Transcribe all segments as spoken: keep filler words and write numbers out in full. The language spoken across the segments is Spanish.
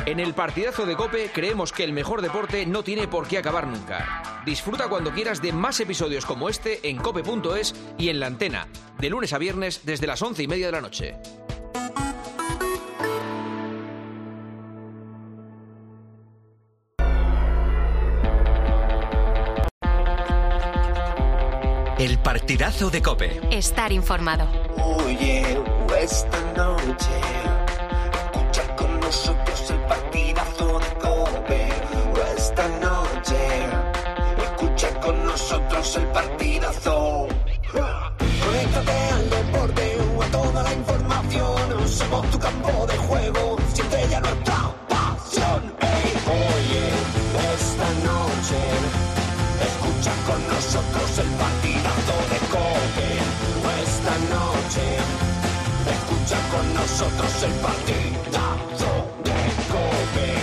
En el partidazo de COPE creemos que el mejor deporte no tiene por qué acabar nunca. Disfruta cuando quieras de más episodios como este en cope punto es y en La Antena, de lunes a viernes desde las once y media de la noche. El partidazo de COPE. Estar informado. Oye, esta noche escucha con nosotros el partidazo de COPE. Esta noche escucha con nosotros el partidazo. Conéctate al deporte o a toda la información. Somos tu campo de juego, siente ya nuestra pasión. Hey, oye, esta noche escucha con nosotros el partidazo de COPE. Esta noche escucha con nosotros el partidazo de COPE.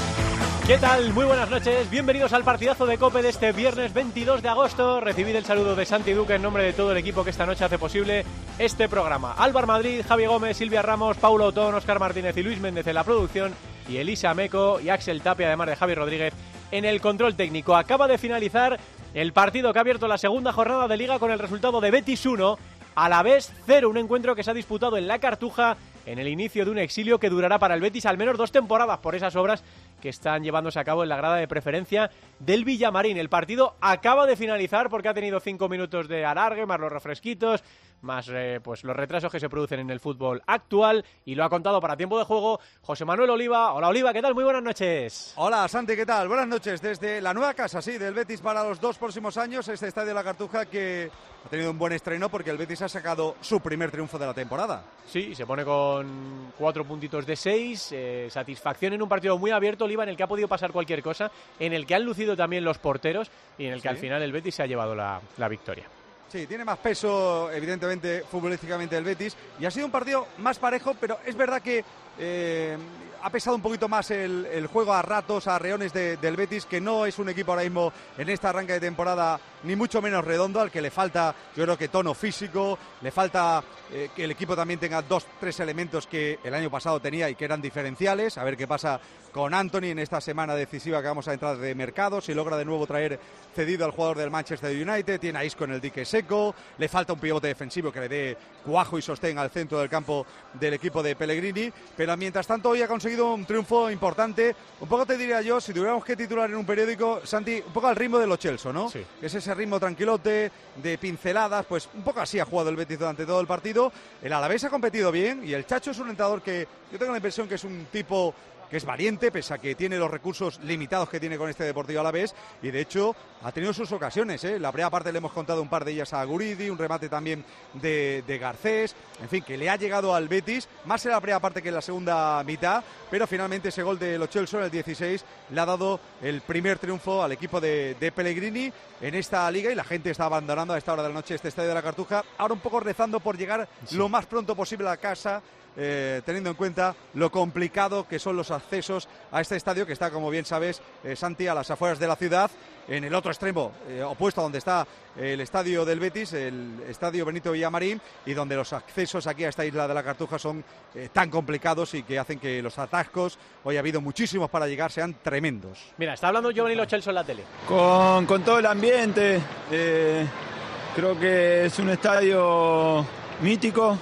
¿Qué tal? Muy buenas noches, bienvenidos al partidazo de COPE de este viernes veintidós de agosto. Recibid el saludo de Santi Duque en nombre de todo el equipo que esta noche hace posible este programa. Álvaro Madrid, Javi Gómez, Silvia Ramos, Paulo Otón, Óscar Martínez y Luis Méndez en la producción y Elisa Meco y Axel Tapia, además de Javi Rodríguez, en el control técnico. Acaba de finalizar el partido que ha abierto la segunda jornada de Liga con el resultado de Betis uno, Alavés cero, un encuentro que se ha disputado en La Cartuja en el inicio de un exilio que durará para el Betis al menos dos temporadas por esas obras que están llevándose a cabo en la grada de preferencia del Villamarín. El partido acaba de finalizar porque ha tenido cinco minutos de alargue, más los refresquitos, más eh, pues los retrasos que se producen en el fútbol actual, y lo ha contado para Tiempo de Juego José Manuel Oliva. Hola Oliva, ¿qué tal? Muy buenas noches. Hola Santi, ¿qué tal? Buenas noches desde la nueva casa, sí, del Betis para los dos próximos años, este estadio de La Cartuja que ha tenido un buen estreno porque el Betis ha sacado su primer triunfo de la temporada. Sí, se pone con cuatro puntitos de seis, eh, satisfacción en un partido muy abierto, Oliva, en el que ha podido pasar cualquier cosa, en el que han lucido también los porteros y en el que sí, al final el Betis se ha llevado la, la victoria. Sí, tiene más peso, evidentemente, futbolísticamente el Betis, y ha sido un partido más parejo, pero es verdad que eh, ha pesado un poquito más el, el juego a ratos, a reones de, del Betis, que no es un equipo ahora mismo en esta arranque de temporada ni mucho menos redondo, al que le falta, yo creo que tono físico, le falta eh, que el equipo también tenga dos, tres elementos que el año pasado tenía y que eran diferenciales. A ver qué pasa con Antony en esta semana decisiva que vamos a entrar de mercado, si logra de nuevo traer cedido al jugador del Manchester United, tiene a Isco en el dique seco, le falta un pivote defensivo que le dé cuajo y sostén al centro del campo del equipo de Pellegrini, pero mientras tanto hoy ha conseguido un triunfo importante, un poco te diría yo, si tuviéramos que titular en un periódico, Santi, un poco al ritmo de Lo Celso, ¿no? Sí. Es ese ritmo tranquilote, de pinceladas, pues un poco así ha jugado el Betis durante todo el partido. El Alavés ha competido bien y el Chacho es un entrenador que yo tengo la impresión que es un tipo que es valiente, pese a que tiene los recursos limitados que tiene con este Deportivo Alavés, y de hecho ha tenido sus ocasiones, ¿eh? La primera parte le hemos contado un par de ellas a Guridi, un remate también de, de Garcés, en fin, que le ha llegado al Betis, más en la primera parte que en la segunda mitad, pero finalmente ese gol de Lo Celso en el dieciséis le ha dado el primer triunfo al equipo de, de Pellegrini en esta liga, y la gente está abandonando a esta hora de la noche este estadio de La Cartuja, ahora un poco rezando por llegar sí. lo más pronto posible a casa, Eh, teniendo en cuenta lo complicado que son los accesos a este estadio que está, como bien sabes, eh, Santi, a las afueras de la ciudad, en el otro extremo eh, opuesto a donde está eh, el estadio del Betis, el estadio Benito Villamarín, y donde los accesos aquí a esta isla de La Cartuja son eh, tan complicados y que hacen que los atascos, hoy ha habido muchísimos para llegar, sean tremendos. Mira, está hablando Giovanni Lo Celso en la tele. Con, con todo el ambiente, eh, creo que es un estadio mítico.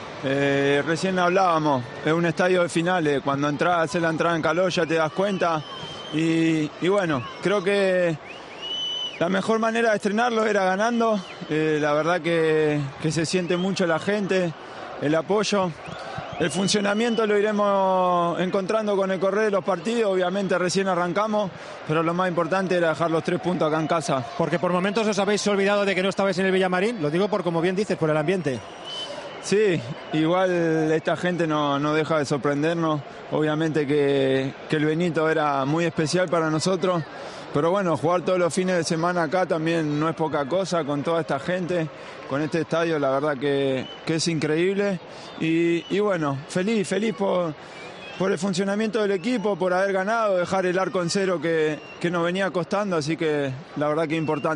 Eh, recién hablábamos, es un estadio de finales, cuando entras a hacer la entrada en calor ya te das cuenta, y, y bueno, creo que la mejor manera de estrenarlo era ganando. Eh, la verdad que, que se siente mucho la gente, el apoyo, el funcionamiento lo iremos encontrando con el correr de los partidos, obviamente recién arrancamos, pero lo más importante era dejar los tres puntos acá en casa. Porque por momentos os habéis olvidado de que no estabais en el Villamarín, lo digo por, como bien dices, por el ambiente. Sí, igual esta gente no, no deja de sorprendernos. Obviamente que, que el Benito era muy especial para nosotros, pero bueno, jugar todos los fines de semana acá también no es poca cosa, con toda esta gente, con este estadio, la verdad que, que es increíble. Y, y bueno, feliz, feliz por, por el funcionamiento del equipo, por haber ganado, dejar el arco en cero que, que nos venía costando, así que la verdad que importante.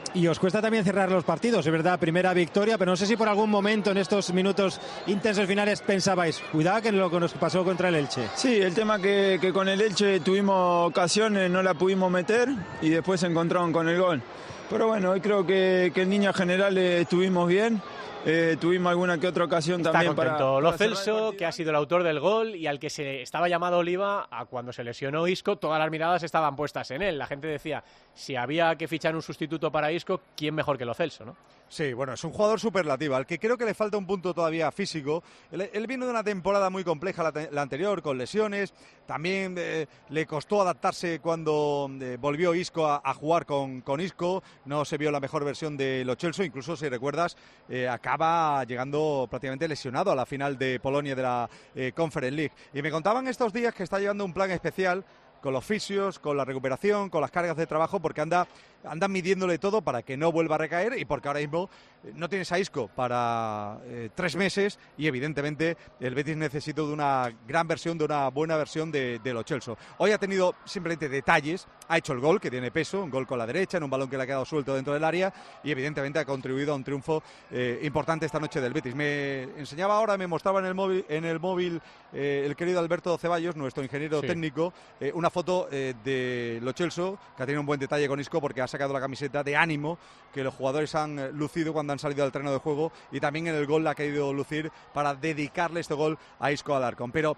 y os cuesta también cerrar los partidos, es verdad, primera victoria, pero no sé si por algún momento en estos minutos intensos finales pensabais, cuidado que lo que nos pasó contra el Elche. Sí, el tema que, que con el Elche tuvimos ocasiones, no la pudimos meter y después se encontraron con el gol. Pero bueno, hoy creo que, que en líneas generales estuvimos bien. Eh, tuvimos alguna que otra ocasión Está también contento para... Lo para Celso, que ha sido el autor del gol y al que se estaba llamado Oliva, a cuando se lesionó Isco, todas las miradas estaban puestas en él. La gente decía, si había que fichar un sustituto para Isco, ¿quién mejor que Lo Celso, no? Sí, bueno, es un jugador superlativo, al que creo que le falta un punto todavía físico. Él, él vino de una temporada muy compleja la, la anterior, con lesiones. También eh, le costó adaptarse cuando eh, volvió Isco a, a jugar con, con Isco. No se vio la mejor versión de Lo Celso, incluso si recuerdas, eh, acaba llegando prácticamente lesionado a la final de Polonia de la eh, Conference League. Y me contaban estos días que está llevando un plan especial con los fisios, con la recuperación, con las cargas de trabajo, porque anda andan midiéndole todo para que no vuelva a recaer y porque ahora mismo no tienes a Isco para eh, tres meses y evidentemente el Betis necesita de una gran versión, de una buena versión de, de Lo Celso. Hoy ha tenido simplemente detalles, ha hecho el gol que tiene peso, un gol con la derecha en un balón que le ha quedado suelto dentro del área y evidentemente ha contribuido a un triunfo eh, importante esta noche del Betis. Me enseñaba ahora, me mostraba en el móvil, en el móvil eh, el querido Alberto Ceballos, nuestro ingeniero sí. técnico, eh, una foto eh, de Lo Celso que ha tenido un buen detalle con Isco porque ha sacado la camiseta de ánimo que los jugadores han lucido cuando han salido al terreno de juego y también en el gol la ha querido lucir para dedicarle este gol a Isco Alarcón. Pero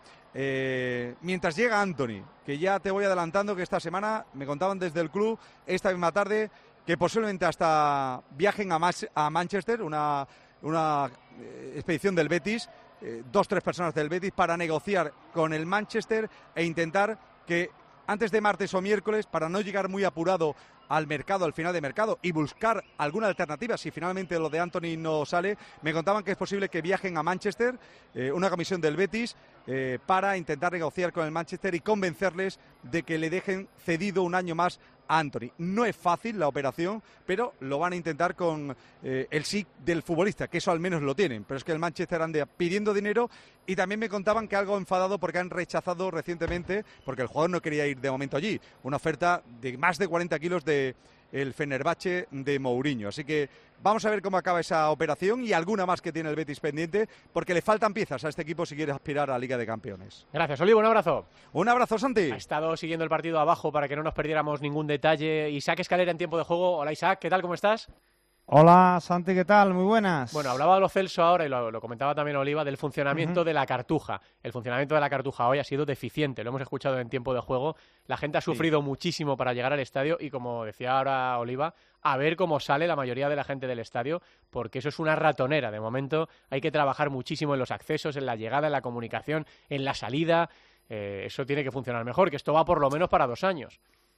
eh, mientras llega Anthony, que ya te voy adelantando que esta semana me contaban desde el club esta misma tarde que posiblemente hasta viajen a, Mas- a Manchester, una, una eh, expedición del Betis, eh, dos, tres personas del Betis para negociar con el Manchester e intentar que antes de martes o miércoles, para no llegar muy apurado al mercado, al final de mercado, y buscar alguna alternativa si finalmente lo de Anthony no sale, me contaban que es posible que viajen a Manchester, eh, una comisión del Betis, eh, para intentar negociar con el Manchester y convencerles de que le dejen cedido un año más a Anthony. No es fácil la operación, pero lo van a intentar con eh, el sí del futbolista, que eso al menos lo tienen, pero es que el Manchester anda pidiendo dinero y también me contaban que algo enfadado porque han rechazado recientemente, porque el jugador no quería ir de momento allí, una oferta de más de cuarenta kilos de el Fenerbahce de Mourinho. Así que vamos a ver cómo acaba esa operación y alguna más que tiene el Betis pendiente, porque le faltan piezas a este equipo si quiere aspirar a la Liga de Campeones. Gracias, Olivo, un abrazo. Un abrazo, Santi. Ha estado siguiendo el partido abajo para que no nos perdiéramos ningún detalle. Isaac Escalera en tiempo de juego. Hola, Isaac, ¿qué tal? ¿Cómo estás? Hola, Santi, ¿qué tal? Muy buenas. Bueno, hablaba de Lo Celso ahora, y lo, lo comentaba también Oliva, del funcionamiento uh-huh. de la Cartuja. El funcionamiento de la Cartuja hoy ha sido deficiente, lo hemos escuchado en tiempo de juego. La gente ha sufrido sí. muchísimo para llegar al estadio y, como decía ahora Oliva, a ver cómo sale la mayoría de la gente del estadio, porque eso es una ratonera. De momento hay que trabajar muchísimo en los accesos, en la llegada, en la comunicación, en la salida. Eh, eso tiene que funcionar mejor, que esto va por lo menos para dos años.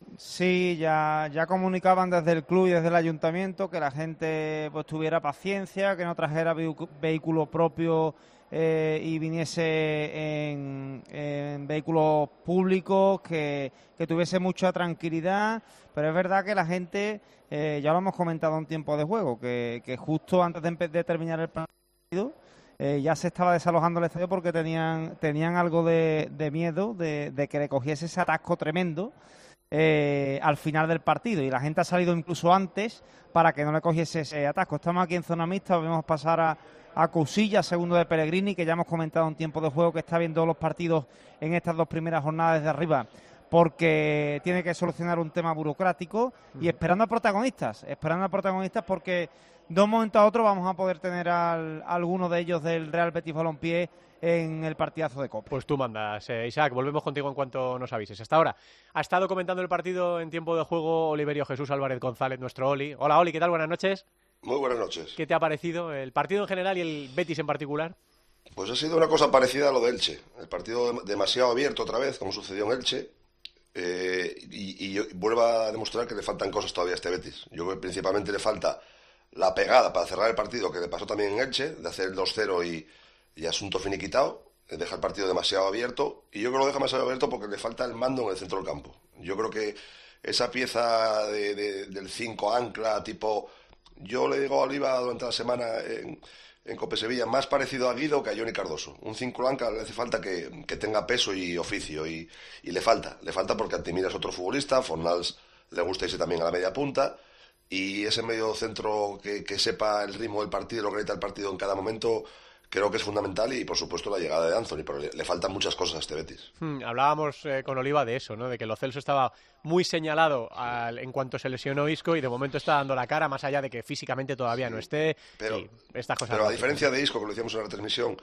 Sí, ya, ya comunicaban desde el club y desde el ayuntamiento que la gente pues tuviera paciencia, que no trajera vehicu- vehículo propio eh, y viniese en, en vehículos públicos, que, que tuviese mucha tranquilidad, pero es verdad que la gente, eh, ya lo hemos comentado en tiempo de juego, que, que justo antes de, empe- de terminar el partido eh, ya se estaba desalojando el estadio porque tenían, tenían algo de, de miedo de, de que le cogiese ese atasco tremendo Eh, al final del partido, y la gente ha salido incluso antes para que no le cogiese ese atasco. Estamos aquí en zona mixta, vamos a pasar a, a Cousilla, segundo de Pellegrini, que ya hemos comentado en tiempo de juego que está viendo los partidos en estas dos primeras jornadas desde arriba porque tiene que solucionar un tema burocrático y esperando a protagonistas, esperando a protagonistas porque de un momento a otro vamos a poder tener al, a alguno de ellos del Real Betis Balompié en el partidazo de Copa. Pues tú mandas, eh, Isaac, volvemos contigo en cuanto nos avises. Hasta ahora ha estado comentando el partido en tiempo de juego Oliverio Jesús Álvarez González, nuestro Oli. Hola, Oli, ¿qué tal? Buenas noches. Muy buenas noches. ¿Qué te ha parecido el partido en general y el Betis en particular? Pues ha sido una cosa parecida a lo de Elche. El partido demasiado abierto otra vez, como sucedió en Elche, eh, y, y vuelve a demostrar que le faltan cosas todavía a este Betis. Yo creo que principalmente le falta la pegada para cerrar el partido, que le pasó también en Elche, de hacer el dos cero y, y asunto finiquitado. Deja el partido demasiado abierto, y yo creo que lo deja demasiado abierto porque le falta el mando en el centro del campo. Yo creo que esa pieza de, de, del cinco ancla, tipo, yo le digo a Oliva durante la semana en, en Cope Sevilla, más parecido a Guido que a Johnny Cardoso. Un cinco ancla le hace falta que, que tenga peso y oficio, y, y le falta, le falta porque Antimira es otro futbolista, Fornals le gusta irse también a la media punta, y ese medio centro que, que sepa el ritmo del partido, lo que necesita el partido en cada momento, creo que es fundamental, y por supuesto la llegada de Anthony, pero le, le faltan muchas cosas a este Betis. Hmm, hablábamos eh, con Oliva de eso, ¿no? De que Lo Celso estaba muy señalado al, en cuanto se lesionó Isco, y de momento está dando la cara, más allá de que físicamente todavía sí, no esté. Pero, y estas cosas pero a diferencia de Isco, que lo decíamos en la retransmisión,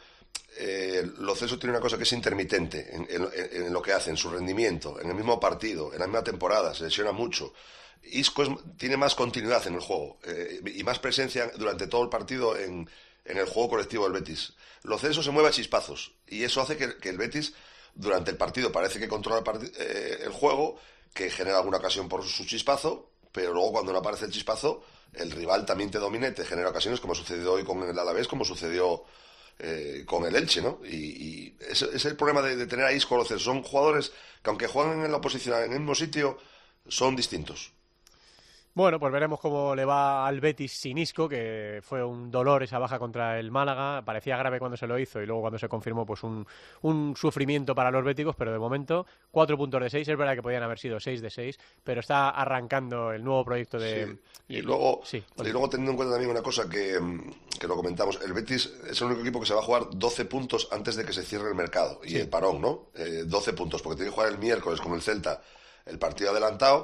eh, Lo Celso tiene una cosa que es intermitente en, en, en lo que hace, en su rendimiento, en el mismo partido, en la misma temporada, se lesiona mucho. Isco es, tiene más continuidad en el juego eh, y más presencia durante todo el partido en en el juego colectivo del Betis. Lo Celso se mueve a chispazos, y eso hace que, que el Betis durante el partido parece que controla el, part- eh, el juego, que genera alguna ocasión por su chispazo, pero luego cuando no aparece el chispazo, el rival también te domina y te genera ocasiones, como sucedió hoy con el Alavés, como sucedió eh, con el Elche, ¿no? Y, y ese es el problema de, de tener a Isco. Lo Celso son jugadores que, aunque juegan en la oposición, en el mismo sitio, son distintos. Bueno, pues veremos cómo le va al Betis sin Isco, que fue un dolor esa baja contra el Málaga. Parecía grave cuando se lo hizo y luego cuando se confirmó, pues un, un sufrimiento para los béticos, pero de momento cuatro puntos de seis. Es verdad que podían haber sido seis de seis, pero está arrancando el nuevo proyecto de... Sí. Y, y luego sí, y luego teniendo en cuenta también una cosa que, que lo comentamos, el Betis es el único equipo que se va a jugar doce puntos antes de que se cierre el mercado y sí, el parón, ¿no? Eh, doce puntos, porque tiene que jugar el miércoles con el Celta el partido adelantado.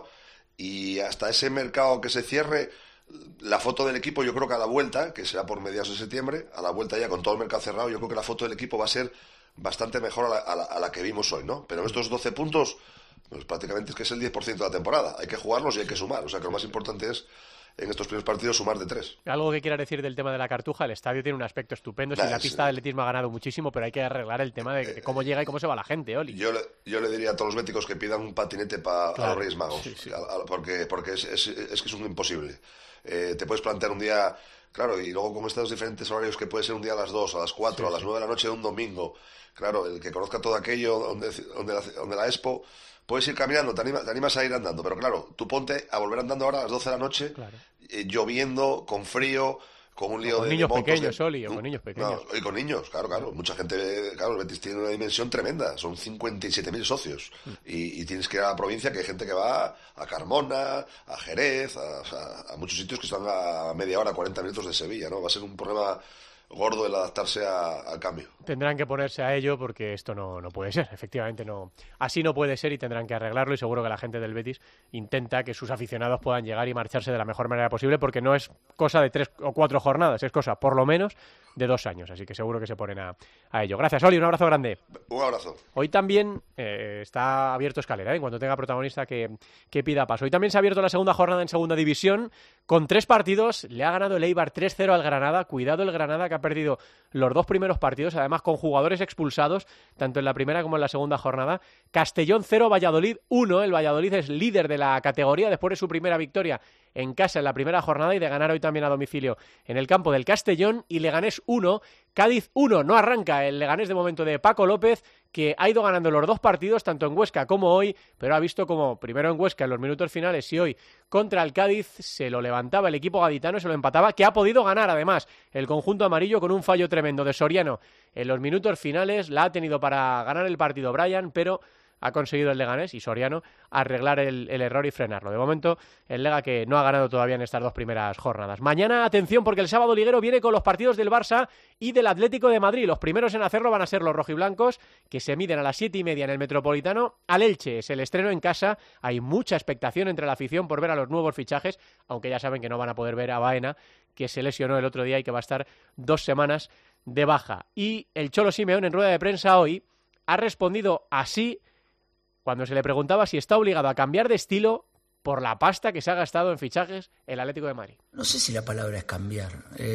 Y hasta ese mercado que se cierre, la foto del equipo, yo creo que a la vuelta, que será por mediados de septiembre, a la vuelta ya con todo el mercado cerrado, yo creo que la foto del equipo va a ser bastante mejor a la, a la, a la que vimos hoy, ¿no? Pero estos doce puntos, pues prácticamente es que es el diez por ciento de la temporada. Hay que jugarlos y hay que sumar. O sea que lo más importante es, en estos primeros partidos, sumar de tres. Algo que quieras decir del tema de la Cartuja, el estadio tiene un aspecto estupendo. Nah, si la pista sí. de atletismo ha ganado muchísimo, pero hay que arreglar el tema de, de cómo llega y cómo se va la gente, Oli. Yo le, yo le diría a todos los béticos que pidan un patinete para Claro, los Reyes Magos, sí, sí. A, a, porque, porque es, es, es que es un imposible. Eh, te puedes plantear un día, claro, y luego con estos diferentes horarios, que puede ser un día a las dos, a las cuatro, sí, a las nueve sí. de la noche de un domingo. Claro, el que conozca todo aquello, donde, donde, la, donde la Expo, puedes ir caminando, te, anima, te animas a ir andando, pero claro, tú ponte a volver andando ahora a las doce de la noche, claro. eh, lloviendo, con frío, con un lío o con de niños de motos, pequeños, de, Oli, o con niños pequeños. No, y con niños, claro, claro. Mucha gente, claro, el Betis tiene una dimensión tremenda, son cincuenta y siete mil socios. Mm. Y, y tienes que ir a la provincia, que hay gente que va a Carmona, a Jerez, a, a, a muchos sitios que están a media hora, cuarenta minutos de Sevilla, ¿no? Va a ser un problema gordo el adaptarse a, al cambio. Tendrán que ponerse a ello porque esto no, no puede ser, efectivamente no. Así no puede ser y tendrán que arreglarlo, y seguro que la gente del Betis intenta que sus aficionados puedan llegar y marcharse de la mejor manera posible, porque no es cosa de tres o cuatro jornadas, es cosa por lo menos de dos años, así que seguro que se ponen a, a ello. Gracias, Oli, un abrazo grande. Un abrazo. Hoy también eh, está abierto escalera, ¿eh? En cuanto tenga protagonista que, que pida paso. Hoy también se ha abierto la segunda jornada en segunda división, con tres partidos. Le ha ganado el Eibar tres cero al Granada. Cuidado el Granada, que ha perdido los dos primeros partidos, además con jugadores expulsados, tanto en la primera como en la segunda jornada. Castellón cero, Valladolid uno. El Valladolid es líder de la categoría después de su primera victoria en casa en la primera jornada y de ganar hoy también a domicilio en el campo del Castellón. Y Leganés uno, Cádiz uno. No arranca el Leganés de momento de Paco López, que ha ido ganando los dos partidos, tanto en Huesca como hoy, pero ha visto como primero en Huesca en los minutos finales y hoy contra el Cádiz se lo levantaba el equipo gaditano, se lo empataba, que ha podido ganar además el conjunto amarillo con un fallo tremendo de Soriano en los minutos finales. La ha tenido para ganar el partido Brian, pero ha conseguido el Leganés y Soriano arreglar el, el error y frenarlo. De momento, el Lega, que no ha ganado todavía en estas dos primeras jornadas. Mañana, atención, porque el sábado liguero viene con los partidos del Barça y del Atlético de Madrid. Los primeros en hacerlo van a ser los rojiblancos, que se miden a las siete y media en el Metropolitano al Elche. Es el estreno en casa. Hay mucha expectación entre la afición por ver a los nuevos fichajes, aunque ya saben que no van a poder ver a Baena, que se lesionó el otro día y que va a estar dos semanas de baja. Y el Cholo Simeone, en rueda de prensa hoy, ha respondido así cuando se le preguntaba si está obligado a cambiar de estilo por la pasta que se ha gastado en fichajes el Atlético de Madrid. No sé si la palabra es cambiar,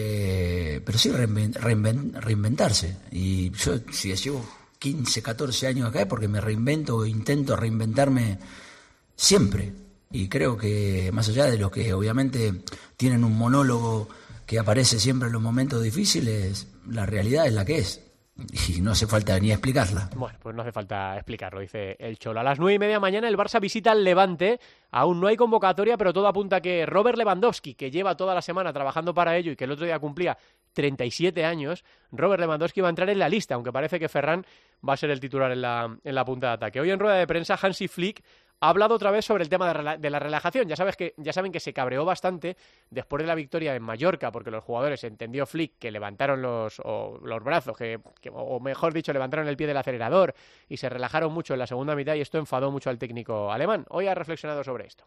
eh, pero sí reinvent, reinvent, reinventarse. Y yo, si llevo quince, catorce años acá, es porque me reinvento o intento reinventarme siempre. Y creo que más allá de los que obviamente tienen un monólogo que aparece siempre en los momentos difíciles, la realidad es la que es. Y no hace falta ni explicarla. Bueno, pues no hace falta explicarlo, dice el Cholo. A las nueve y media mañana el Barça visita al Levante. Aún no hay convocatoria, pero todo apunta a que Robert Lewandowski, que lleva toda la semana trabajando para ello y que el otro día cumplía treinta y siete años, Robert Lewandowski va a entrar en la lista, aunque parece que Ferran va a ser el titular en la, en la punta de ataque. Hoy en rueda de prensa Hansi Flick ha hablado otra vez sobre el tema de, rela- de la relajación. Ya sabes que ya saben que se cabreó bastante después de la victoria en Mallorca, porque los jugadores, entendió Flick, que levantaron los, o, los brazos, que, que, o mejor dicho, levantaron el pie del acelerador y se relajaron mucho en la segunda mitad, y esto enfadó mucho al técnico alemán. Hoy ha reflexionado sobre esto.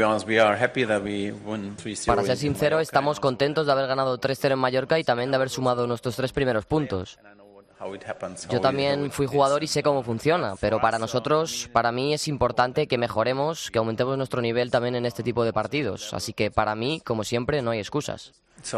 Para ser sincero, estamos contentos de haber ganado tres cero en Mallorca y también de haber sumado nuestros tres primeros puntos. Yo también fui jugador y sé cómo funciona, pero para nosotros, para mí es importante que mejoremos, que aumentemos nuestro nivel también en este tipo de partidos. Así que para mí, como siempre, no hay excusas.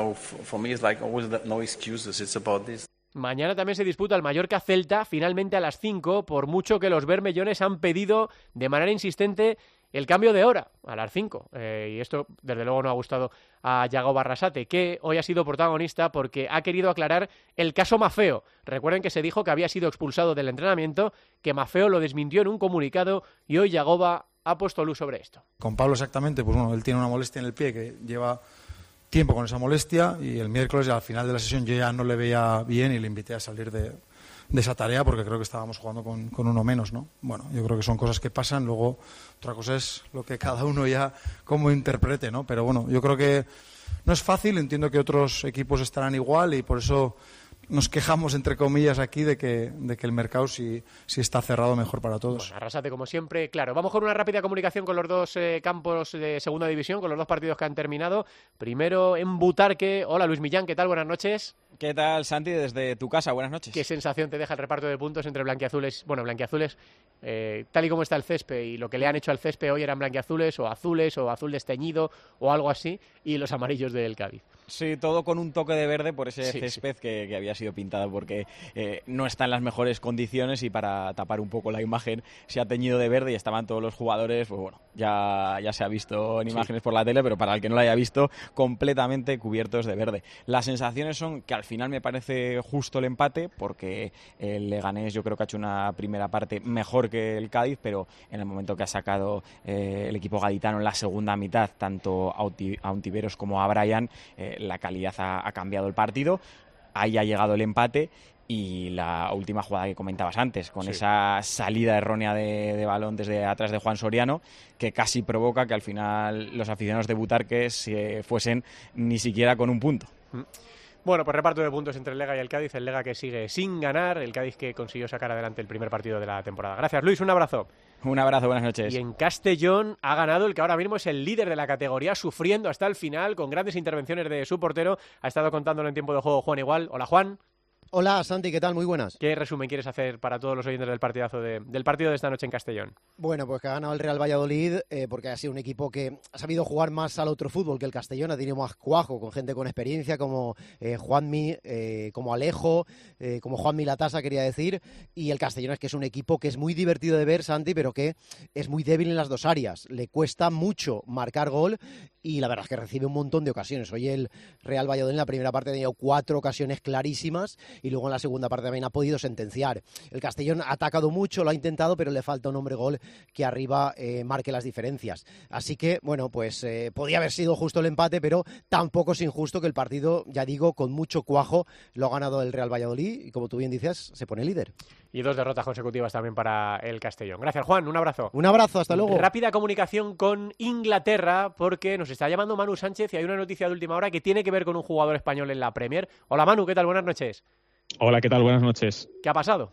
Mañana también se disputa el Mallorca-Celta, finalmente a las cinco, por mucho que los bermellones han pedido de manera insistente el cambio de hora, a las cinco. Eh, y esto, desde luego, no ha gustado a Yago Barrasate, que hoy ha sido protagonista porque ha querido aclarar el caso Maffeo. Recuerden que se dijo que había sido expulsado del entrenamiento, que Maffeo lo desmintió en un comunicado, y hoy Yagoba ha puesto luz sobre esto. Con Pablo exactamente, pues bueno, él tiene una molestia en el pie que lleva tiempo con esa molestia, y el miércoles al final de la sesión yo ya no le veía bien y le invité a salir de, de esa tarea porque creo que estábamos jugando con, con uno menos, ¿no? Bueno, yo creo que son cosas que pasan, luego otra cosa es lo que cada uno ya cómo interprete, ¿no? Pero bueno, yo creo que no es fácil, entiendo que otros equipos estarán igual y por eso nos quejamos, entre comillas, aquí de que, de que el mercado, si, si está cerrado, mejor para todos. Bueno, Arrasate, como siempre, claro. Vamos con una rápida comunicación con los dos eh, campos de segunda división, con los dos partidos que han terminado. Primero en Butarque. Hola, Luis Millán, ¿qué tal? Buenas noches. ¿Qué tal, Santi? Desde tu casa, buenas noches. ¿Qué sensación te deja el reparto de puntos entre blanquiazules? Bueno, blanquiazules, eh, tal y como está el césped y lo que le han hecho al césped hoy eran blanquiazules o azules o azul desteñido o algo así, y los amarillos del Cádiz. Sí, todo con un toque de verde por ese sí, césped sí. Que, que había sido pintado porque eh, no está en las mejores condiciones, y para tapar un poco la imagen se ha teñido de verde y estaban todos los jugadores, pues bueno, ya, ya se ha visto en imágenes sí. por la tele, pero para el que no lo haya visto, completamente cubiertos de verde. Las sensaciones son que al final me parece justo el empate, porque el Leganés yo creo que ha hecho una primera parte mejor que el Cádiz, pero en el momento que ha sacado eh, el equipo gaditano en la segunda mitad, tanto a, Uti, a Ontiveros como a Brian, eh, la calidad ha, ha cambiado el partido. Ahí ha llegado el empate y la última jugada que comentabas antes, con sí. esa salida errónea de, de balón desde atrás de Juan Soriano, que casi provoca que al final los aficionados de Butarque se fuesen ni siquiera con un punto. Mm. Bueno, pues reparto de puntos entre el Lega y el Cádiz. El Lega que sigue sin ganar, el Cádiz que consiguió sacar adelante el primer partido de la temporada. Gracias, Luis, un abrazo. Un abrazo, buenas noches. Y en Castellón ha ganado el que ahora mismo es el líder de la categoría, sufriendo hasta el final, con grandes intervenciones de su portero. Ha estado contándolo en tiempo de juego Juan Igual. Hola, Juan. Hola, Santi, ¿qué tal? Muy buenas. ¿Qué resumen quieres hacer para todos los oyentes del partidazo de, del partido de esta noche en Castellón? Bueno, pues que ha ganado el Real Valladolid eh, porque ha sido un equipo que ha sabido jugar más al otro fútbol que el Castellón. Ha tenido más cuajo, con gente con experiencia como eh, Juanmi, eh, como Alejo, eh, como Juanmi Latasa, quería decir. Y el Castellón es que es un equipo que es muy divertido de ver, Santi, pero que es muy débil en las dos áreas. Le cuesta mucho marcar gol y la verdad es que recibe un montón de ocasiones. Hoy el Real Valladolid en la primera parte ha tenido cuatro ocasiones clarísimas y luego en la segunda parte también ha podido sentenciar. El Castellón ha atacado mucho, lo ha intentado, pero le falta un hombre gol que arriba eh, marque las diferencias. Así que, bueno, pues eh, podía haber sido justo el empate, pero tampoco es injusto que el partido, ya digo, con mucho cuajo lo ha ganado el Real Valladolid y, como tú bien dices, se pone líder. Y dos derrotas consecutivas también para el Castellón. Gracias, Juan, un abrazo. Un abrazo, hasta luego. Rápida comunicación con Inglaterra, porque nos está llamando Manu Sánchez y hay una noticia de última hora que tiene que ver con un jugador español en la Premier. Hola, Manu, ¿qué tal? Buenas noches. Hola, ¿qué tal? Buenas noches. ¿Qué ha pasado?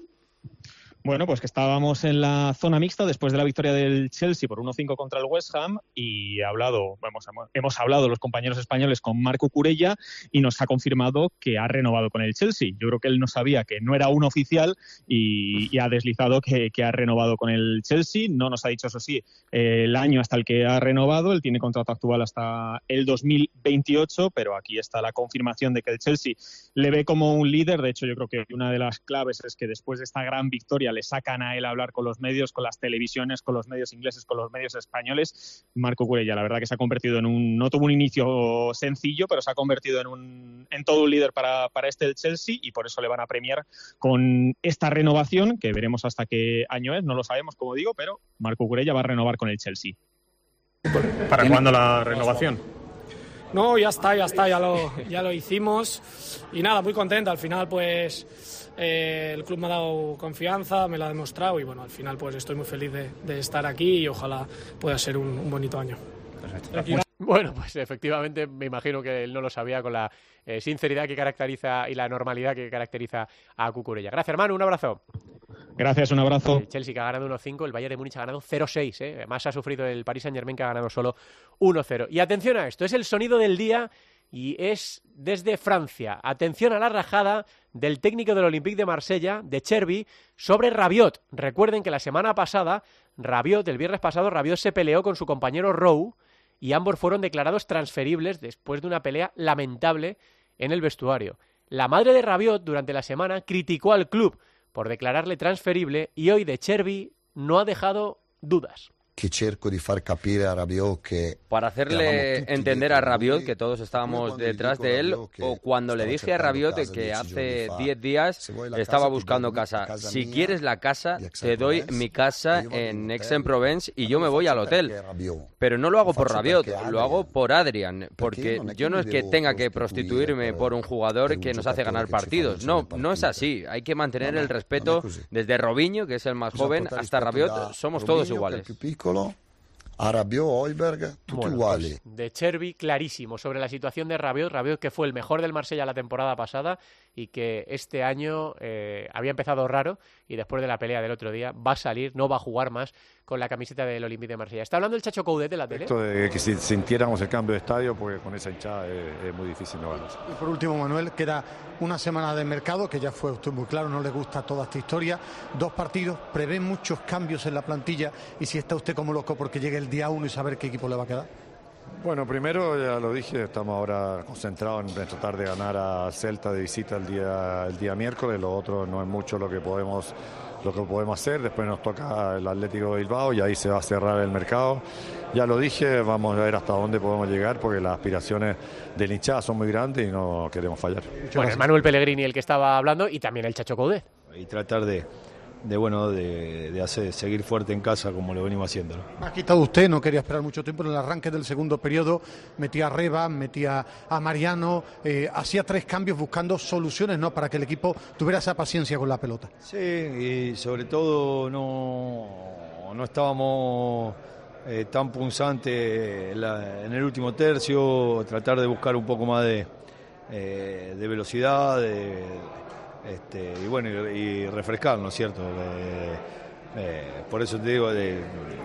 Bueno, pues que estábamos en la zona mixta después de la victoria del Chelsea por uno cinco contra el West Ham y he hablado, vamos, hemos hablado los compañeros españoles con Marco Curella y nos ha confirmado que ha renovado con el Chelsea. Yo creo que él no sabía que no era un oficial y, y ha deslizado que, que ha renovado con el Chelsea. No nos ha dicho, eso sí, eh, el año hasta el que ha renovado. Él tiene contrato actual hasta el dos mil veintiocho, pero aquí está la confirmación de que el Chelsea le ve como un líder. De hecho, yo creo que una de las claves es que después de esta gran victoria le sacan a él a hablar con los medios, con las televisiones, con los medios ingleses, con los medios españoles. Marco Curella, la verdad que se ha convertido en un, no tuvo un inicio sencillo, pero se ha convertido en un en todo un líder para, para este el Chelsea y por eso le van a premiar con esta renovación, que veremos hasta qué año es, no lo sabemos, como digo, pero Marco Curella va a renovar con el Chelsea. ¿Para cuándo la renovación? No, ya está, ya está, ya lo, ya lo hicimos y nada, muy contento. Al final, pues eh, el club me ha dado confianza, me lo ha demostrado y bueno, al final pues estoy muy feliz de, de estar aquí y ojalá pueda ser un, un bonito año. Perfecto. Bueno, pues efectivamente me imagino que él no lo sabía con la eh, sinceridad que caracteriza y la normalidad que caracteriza a Cucurella. Gracias, hermano, un abrazo. Gracias, un abrazo. El Chelsea que ha ganado uno cinco, el Bayern de Múnich ha ganado cero seis, ¿eh? Más ha sufrido el Paris Saint-Germain que ha ganado solo uno cero. Y atención a esto, es el sonido del día y es desde Francia. Atención a la rajada del técnico del Olympique de Marsella, de Chervi, sobre Rabiot. Recuerden que la semana pasada, Rabiot, el viernes pasado, Rabiot se peleó con su compañero Rowe y ambos fueron declarados transferibles después de una pelea lamentable en el vestuario. La madre de Rabiot durante la semana criticó al club por declararle transferible y hoy de Chervi no ha dejado dudas. Que cerco di far capire a Rabiot que para hacerle entender a Rabiot que todos estábamos detrás de él, o cuando le dije a Rabiot que hace diez días estaba buscando casa. Si quieres la casa, te doy mi casa en Aix-en-Provence y yo me voy al hotel. Pero no lo hago por Rabiot, lo hago por Adrian, porque yo no es que tenga que prostituirme por un jugador que nos hace ganar partidos. No, no es así. Hay que mantener el respeto desde Robinho, que es el más joven, hasta Rabiot. Somos todos iguales. A Rabiot, Højbjerg, tutti bueno, uguali. Pues de Chervi, clarísimo sobre la situación de Rabiot. Rabiot que fue el mejor del Marsella la temporada pasada y que este año eh, había empezado raro y después de la pelea del otro día va a salir, no va a jugar más con la camiseta del Olympique de Marsella. Está hablando el Chacho Coudet de la tele. Esto de que si sintiéramos el cambio de estadio, porque con esa hinchada es, es muy difícil no ganar. Y por último, Manuel, queda una semana de mercado, que ya fue usted muy claro, no le gusta toda esta historia. Dos partidos, prevé muchos cambios en la plantilla y si está usted como loco porque llegue el día uno y saber qué equipo le va a quedar. Bueno, primero, ya lo dije, estamos ahora concentrados en tratar de ganar a Celta de visita el día, el día miércoles. Lo otro no es mucho lo que podemos lo que podemos hacer. Después nos toca el Atlético de Bilbao y ahí se va a cerrar el mercado. Ya lo dije, vamos a ver hasta dónde podemos llegar porque las aspiraciones del hinchada son muy grandes y no queremos fallar. Bueno, es Manuel Pellegrini el que estaba hablando y también el Chacho Coudet. Y tratar de... de bueno de, de hacer seguir fuerte en casa como lo venimos haciendo, ¿no? Ha quitado usted, no quería esperar mucho tiempo en el arranque del segundo periodo, metía a Reba, metía a Mariano, eh, hacía tres cambios buscando soluciones, ¿no?, para que el equipo tuviera esa paciencia con la pelota. Sí, y sobre todo no, no estábamos eh, tan punzantes en, la, en el último tercio, tratar de buscar un poco más de, eh, de velocidad, de Este, y bueno, y, y refrescar, ¿no es cierto? Eh, eh, por eso te digo, de, eh,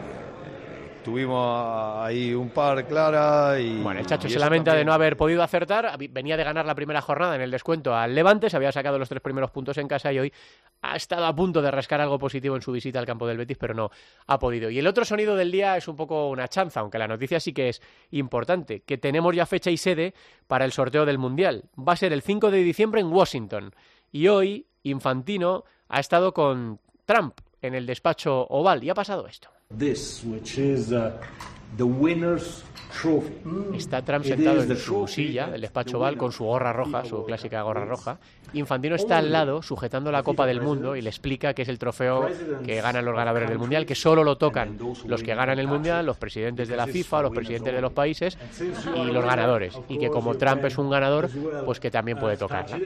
tuvimos ahí un par claras y... Bueno, el Chacho y se lamenta también... de no haber podido acertar, venía de ganar la primera jornada en el descuento al Levante, se había sacado los tres primeros puntos en casa y hoy ha estado a punto de rascar algo positivo en su visita al campo del Betis, pero no ha podido. Y el otro sonido del día es un poco una chanza, aunque la noticia sí que es importante, que tenemos ya fecha y sede para el sorteo del Mundial. Va a ser el cinco de diciembre en Washington. Y hoy Infantino ha estado con Trump en el despacho oval y ha pasado esto. This, which is, uh, the winner's trophy. Está Trump sentado en su silla del despacho oval con su gorra roja, su clásica gorra roja. Infantino está al lado sujetando la Copa del Mundo y le explica que es el trofeo que ganan los ganadores del Mundial, que solo lo tocan los que ganan el Mundial, los presidentes de la FIFA, los presidentes de los países y los ganadores. Y que como Trump es un ganador, pues que también puede tocarla.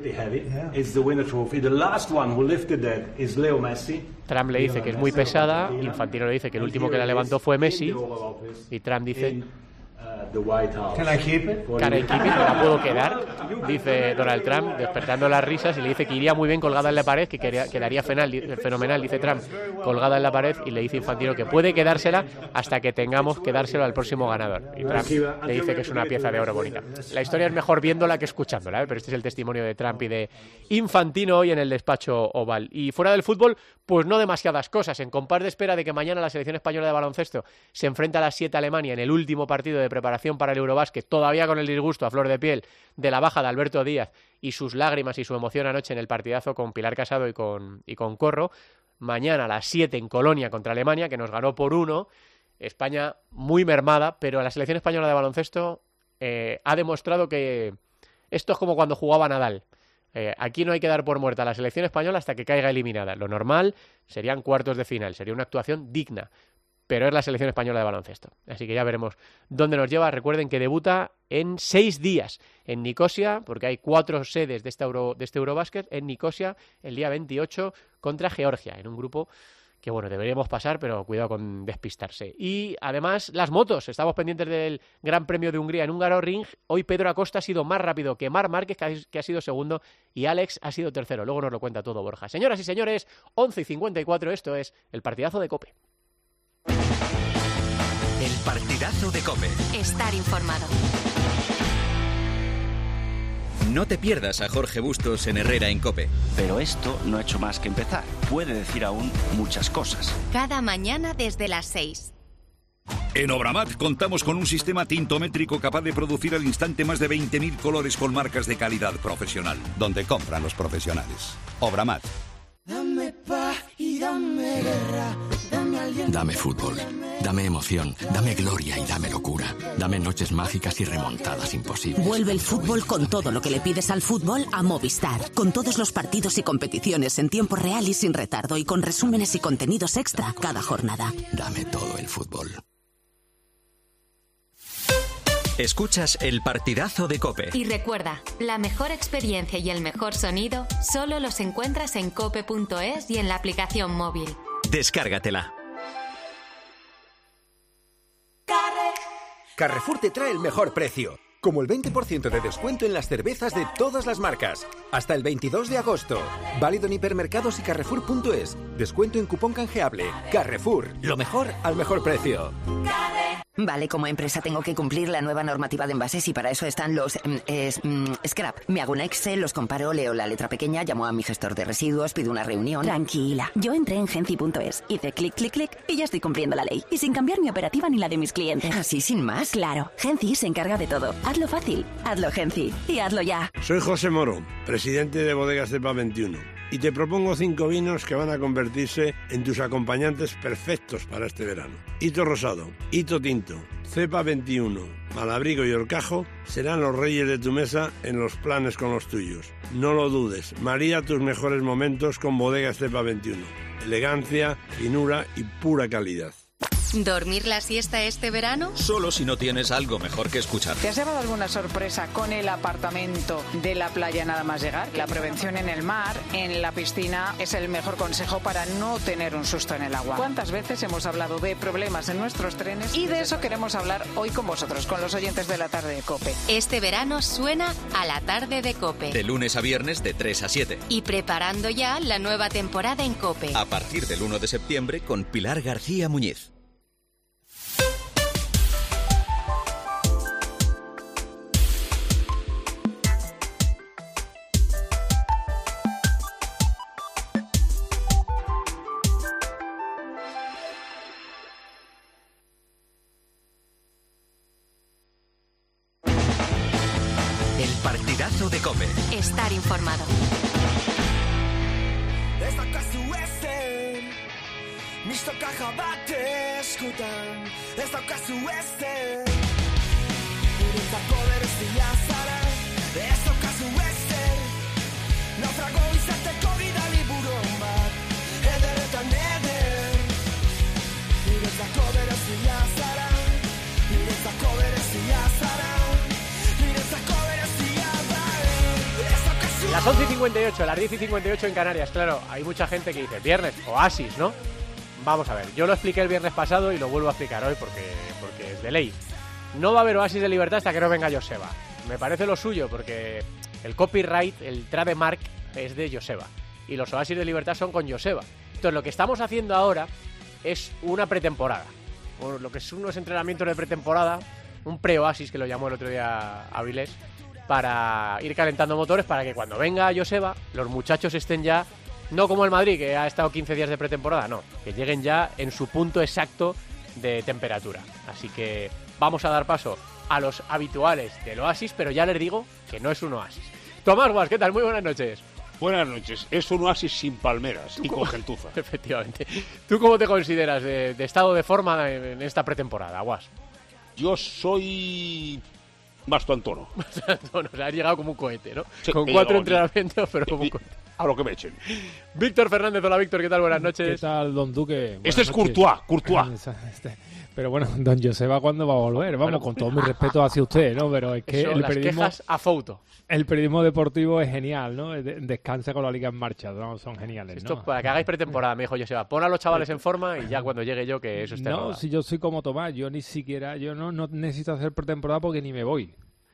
Trump le dice que es muy pesada, Infantino le dice que el último que la levantó fue Messi y Trump dice... Can I keep it? Can I keep it? ¿Me la puedo quedar? Dice Donald Trump, despertando las risas, y le dice que iría muy bien colgada en la pared, que quedaría, quedaría fenal, fenomenal, dice Trump, colgada en la pared, y le dice Infantino que puede quedársela hasta que tengamos que dárselo al próximo ganador. Y Trump le dice que es una pieza de oro bonita. La historia es mejor viéndola que escuchándola, ¿eh? Pero este es el testimonio de Trump y de Infantino hoy en el despacho oval. Y fuera del fútbol, pues no demasiadas cosas. En compás de espera de que mañana la selección española de baloncesto se enfrenta a las siete a Alemania en el último partido de preparación para el Eurobásquet, todavía con el disgusto a flor de piel de la baja de Alberto Díaz y sus lágrimas y su emoción anoche en el partidazo con Pilar Casado y con, y con Corro. Mañana a las siete en Colonia contra Alemania, que nos ganó por uno. España muy mermada, pero la selección española de baloncesto eh, ha demostrado que esto es como cuando jugaba Nadal. Eh, aquí no hay que dar por muerta a la selección española hasta que caiga eliminada. Lo normal serían cuartos de final, sería una actuación digna. pero es la selección española de baloncesto. Así que ya veremos dónde nos lleva. Recuerden que debuta en seis días en Nicosia, porque hay cuatro sedes de este, Euro, de este Eurobásquet, en Nicosia el día veintiocho contra Georgia, en un grupo que bueno, deberíamos pasar, pero cuidado con despistarse. Y además, las motos. Estamos pendientes del Gran Premio de Hungría en Hungaroring. Hoy Pedro Acosta ha sido más rápido que Marc Márquez, que ha, que ha sido segundo, y Alex ha sido tercero. Luego nos lo cuenta todo Borja. Señoras y señores, once y cincuenta y cuatro, esto es el partidazo de COPE. El partidazo de COPE. Estar informado. No te pierdas a Jorge Bustos en Herrera en COPE. Pero esto no ha hecho más que empezar. Puede decir aún muchas cosas. Cada mañana desde las seis. En Obramat contamos con un sistema tintométrico capaz de producir al instante más de veinte mil colores con marcas de calidad profesional. Donde compran los profesionales. Obramat. Dame paz y dame guerra, dame aliento. Dame fútbol, dame emoción, dame gloria y dame locura. Dame noches mágicas y remontadas imposibles. Vuelve el fútbol con todo lo que le pides al fútbol a Movistar. Con todos los partidos y competiciones en tiempo real y sin retardo, y con resúmenes y contenidos extra cada jornada. Dame todo el fútbol. Escuchas el partidazo de COPE. Y recuerda, la mejor experiencia y el mejor sonido solo los encuentras en cope punto es y en la aplicación móvil. Descárgatela. Carrefour te trae el mejor precio, como el veinte por ciento de descuento en las cervezas de todas las marcas, hasta el veintidós de agosto. Válido en hipermercados y carrefour punto es. Descuento en cupón canjeable. Carrefour, lo mejor al mejor precio. Vale, como empresa tengo que cumplir la nueva normativa de envases y para eso están los mm, es, mm, scrap. Me hago un Excel, los comparo, leo la letra pequeña, llamo a mi gestor de residuos, pido una reunión. Tranquila, yo entré en genci punto es, hice clic, clic, clic y ya estoy cumpliendo la ley. Y sin cambiar mi operativa ni la de mis clientes. ¿Así sin más? Claro, Genci se encarga de todo. Hazlo fácil, hazlo Genci y hazlo ya. Soy José Moro, presidente de Bodegas Cepa veintiuno. Y te propongo cinco vinos que van a convertirse en tus acompañantes perfectos para este verano. Hito Rosado, Hito Tinto, Cepa veintiuno, Malabrigo y Horcajo serán los reyes de tu mesa en los planes con los tuyos. No lo dudes, maría tus mejores momentos con Bodegas Cepa veintiuno. Elegancia, finura y pura calidad. ¿Dormir la siesta este verano? Solo si no tienes algo mejor que escuchar. ¿Te has llevado alguna sorpresa con el apartamento de la playa nada más llegar? La prevención en el mar, en la piscina, es el mejor consejo para no tener un susto en el agua. ¿Cuántas veces hemos hablado de problemas en nuestros trenes? Y de eso queremos hablar hoy con vosotros, con los oyentes de la tarde de COPE. Este verano suena a la tarde de COPE. De lunes a viernes de tres a siete. Y preparando ya la nueva temporada en COPE. A partir del uno de septiembre con Pilar García Muñiz. Partidazo de COPE. Estar informado. Ez daukazu ezen, mistoka bat eskutan. Ez daukazu ezen, niretzako berezia zara. Ez daukazu ezen, naufrago izateko gidali buron bat. Ederretan eder, niretzako berezia zara. Niretzako berezia zara. Las once y cincuenta y ocho, las diez y cincuenta y ocho en Canarias. Claro, hay mucha gente que dice, viernes, Oasis, ¿no? Vamos a ver, yo lo expliqué el viernes pasado y lo vuelvo a explicar hoy porque, porque es de ley. No va a haber Oasis de Libertad hasta que no venga Joseba. Me parece lo suyo porque el copyright, el trademark es de Joseba. Y los Oasis de Libertad son con Joseba. Entonces lo que estamos haciendo ahora es una pretemporada. O lo que son unos entrenamientos de pretemporada, un pre-Oasis que lo llamó el otro día Avilés, para ir calentando motores para que cuando venga Joseba los muchachos estén ya, no como el Madrid que ha estado quince días de pretemporada, no, que lleguen ya en su punto exacto de temperatura. Así que vamos a dar paso a los habituales del Oasis, pero ya les digo que no es un Oasis. Tomás Guas, ¿qué tal? Muy buenas noches. Buenas noches. Es un Oasis sin palmeras y con gentuza. Efectivamente. ¿Tú cómo te consideras de, de estado de forma en, en esta pretemporada, Guas? Yo soy bastantono. Bastantono, o sea, has llegado como un cohete, ¿no? Sí, con cuatro no, entrenamientos, pero como vi, un cohete. a lo que me echen. Víctor Fernández, hola Víctor, ¿qué tal? Buenas noches. ¿Qué tal, don Duque? Buenas este es noches. Courtois, Courtois. Este, pero bueno, don Joseba, ¿cuándo va a volver? Vamos, bueno, con todo mi respeto hacia usted, ¿no? Pero es que eso, el las periodismo... quejas a foto. El periodismo deportivo es genial, ¿no? Descansa con la liga en marcha, ¿no? Son geniales, Esto ¿no? para que hagáis pretemporada, me dijo Joseba. Pon a los chavales en forma y ya cuando llegue yo que eso esté No, rodado. si yo soy como Tomás, yo ni siquiera, yo no, no necesito hacer pretemporada porque ni me voy.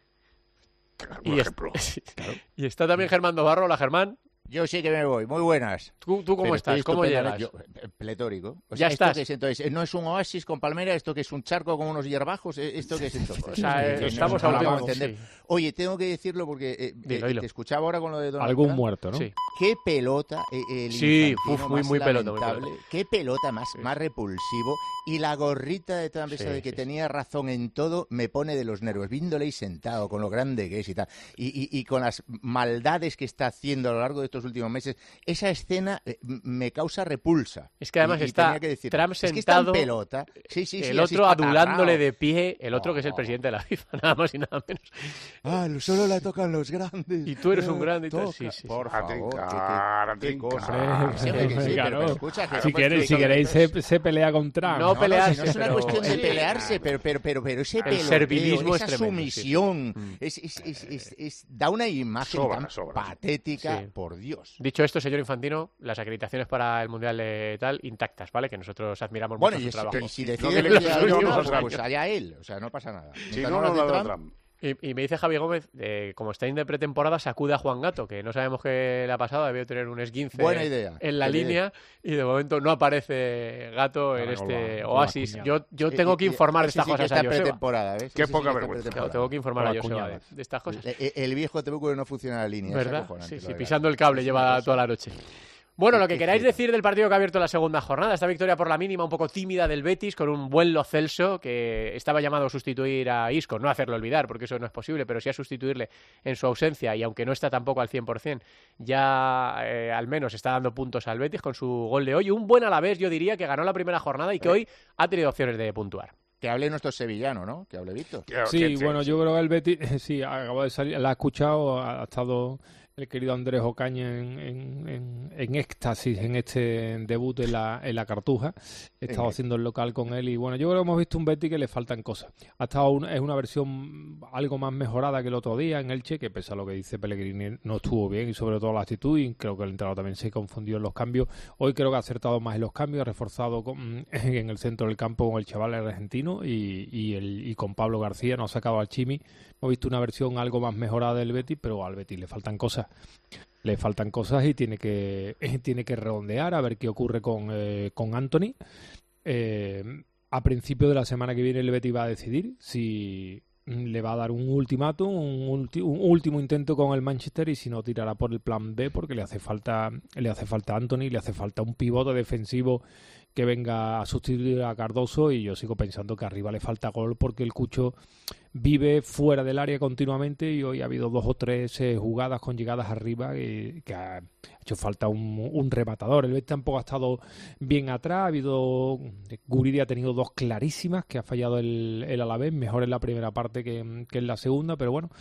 Y, es, claro. Y está también Germán Dobarro. Hola, Germán. Yo sí que me voy, muy buenas. ¿Tú, tú cómo Pero estás? ¿Cómo llegas? Yo, pletórico. O ya sea, ¿esto estás. Que es, entonces, ¿no es un oasis con palmera? ¿Esto que es un charco con unos hierbajos? ¿Esto qué es entonces? O sea, eh, no, estamos no, no hablando... lo entender. Sí. Oye, tengo que decirlo porque eh, dilo, dilo. te escuchaba ahora con lo de Donald Algún Trump. muerto, ¿no? Sí. Qué pelota eh, el sí, uf, muy, más muy pelota, lamentable. muy pelota. Qué pelota más, sí. más repulsivo. Y la gorrita de Trump, esa sí, de que sí, tenía razón en todo, me pone de los nervios. Viéndole ahí sentado, con lo grande que es y tal. Y, y, y con las maldades que está haciendo a lo largo de estos últimos meses, esa escena eh, me causa repulsa. Es que además y, y está que decir, Trump es que sentado, está en pelota. Sí, sí, el sí, otro adulándole de pie, el otro oh, que es el presidente de la FIFA, nada más y nada menos. Ah, solo le tocan los grandes. Y tú eres un grande. Y toca, sí, sí, por sí. favor. Trincar, ¿Qué, qué, qué trincar. sí, que sí, claro. pero, pero escucha, que si, no queréis, si queréis se, se pelea con Trump. No, no pelearse. No, no es una pero... cuestión de pelearse, pero, pero, pero, pero ese peloteo, servilismo esa es tremendo, sumisión, sí. es, es, es, es, es, da una imagen sobra, tan sobra. patética, Sí. por Dios. Dicho esto, señor Infantino, las acreditaciones para el Mundial de tal intactas, ¿vale? Que nosotros admiramos Bueno, mucho y, su trabajo. y si No, decide que que le- no, no, pues, no, pues allá él, o sea, no pasa nada. Si Mientras no, no no, lo hace no, no, Trump, Trump. Y, y me dice Javi Gómez, eh, como está en de pretemporada, sacude a Juan Gato, que no sabemos qué le ha pasado, debió tener un esguince Buena idea. en la Buena línea, y de momento no aparece Gato en Ahora este con la- oasis. con la Yo, yo Y- tengo y- que y- informar de ese estas sí que cosas está a en Joseba. pretemporada, ¿ves? Qué Ese sí poca que está en vergüenza. Claro, pretemporada. tengo que informar Con a las Joseba de, cuñadas. de estas cosas. Eh, eh, El viejo Temuco no funciona la línea. es ¿Verdad? acojonante Sí, lo sí, de pisando Gato. el cable Es lleva una cosa. toda la noche. Bueno, lo que Qué queráis fiel. decir del partido que ha abierto la segunda jornada, esta victoria por la mínima un poco tímida del Betis con un buen Lo Celso que estaba llamado a sustituir a Isco, no a hacerlo olvidar porque eso no es posible, pero sí a sustituirle en su ausencia y aunque no está tampoco al cien por cien, ya eh, al menos está dando puntos al Betis con su gol de hoy. Un buen Alavés, yo diría, que ganó la primera jornada y que hoy ha tenido opciones de puntuar. Que hable nuestro sevillano, ¿no? Que hable Víctor. Sí, bueno, yo creo que el Betis, sí, acabo de salir, la ha escuchado, ha estado el querido Andrés Ocaña en, en, en, en éxtasis en este debut en la, en la Cartuja. He estado haciendo el local con él y bueno, yo creo que hemos visto un Betis que le faltan cosas. Ha estado una, es una versión algo más mejorada que el otro día en Elche, que pese a lo que dice Pellegrini no estuvo bien y sobre todo la actitud, y creo que el entrenador también se confundió en los cambios. Hoy creo que ha acertado más en los cambios, ha reforzado con, en el centro del campo con el chaval argentino y, y, el, y con Pablo García, no ha sacado al Chimi. Hemos visto una versión algo más mejorada del Betis, pero al Betis le faltan cosas. Le faltan cosas y tiene que tiene que redondear a ver qué ocurre con, eh, con Anthony. Eh, a principio de la semana que viene el Betis va a decidir si le va a dar un ultimátum, un, ulti, un último intento con el Manchester y si no tirará por el plan B porque le hace falta le hace falta Anthony, le hace falta un pivote defensivo que venga a sustituir a Cardoso y yo sigo pensando que arriba le falta gol porque el Cucho vive fuera del área continuamente y hoy ha habido dos o tres eh, jugadas con llegadas arriba y, que ha hecho falta un, un rematador. El Betis tampoco ha estado bien atrás, ha habido Guridi ha tenido dos clarísimas que ha fallado el, el Alavés, mejor en la primera parte que, que en la segunda, pero bueno,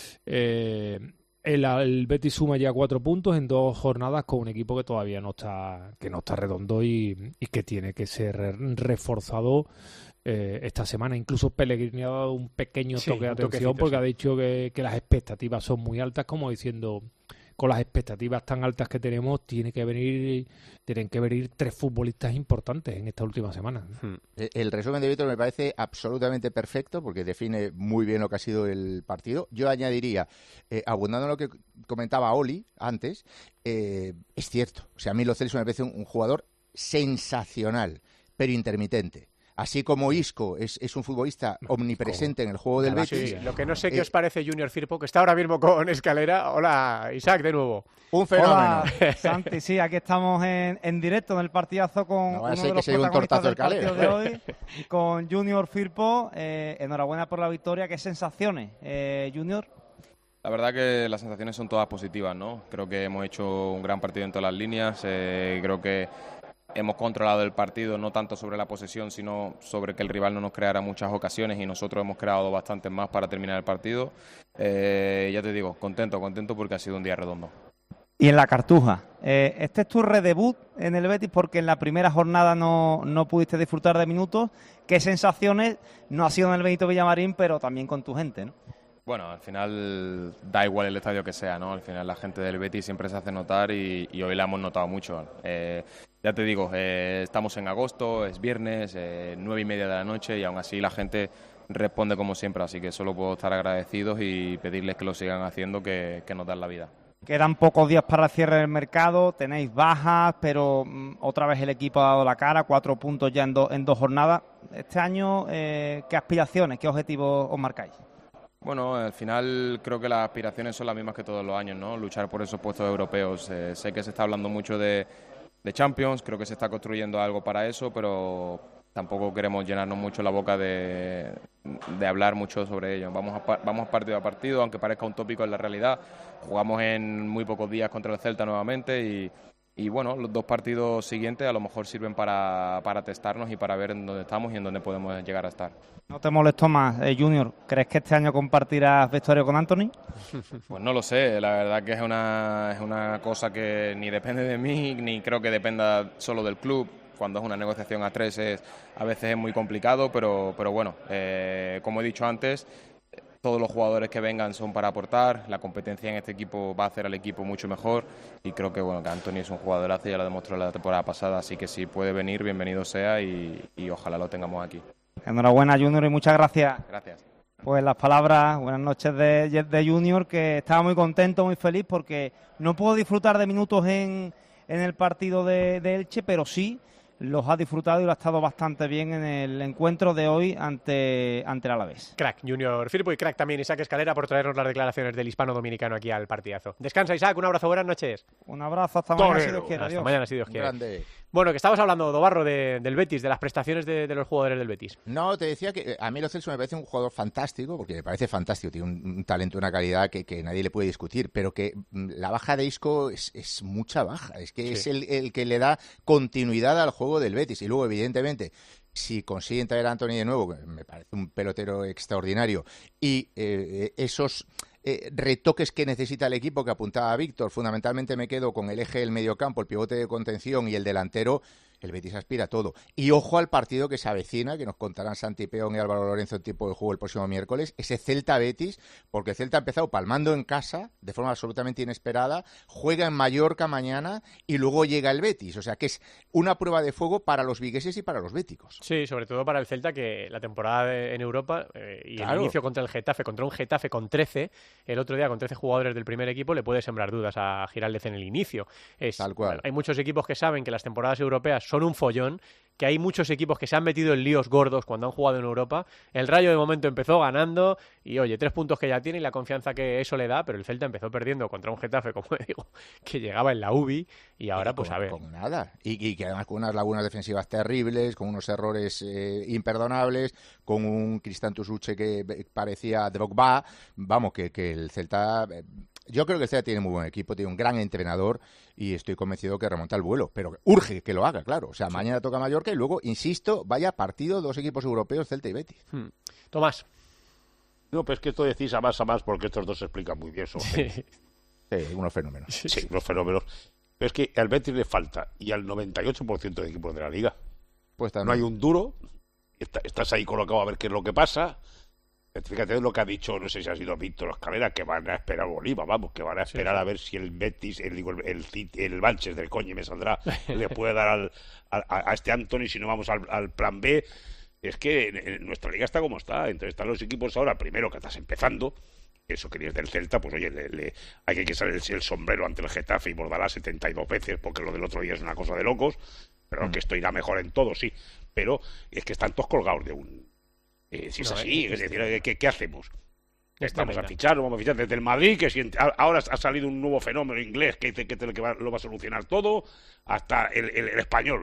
eh, El, el Betis suma ya cuatro puntos en dos jornadas con un equipo que todavía no está que no está redondo y, y que tiene que ser reforzado eh, esta semana. Incluso Pellegrini ha dado un pequeño Sí, toque de un atención toquecito, porque sí. ha dicho que, que las expectativas son muy altas, como diciendo con las expectativas tan altas que tenemos tiene que venir tienen que venir tres futbolistas importantes en esta última semana. El resumen de Víctor me parece absolutamente perfecto porque define muy bien lo que ha sido el partido. Yo añadiría, eh, abundando en lo que comentaba Oli antes, eh, es cierto. O sea, a mí Lo Celso me parece un, un jugador sensacional, pero intermitente. Así como Isco es, es un futbolista omnipresente en el juego del Betis. Sí, lo que no sé qué eh, os parece Junior Firpo, que está ahora mismo con Escalera. Hola, Isaac, de nuevo. Un fenómeno. Hola, Santi, sí, aquí estamos en, en directo en el partidazo con No uno vaya a ser de que los se lleve un protagonistas tortazo del el Calera. partido de hoy, con Junior Firpo. Eh, enhorabuena por la victoria. ¿Qué sensaciones, eh, Junior? La verdad que las sensaciones son todas positivas, ¿no? Creo que hemos hecho un gran partido en todas las líneas. Eh, creo que hemos controlado el partido no tanto sobre la posesión, sino sobre que el rival no nos creara muchas ocasiones y nosotros hemos creado bastantes más para terminar el partido. Eh, ya te digo, contento, contento porque ha sido un día redondo. Y en la Cartuja, eh, este es tu redebut en el Betis porque en la primera jornada no, no pudiste disfrutar de minutos. ¿Qué sensaciones? No ha sido en el Benito Villamarín, pero también con tu gente, ¿no? Bueno, al final da igual el estadio que sea, ¿no? Al final la gente del Betis siempre se hace notar y, y hoy la hemos notado mucho. Eh, ya te digo, eh, estamos en agosto, es viernes, eh, nueve y media de la noche y aún así la gente responde como siempre, así que solo puedo estar agradecidos y pedirles que lo sigan haciendo, que, que nos dan la vida. Quedan pocos días para el cierre del mercado, tenéis bajas, pero mm, otra vez el equipo ha dado la cara, cuatro puntos ya en, do, en dos jornadas. Este año, eh, ¿qué aspiraciones, qué objetivos os marcáis? Bueno, al final creo que las aspiraciones son las mismas que todos los años, ¿no? Luchar por esos puestos europeos. Eh, sé que se está hablando mucho de, de Champions, creo que se está construyendo algo para eso, pero tampoco queremos llenarnos mucho la boca de, de hablar mucho sobre ello. Vamos, a, vamos partido a partido, aunque parezca un tópico en la realidad. Jugamos en muy pocos días contra el Celta nuevamente y, y bueno, los dos partidos siguientes a lo mejor sirven para, para testarnos y para ver en dónde estamos y en dónde podemos llegar a estar. No te molesto más, eh, Junior. ¿Crees que este año compartirás vestuario con Anthony? Pues no lo sé, la verdad que es una, es una cosa que ni depende de mí, ni creo que dependa solo del club. Cuando es una negociación a tres es, a veces es muy complicado, pero, pero bueno, eh, como he dicho antes, todos los jugadores que vengan son para aportar, la competencia en este equipo va a hacer al equipo mucho mejor y creo que bueno que Anthony es un jugadorazo, ya lo demostró la temporada pasada, así que si puede venir, bienvenido sea y, y ojalá lo tengamos aquí. Enhorabuena, Junior, y muchas gracias. Gracias. Pues las palabras, buenas noches de, de Junior, que estaba muy contento, muy feliz, porque no pudo disfrutar de minutos en, en el partido de, de Elche, pero sí los ha disfrutado y lo ha estado bastante bien en el encuentro de hoy ante, ante el Alavés. Crack, Junior Firpo, y crack también Isaac Escalera por traernos las declaraciones del hispano dominicano aquí al partidazo. Descansa, Isaac, un abrazo, buenas noches. Un abrazo, hasta mañana si Dios quiere. Hasta mañana si Dios quiere. Grande. Bueno, que estabas hablando, Dobarro, de, del Betis, de las prestaciones de, de los jugadores del Betis. No, te decía que a mí Lo Celso me parece un jugador fantástico, porque me parece fantástico, tiene un, un talento, una calidad que, que nadie le puede discutir, pero que la baja de Isco es, es mucha baja, es que sí. es el, el que le da continuidad al juego del Betis, y luego evidentemente si consiguen traer a Anthony de nuevo, que me parece un pelotero extraordinario, y eh, esos eh, retoques que necesita el equipo que apuntaba a Víctor, fundamentalmente me quedo con el eje del mediocampo, el pivote de contención y el delantero. El Betis aspira a todo. Y ojo al partido que se avecina, que nos contarán Santi Peón y Álvaro Lorenzo en tiempo de juego el próximo miércoles, ese Celta-Betis, porque el Celta ha empezado palmando en casa, de forma absolutamente inesperada, juega en Mallorca mañana y luego llega el Betis. O sea que es una prueba de fuego para los vigueses y para los béticos. Sí, sobre todo para el Celta, que la temporada de, en Europa eh, y claro. el inicio contra el Getafe, contra un Getafe con trece, el otro día con trece jugadores del primer equipo, le puede sembrar dudas a Giraldez en el inicio. Es, Tal cual. Hay muchos equipos que saben que las temporadas europeas son un follón, que hay muchos equipos que se han metido en líos gordos cuando han jugado en Europa. El Rayo de momento empezó ganando y oye, tres puntos que ya tiene y la confianza que eso le da, pero el Celta empezó perdiendo contra un Getafe, como digo, que llegaba en la U B I y ahora y pues con, a ver. Con nada, y, y que además con unas lagunas defensivas terribles, con unos errores eh, imperdonables, con un Cristantus Uche que parecía Drogba, vamos, que, que el Celta... Eh, Yo creo que el Celta tiene muy buen equipo, tiene un gran entrenador y estoy convencido que remonta el vuelo, pero urge que lo haga, claro. O sea, sí. Mañana toca Mallorca y luego, insisto, vaya partido, dos equipos europeos, Celta y Betis. Hmm. Tomás. No, pero es que esto decís a más a más porque estos dos se explican muy bien. Sí. sí, unos fenómenos. Sí, sí, unos fenómenos. Pero es que al Betis le falta, y al noventa y ocho por ciento de equipos de la Liga. Pues también. No hay un duro, está, estás ahí colocado a ver qué es lo que pasa. Fíjate lo que ha dicho, no sé si ha sido Víctor Escalera, que van a esperar Bolívar, vamos, que van a esperar sí, sí. a ver si el Betis, el digo, el, el, el Manches del coño me saldrá, le puede dar al, a, a este Anthony si no vamos al, al plan B. Es que en, en nuestra liga está como está, entonces están los equipos ahora, primero que estás empezando, eso que eres del Celta, pues oye, le, le, hay que quitarle el, el sombrero ante el Getafe y Bordalás setenta y dos veces, porque lo del otro día es una cosa de locos, pero mm. que esto irá mejor en todo, sí, pero es que están todos colgados de un... Eh, si es no, así, es decir, ¿qué, qué hacemos? Estamos a fichar, vamos a fichar desde el Madrid, que si ahora ha salido un nuevo fenómeno inglés que, que, que, que va, lo va a solucionar todo, hasta el, el, el español,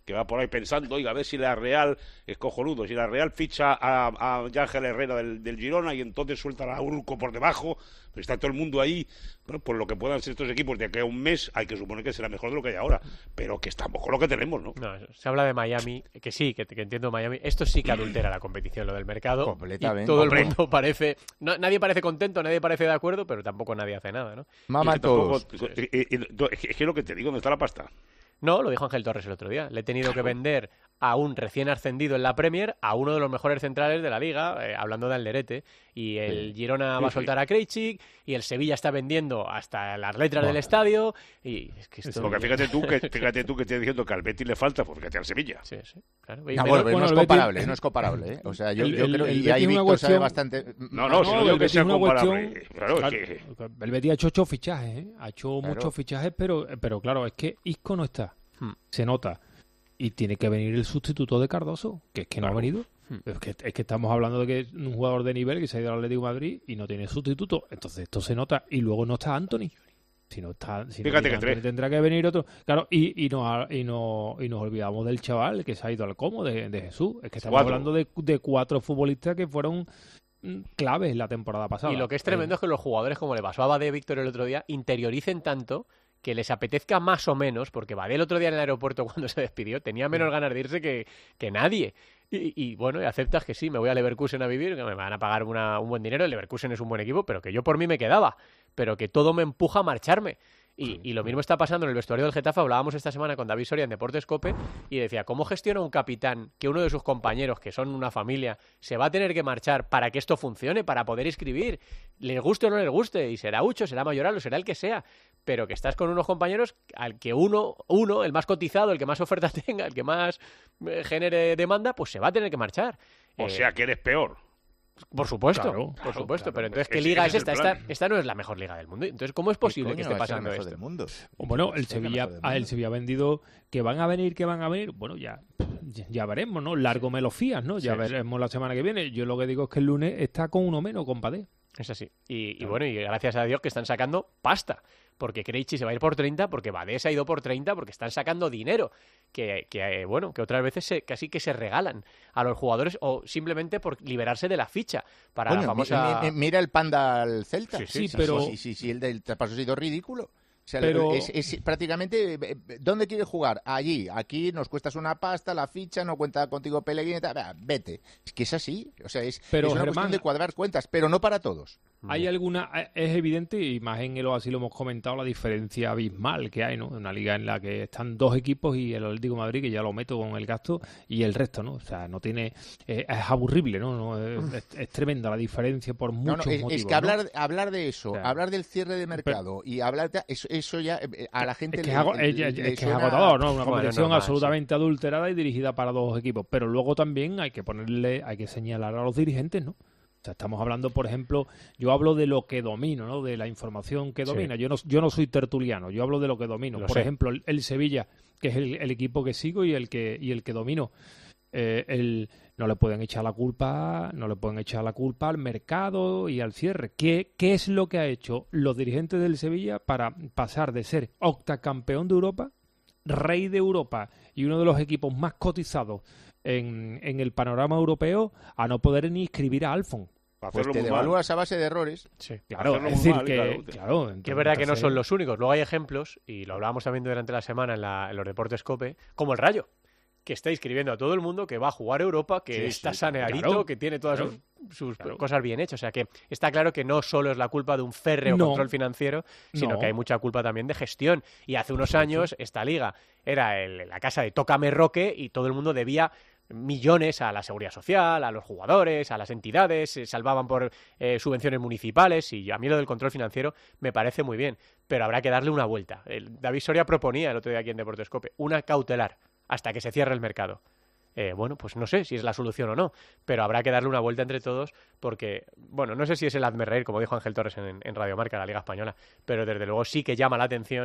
que va por ahí pensando, oiga, a ver si la Real es cojonudo, si la Real ficha a, a Ángel Herrera del, del Girona y entonces suelta a Urco por debajo, pues está todo el mundo ahí, bueno, por lo que puedan ser estos equipos de aquí a un mes, hay que suponer que será mejor de lo que hay ahora, pero que estamos con lo que tenemos, ¿no? No, se habla de Miami, que sí, que, que entiendo Miami, esto sí que adultera la competición, lo del mercado, completamente. Y todo Hombre. el mundo parece, no, nadie parece contento, nadie parece de acuerdo, pero tampoco nadie hace nada, ¿no? Mama todos. Tampoco, y, y, y, es que lo que te digo, ¿dónde está la pasta? No, lo dijo Ángel Torres el otro día. Le he tenido que vender a un recién ascendido en la Premier a uno de los mejores centrales de la Liga, eh, hablando de Alderete. Y el Girona Sí, va a sí. soltar a Krejcik y el Sevilla está vendiendo hasta las letras Buah. del estadio. Y es que esto... Porque fíjate tú que fíjate tú que estoy diciendo que al Betis le falta, pues fíjate al Sevilla. Sí, sí, claro. No, bueno, pero no es comparable, no es comparable, ¿eh? O sea, yo, El- yo el- creo el y Betis ahí es una Víctor sabe cuestión- bastante. No, no, si no el digo que Betis sea es una comparable. cuestión- Claro, es claro, que- el Betis ha hecho ocho fichajes, ¿eh? Ha hecho Claro. muchos fichajes, pero, pero claro, es que Isco no está. Hmm. Se nota. Y tiene que venir el sustituto de Cardoso, que es que no ha venido. Hmm. Es que, es que estamos hablando de que es un jugador de nivel que se ha ido al Atlético de Madrid y no tiene sustituto. Entonces esto se nota. Y luego no está Anthony. Si no está, si no Fíjate viene que tres. Anthony, tendrá que venir otro. Claro, y, y, nos, y, no, y nos olvidamos del chaval que se ha ido al Como, de, de Jesús. Es que estamos Cuatro. hablando de, de cuatro futbolistas que fueron mm, claves la temporada pasada. Y lo que es tremendo es que los jugadores, como le pasó a Badé Víctor el otro día, interioricen tanto que les apetezca más o menos, porque Badé el otro día en el aeropuerto cuando se despidió tenía menos ganas de irse que, que nadie. Y, y bueno, y aceptas que sí, me voy a Leverkusen a vivir, que me van a pagar una, un buen dinero, el Leverkusen es un buen equipo, pero que yo por mí me quedaba, pero que todo me empuja a marcharme. Y, y lo mismo está pasando en el vestuario del Getafe. Hablábamos esta semana con David Soria en Deportes Cope y decía, ¿cómo gestiona un capitán que uno de sus compañeros, que son una familia, se va a tener que marchar para que esto funcione, para poder escribir? Les guste o no les guste, y será Ucho, será Mayoral o será el que sea, pero que estás con unos compañeros al que uno, uno, el más cotizado, el que más oferta tenga, el que más eh, genere demanda, pues se va a tener que marchar. O Eh, sea que eres peor. Por supuesto, Claro, por claro, supuesto, claro. pero entonces, ¿qué Ese- liga ese es es el esta? plan. esta? Esta no es la mejor liga del mundo. Entonces, ¿cómo es posible que esté Coño, va a ser la pasando mejor esto? del mundo. Bueno, el Es la Sevilla, mejor del a el mundo. Sevilla ha vendido que van a venir, que van a venir. Bueno, ya, ya, ya veremos, ¿no? Largo me lo fías, ¿no? Ya Sí, veremos la semana que viene. Yo lo que digo es que el lunes está con uno menos, con Padé. Es así. Y, y bueno, y gracias a Dios que están sacando pasta. Porque Krejci se va a ir por treinta, porque Badé se ha ido por treinta, porque están sacando dinero. Que, que eh, bueno, que otras veces se, casi que se regalan a los jugadores o simplemente por liberarse de la ficha para Bueno, la mi- famosa... mi- mi- mira el Panda al Celta. Sí, sí, pero- Sí, sí, sí, el del traspaso ha sido ridículo. O sea, Pero- es, es prácticamente, eh, ¿dónde quieres jugar? Allí, aquí nos cuestas una pasta, la ficha, no cuenta contigo Pellegrini, tal, bah, vete. Es que es así, o sea, es, Pero, es una Germán, cuestión de cuadrar cuentas, pero no para todos. Hay alguna, es evidente, y más en el así lo hemos comentado, la diferencia abismal que hay, ¿no? Una liga en la que están dos equipos y el Atlético de Madrid, que ya lo meto con el gasto, y el resto, ¿no? O sea, no tiene, eh, es aburrible, ¿no? No, es, es, es tremenda la diferencia por No, muchos no, es, motivos, es que ¿no? hablar, hablar de eso, O sea, hablar del cierre de mercado y hablar de eso, eso ya eh, a la gente Es que, le, es, ago- le- es- le es que es suena- agotador, ¿no? Una Bueno, competición normal, absolutamente adulterada y dirigida para dos equipos. Pero luego también hay que ponerle, hay que señalar a los dirigentes, ¿no? O sea, estamos hablando, por ejemplo, yo hablo de lo que domino, ¿no? De la información que Sí. domina. Yo no, yo no soy tertuliano, yo hablo de lo que domino. Lo por sé. ejemplo, el, el Sevilla, que es el, el equipo que sigo y el que y el que domino. Eh, el, no le pueden echar la culpa, no le pueden echar la culpa al mercado y al cierre. ¿Qué, qué es lo que ha hecho los dirigentes del Sevilla para pasar de ser octacampeón de Europa, rey de Europa y uno de los equipos más cotizados en, en el panorama europeo a no poder ni escribir a Alfon? Pues te devalúas a base de errores. Sí. Claro, Hacerlo es muy decir mal, que, claro. claro, Que es verdad que no entonces- son los únicos. Luego hay ejemplos, y lo hablábamos también durante la semana en, la- en los Deportes Cope, como el Rayo, que está inscribiendo a todo el mundo, que va a jugar Europa, que Sí, está sí, saneadito, claro, que tiene todas claro, sus, sus claro. cosas bien hechas. O sea que está claro que no solo es la culpa de un férreo No. control financiero, sino No. que hay mucha culpa también de gestión. Y hace unos años esta liga era el- la casa de Tócame Roque y todo el mundo debía millones a la seguridad social, a los jugadores, a las entidades, se salvaban por eh, subvenciones municipales, y a mí lo del control financiero me parece muy bien, pero habrá que darle una vuelta. El, David Soria proponía el otro día aquí en Deportes Cope una cautelar hasta que se cierre el mercado. Eh, bueno, pues no sé si es la solución o no, pero habrá que darle una vuelta entre todos porque, bueno, no sé si es el hazme reír, como dijo Ángel Torres en, en Radio Marca, la Liga Española, pero desde luego sí que llama la atención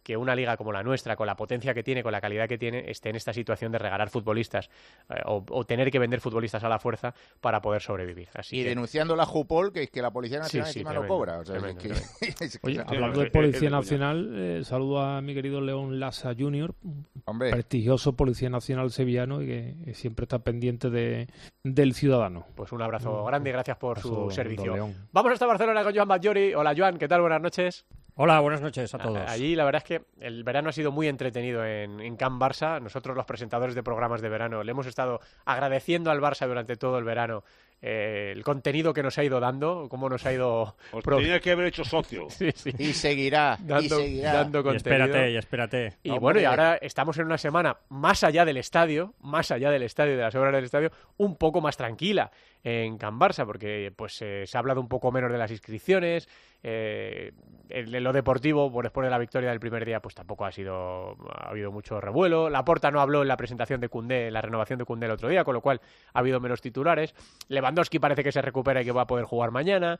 que una liga como la nuestra, con la potencia que tiene, con la calidad que tiene, esté en esta situación de regalar futbolistas eh, o, o tener que vender futbolistas a la fuerza para poder sobrevivir. Así y que... denunciando la Jupol, que es que la Policía Nacional sí, sí, encima tremendo, no cobra. O sea, tremendo, que... tremendo. Oye, hablando de Policía Nacional, eh, saludo a mi querido León Lassa junior, Hombre. prestigioso Policía Nacional sevillano y que, que siempre está pendiente de, del ciudadano. Pues un abrazo grande y gracias por su servicio. León. Vamos hasta Barcelona con Joan Batllori. Hola Joan, ¿qué tal? Buenas noches. Hola, buenas noches a todos. Allí la verdad es que el verano ha sido muy entretenido en, en Camp Barça. Nosotros los presentadores de programas de verano le hemos estado agradeciendo al Barça durante todo el verano eh, el contenido que nos ha ido dando, cómo nos ha ido... Os pro... tenía que haber hecho socio. sí, sí. Y seguirá, dando, y seguirá. Dando contenido. Y espérate, y espérate. Y no, bueno, porque... y ahora estamos en una semana más allá del estadio, más allá del estadio, de las obras del estadio, un poco más tranquila en Can Barça, porque pues eh, se ha hablado un poco menos de las inscripciones, eh, en, en lo deportivo, pues, después de la victoria del primer día, pues tampoco ha sido, ha habido mucho revuelo. Laporta no habló en la presentación de Koundé, en la renovación de Koundé el otro día, con lo cual ha habido menos titulares. Lewandowski parece que se recupera y que va a poder jugar mañana.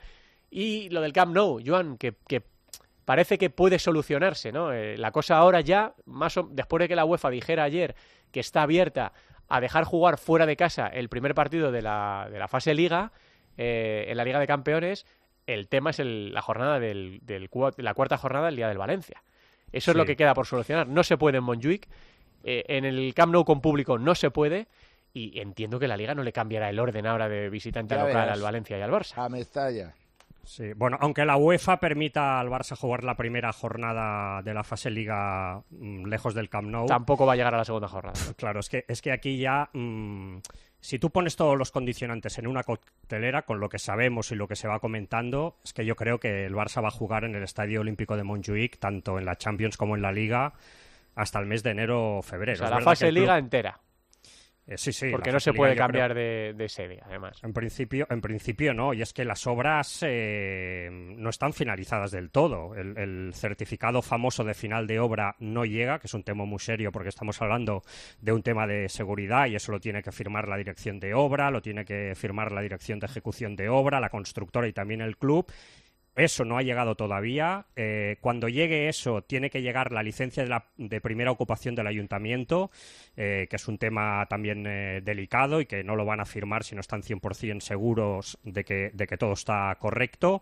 Y lo del Camp Nou, Joan, que, que parece que puede solucionarse, ¿no? Eh, la cosa ahora ya, más o, después de que la UEFA dijera ayer que está abierta a dejar jugar fuera de casa el primer partido de la, de la fase Liga, eh, en la Liga de Campeones, el tema es el, la jornada del, del la cuarta jornada del día del Valencia. Eso sí. Es lo que queda por solucionar. No se puede en Montjuic, eh, en el Camp Nou con público no se puede, y entiendo que la Liga no le cambiará el orden ahora de visitante ya local verás. Al Valencia y al Barça. A Mestalla. Sí, bueno, aunque la UEFA permita al Barça jugar la primera jornada de la fase Liga mmm, lejos del Camp Nou, tampoco va a llegar a la segunda jornada. Claro, es que es que aquí ya mmm, si tú pones todos los condicionantes en una coctelera, con lo que sabemos y lo que se va comentando, es que yo creo que el Barça va a jugar en el Estadio Olímpico de Montjuic, tanto en la Champions como en la Liga, hasta el mes de enero o febrero. O sea, la fase Liga club... entera. Eh, sí, sí. Porque no se puede cambiar creo... de, de sede, además. En principio, en principio no, y es que las obras eh, no están finalizadas del todo. El, el certificado famoso de final de obra no llega, que es un tema muy serio porque estamos hablando de un tema de seguridad y eso lo tiene que firmar la dirección de obra, lo tiene que firmar la dirección de ejecución de obra, la constructora y también el club. Eso no ha llegado todavía. Eh, cuando llegue eso, tiene que llegar la licencia de, la, de primera ocupación del ayuntamiento, eh, que es un tema también eh, delicado y que no lo van a firmar si no están cien por ciento seguros de que, de que todo está correcto.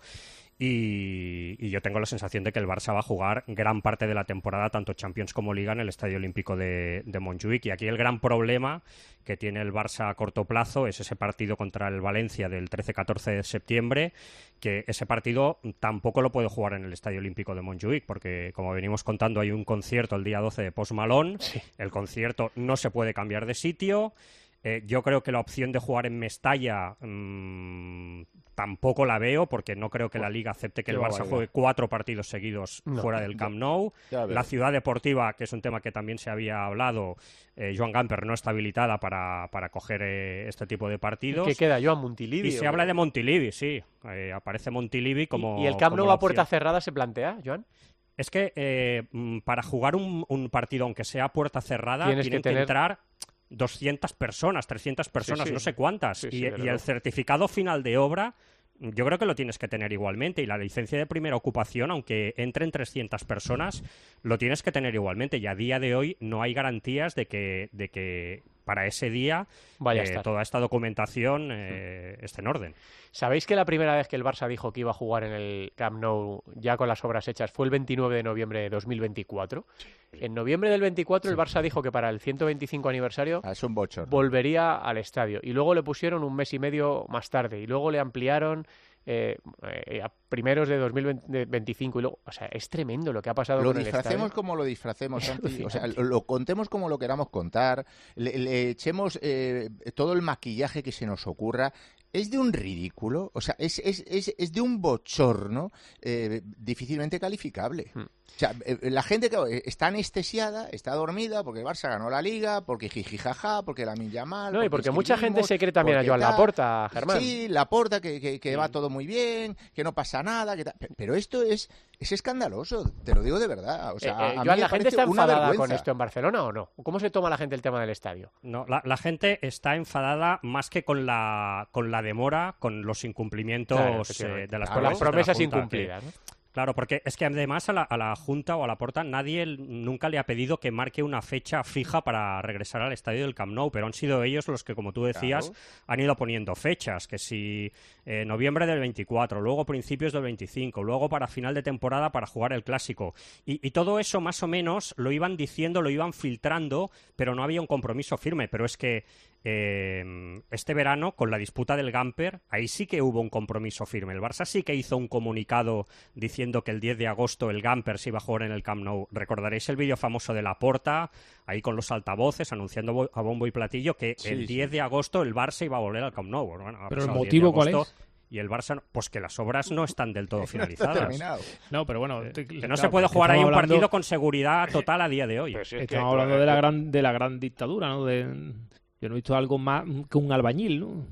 Y, y yo tengo la sensación de que el Barça va a jugar gran parte de la temporada, tanto Champions como Liga, en el Estadio Olímpico de, de Montjuic. Y aquí el gran problema que tiene el Barça a corto plazo es ese partido contra el Valencia del trece catorce de septiembre, que ese partido tampoco lo puede jugar en el Estadio Olímpico de Montjuic, porque, como venimos contando, hay un concierto el día doce de Post Malone. Sí. El concierto no se puede cambiar de sitio. Eh, yo creo que la opción de jugar en Mestalla mmm, tampoco la veo, porque no creo que la Liga acepte que el Barça juegue cuatro partidos seguidos no. fuera del Camp Nou. La ciudad deportiva, que es un tema que también se había hablado, eh, Joan Gamper no está habilitada para, para coger eh, este tipo de partidos. ¿Qué queda, Joan? ¿Montilivi? Y se habla de Montilivi, sí. Eh, aparece Montilivi como... ¿Y, y el Camp Nou a puerta cerrada se plantea, Joan? Es que eh, para jugar un, un partido, aunque sea a puerta cerrada, Tienes tienen que, tener... que entrar doscientas personas, trescientas personas, sí, sí. no sé cuántas. Sí, sí, y, y el certificado final de obra, yo creo que lo tienes que tener igualmente. Y la licencia de primera ocupación, aunque entren trescientas personas, lo tienes que tener igualmente. Y a día de hoy no hay garantías de que, de que para ese día Vaya eh, toda esta documentación eh, esté en orden. ¿Sabéis que la primera vez que el Barça dijo que iba a jugar en el Camp Nou ya con las obras hechas fue el veintinueve de noviembre de dos mil veinticuatro? Sí. En noviembre del veinticuatro sí. el Barça dijo que para el ciento veinticinco aniversario ah, es un bochorno. Volvería al estadio. Y luego le pusieron un mes y medio más tarde. Y luego le ampliaron eh, eh, a primeros de dos mil veinticinco. Y luego, o sea, es tremendo lo que ha pasado lo con el estadio. Lo disfracemos como lo disfracemos, Santi. O sea, lo contemos como lo queramos contar. Le, le echemos eh, todo el maquillaje que se nos ocurra. Es de un ridículo, o sea, es, es, es, es de un bochorno eh, difícilmente calificable. Hmm. O sea, eh, la gente que está anestesiada, está dormida porque el Barça ganó la Liga, porque jiji jaja, porque la Lamine Yamal. No, y porque mucha gente se cree también a Joan tal, Laporta, Germán. Sí, Laporta, que, que, que sí. va todo muy bien, que no pasa nada, que tal. Pero esto es, es escandaloso, te lo digo de verdad. O sea, eh, eh, a Joan, mí ¿la gente está una enfadada vergüenza. con esto en Barcelona o no? ¿Cómo se toma la gente el tema del estadio? No, la, la gente está enfadada más que con la, con la demora, con los incumplimientos claro, eh, de las, con las promesas incumplidas, ¿no? Claro, porque es que además a la, a la Junta o a la Porta nadie nunca le ha pedido que marque una fecha fija para regresar al estadio del Camp Nou, pero han sido ellos los que, como tú decías, claro, han ido poniendo fechas, que si eh, noviembre del veinticuatro, luego principios del veinticinco, luego para final de temporada para jugar el Clásico. Y, y todo eso más o menos lo iban diciendo, lo iban filtrando, pero no había un compromiso firme. Pero es que eh, este verano, con la disputa del Gamper, ahí sí que hubo un compromiso firme. El Barça sí que hizo un comunicado diciendo que el diez de agosto el Gamper se iba a jugar en el Camp Nou. Recordaréis el vídeo famoso de Laporta, ahí con los altavoces, anunciando a bombo y platillo que sí, el diez sí. de agosto el Barça iba a volver al Camp Nou. Bueno, ¿pero el motivo cuál es? Y el Barça, pues que las obras no están del todo finalizadas. No, no, pero bueno, te, que no claro, se puede jugar ahí un hablando... partido con seguridad total a día de hoy. Pues es estamos que, hablando claro, de la gran de la gran dictadura, ¿no? De, yo no he visto algo más que un albañil, ¿no?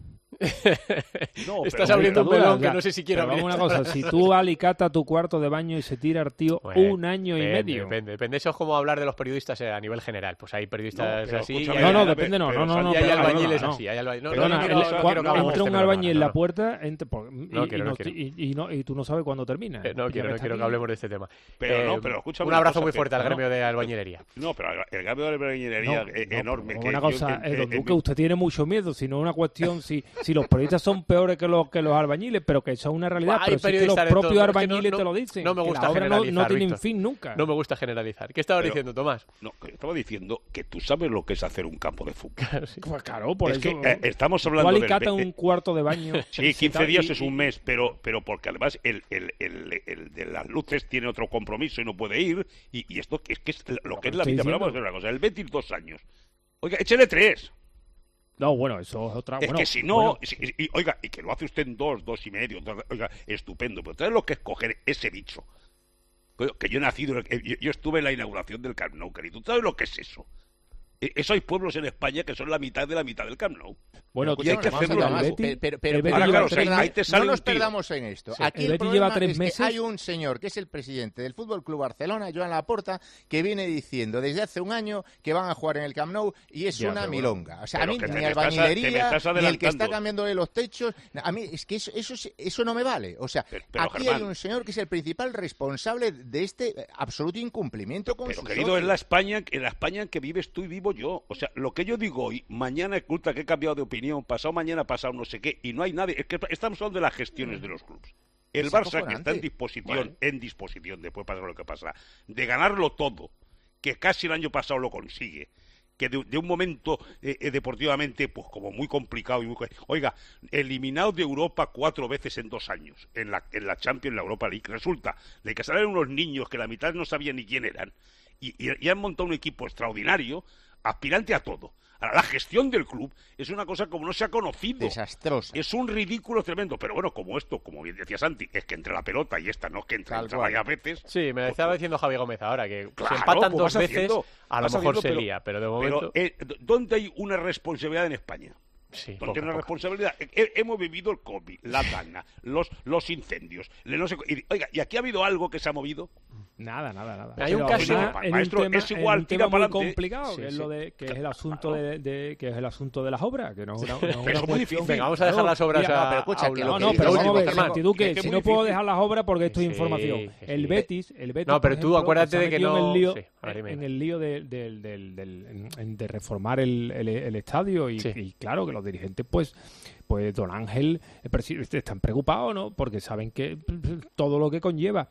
No, estás abriendo un melón que no sé si quiero abrir. Una cosa, si tú alicatas tu cuarto de baño y se tira el tío bueno, un año depende, y medio. Depende, depende. Eso es como hablar de los periodistas a nivel general. Pues hay periodistas no, así. No, no, no, depende, no, no, no, no. Y hay albañiles no, así. Hay albañiles. No, no, no, no, no, quiero, no entra un albañil en la puerta entre, por, y, no, quiero, y, no, y, y, no, y tú no sabes cuándo termina. Eh, no quiero, no quiero que hablemos de este tema. Pero no, pero escúchame. Un abrazo muy fuerte al gremio de albañilería. No, pero el gremio de albañilería es enorme. Una cosa, Don Duque, usted tiene mucho miedo, si no es una cuestión, si los periodistas son peores que los que los albañiles, pero que eso es una realidad. Pero si es que los propios albañiles no, no, te lo dicen. No me gusta generalizar, no, no tienen Víctor. fin nunca. No me gusta generalizar. ¿Qué estabas pero, diciendo, Tomás? No, estaba diciendo que tú sabes lo que es hacer un campo de fútbol. Claro, sí. Pues claro, por es eso. Que, eh, estamos hablando de alicata un cuarto de baño. Sí, quince días es un mes, pero pero porque además el, el, el, el de las luces tiene otro compromiso y no puede ir. Y, y esto es que es lo que es la vida. Pero vamos a ver una cosa. El Betis dos años. Oiga, échale tres. No, bueno, eso es otra... Es bueno, que si no... Bueno. Si, y, oiga, y que lo hace usted en dos, dos y medio, dos, oiga, estupendo. Pero ¿sabes lo que es coger ese bicho? Que yo he nacido... Yo, yo estuve en la inauguración del Camp Nou, querido. ¿Tú sabes lo que es eso? Eso hay pueblos en España que son la mitad de la mitad del Camp Nou. Bueno, y hay que hacerlo más. Pero, pero, pero, pero ahora, claro, perdona, ahí te sale no nos un tío. perdamos en esto. Sí. Aquí el el Betis problema lleva tres es meses. que hay un señor que es el presidente del F C Barcelona, Joan Laporta, que viene diciendo desde hace un año que van a jugar en el Camp Nou y es ya, una milonga. O sea, a mí ni albañilería, ni el que está cambiando de los techos, a mí es que eso, eso, eso no me vale. O sea, pero, pero, aquí Germán, hay un señor que es el principal responsable de este absoluto incumplimiento con Pero, sus querido, socios. en la España, en la España en que vives tú y vivo yo. O sea, lo que yo digo hoy, mañana es culpa que he cambiado de opinión, pasado mañana, pasado no sé qué, y no hay nadie. Es que estamos hablando de las gestiones de los clubes. El Barça, que está en disposición, bueno. en disposición, después pasa lo que pasa, de ganarlo todo, que casi el año pasado lo consigue, que de, de un momento eh, eh, deportivamente, pues como muy complicado y muy... Oiga, eliminado de Europa cuatro veces en dos años, en la, en la Champions, en la Europa League, resulta de que salen unos niños que la mitad no sabían ni quién eran, y, y, y han montado un equipo extraordinario, aspirante a todo. Ahora, la gestión del club es una cosa como no se ha conocido. Desastrosa. Es un ridículo tremendo. Pero bueno, como esto, como bien decía Santi, es que entre la pelota y esta no es que entre, entra varias veces. Sí, me estaba pues, diciendo Javi Gómez ahora, que claro, si empatan pues dos veces, haciendo, a lo mejor haciendo, se pero, lía, pero de momento... Pero, eh, ¿dónde hay una responsabilidad en España? Sí, ¿Dónde hay una responsabilidad? He, hemos vivido el COVID, la tana, los, los incendios. Le no sé, y, oiga, ¿y aquí ha habido algo que se ha movido? Nada, nada, nada. Hay un caso, en maestro, un tema, es igual, un tema muy complicado, sí, que es sí. lo de que es el asunto claro. de, de que es el asunto de las obras, que no es una, no es una cuestión. Difícil. Venga, vamos a dejar las obras Mira, a, no, pero escucha, a que no, no, pero vamos a ver, Santi Duque, si no puedo difícil. dejar las obras porque esto es sí, información. Sí, sí. El Betis, el Betis. No, pero tú acuérdate de que no en el lío, sí, en el lío de, de, de, de, de, de reformar el, el, el estadio y, sí. y claro que los dirigentes pues pues don Ángel están preocupados, ¿no? Porque saben que todo lo que conlleva.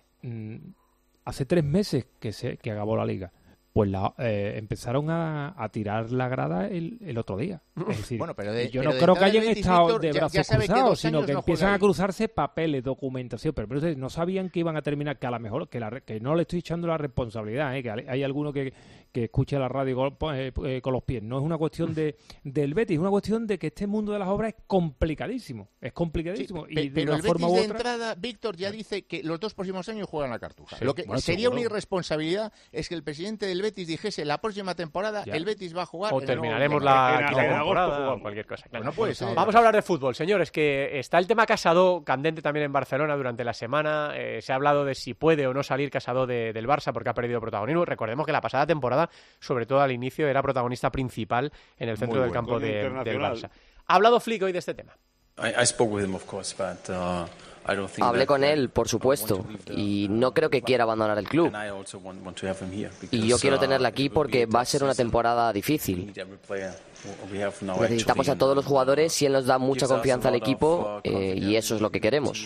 Hace tres meses que se que acabó la liga, pues la, eh, empezaron a, a tirar la grada el, el otro día. Es decir, bueno, pero de, yo pero no creo que hayan Betis, estado Víctor, de brazos ya, ya cruzados, que sino que no empiezan a cruzarse papeles, documentación. Pero, pero ustedes no sabían que iban a terminar, que a lo mejor, que, la, que no le estoy echando la responsabilidad, ¿eh? Que hay alguno que, que escucha la radio con, eh, eh, con los pies. No es una cuestión de del Betis, es una cuestión de que este mundo de las obras es complicadísimo. Es complicadísimo. Sí, y de pero una el forma Betis u de otra... entrada, Víctor ya dice que los dos próximos años juegan la Cartuja. Sí, Lo que bueno, sería seguro. una irresponsabilidad es que el presidente del Betis dijese la próxima temporada ya. el Betis va a jugar... O terminaremos la, la, la temporada o cualquier cosa. Claro. No puede ser. Vamos a hablar de fútbol, señores, que está el tema Casado candente también en Barcelona durante la semana. Eh, se ha hablado de si puede o no salir Casado de, del Barça porque ha perdido protagonismo. Recordemos que la pasada temporada, sobre todo al inicio, era protagonista principal en el centro del campo de, del Barça. Ha hablado Flick hoy de este tema. Hablé con él, por supuesto, y no creo que quiera abandonar el club. Y yo quiero tenerle aquí porque va a ser una temporada difícil. Necesitamos a todos los jugadores y él nos da mucha confianza al equipo eh, y eso es lo que queremos.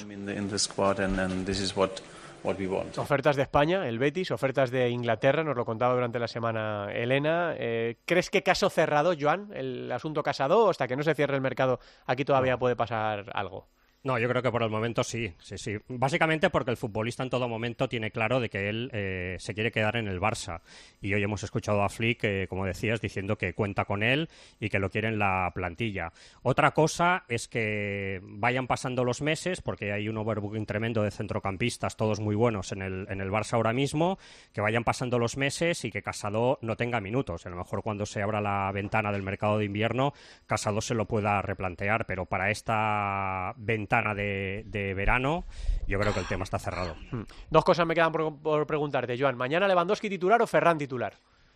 Ofertas de España, el Betis, ofertas de Inglaterra, nos lo contaba durante la semana Elena. Eh, ¿Crees que caso cerrado, Joan, el asunto Casado, o hasta que no se cierre el mercado aquí todavía puede pasar algo? No, yo creo que por el momento sí, sí, sí. Básicamente porque el futbolista en todo momento tiene claro de que él eh, se quiere quedar en el Barça. Y hoy hemos escuchado a Flick, eh, como decías, diciendo que cuenta con él y que lo quiere en la plantilla. Otra cosa es que vayan pasando los meses, porque hay un overbooking tremendo de centrocampistas, todos muy buenos en el, en el Barça ahora mismo, que vayan pasando los meses y que Casado no tenga minutos. A lo mejor cuando se abra la ventana del mercado de invierno, Casado se lo pueda replantear, pero para esta ventana De, de verano, yo creo que el tema está cerrado. Dos cosas me quedan por, por preguntarte, Joan. ¿Mañana Lewandowski titular o Ferran titular?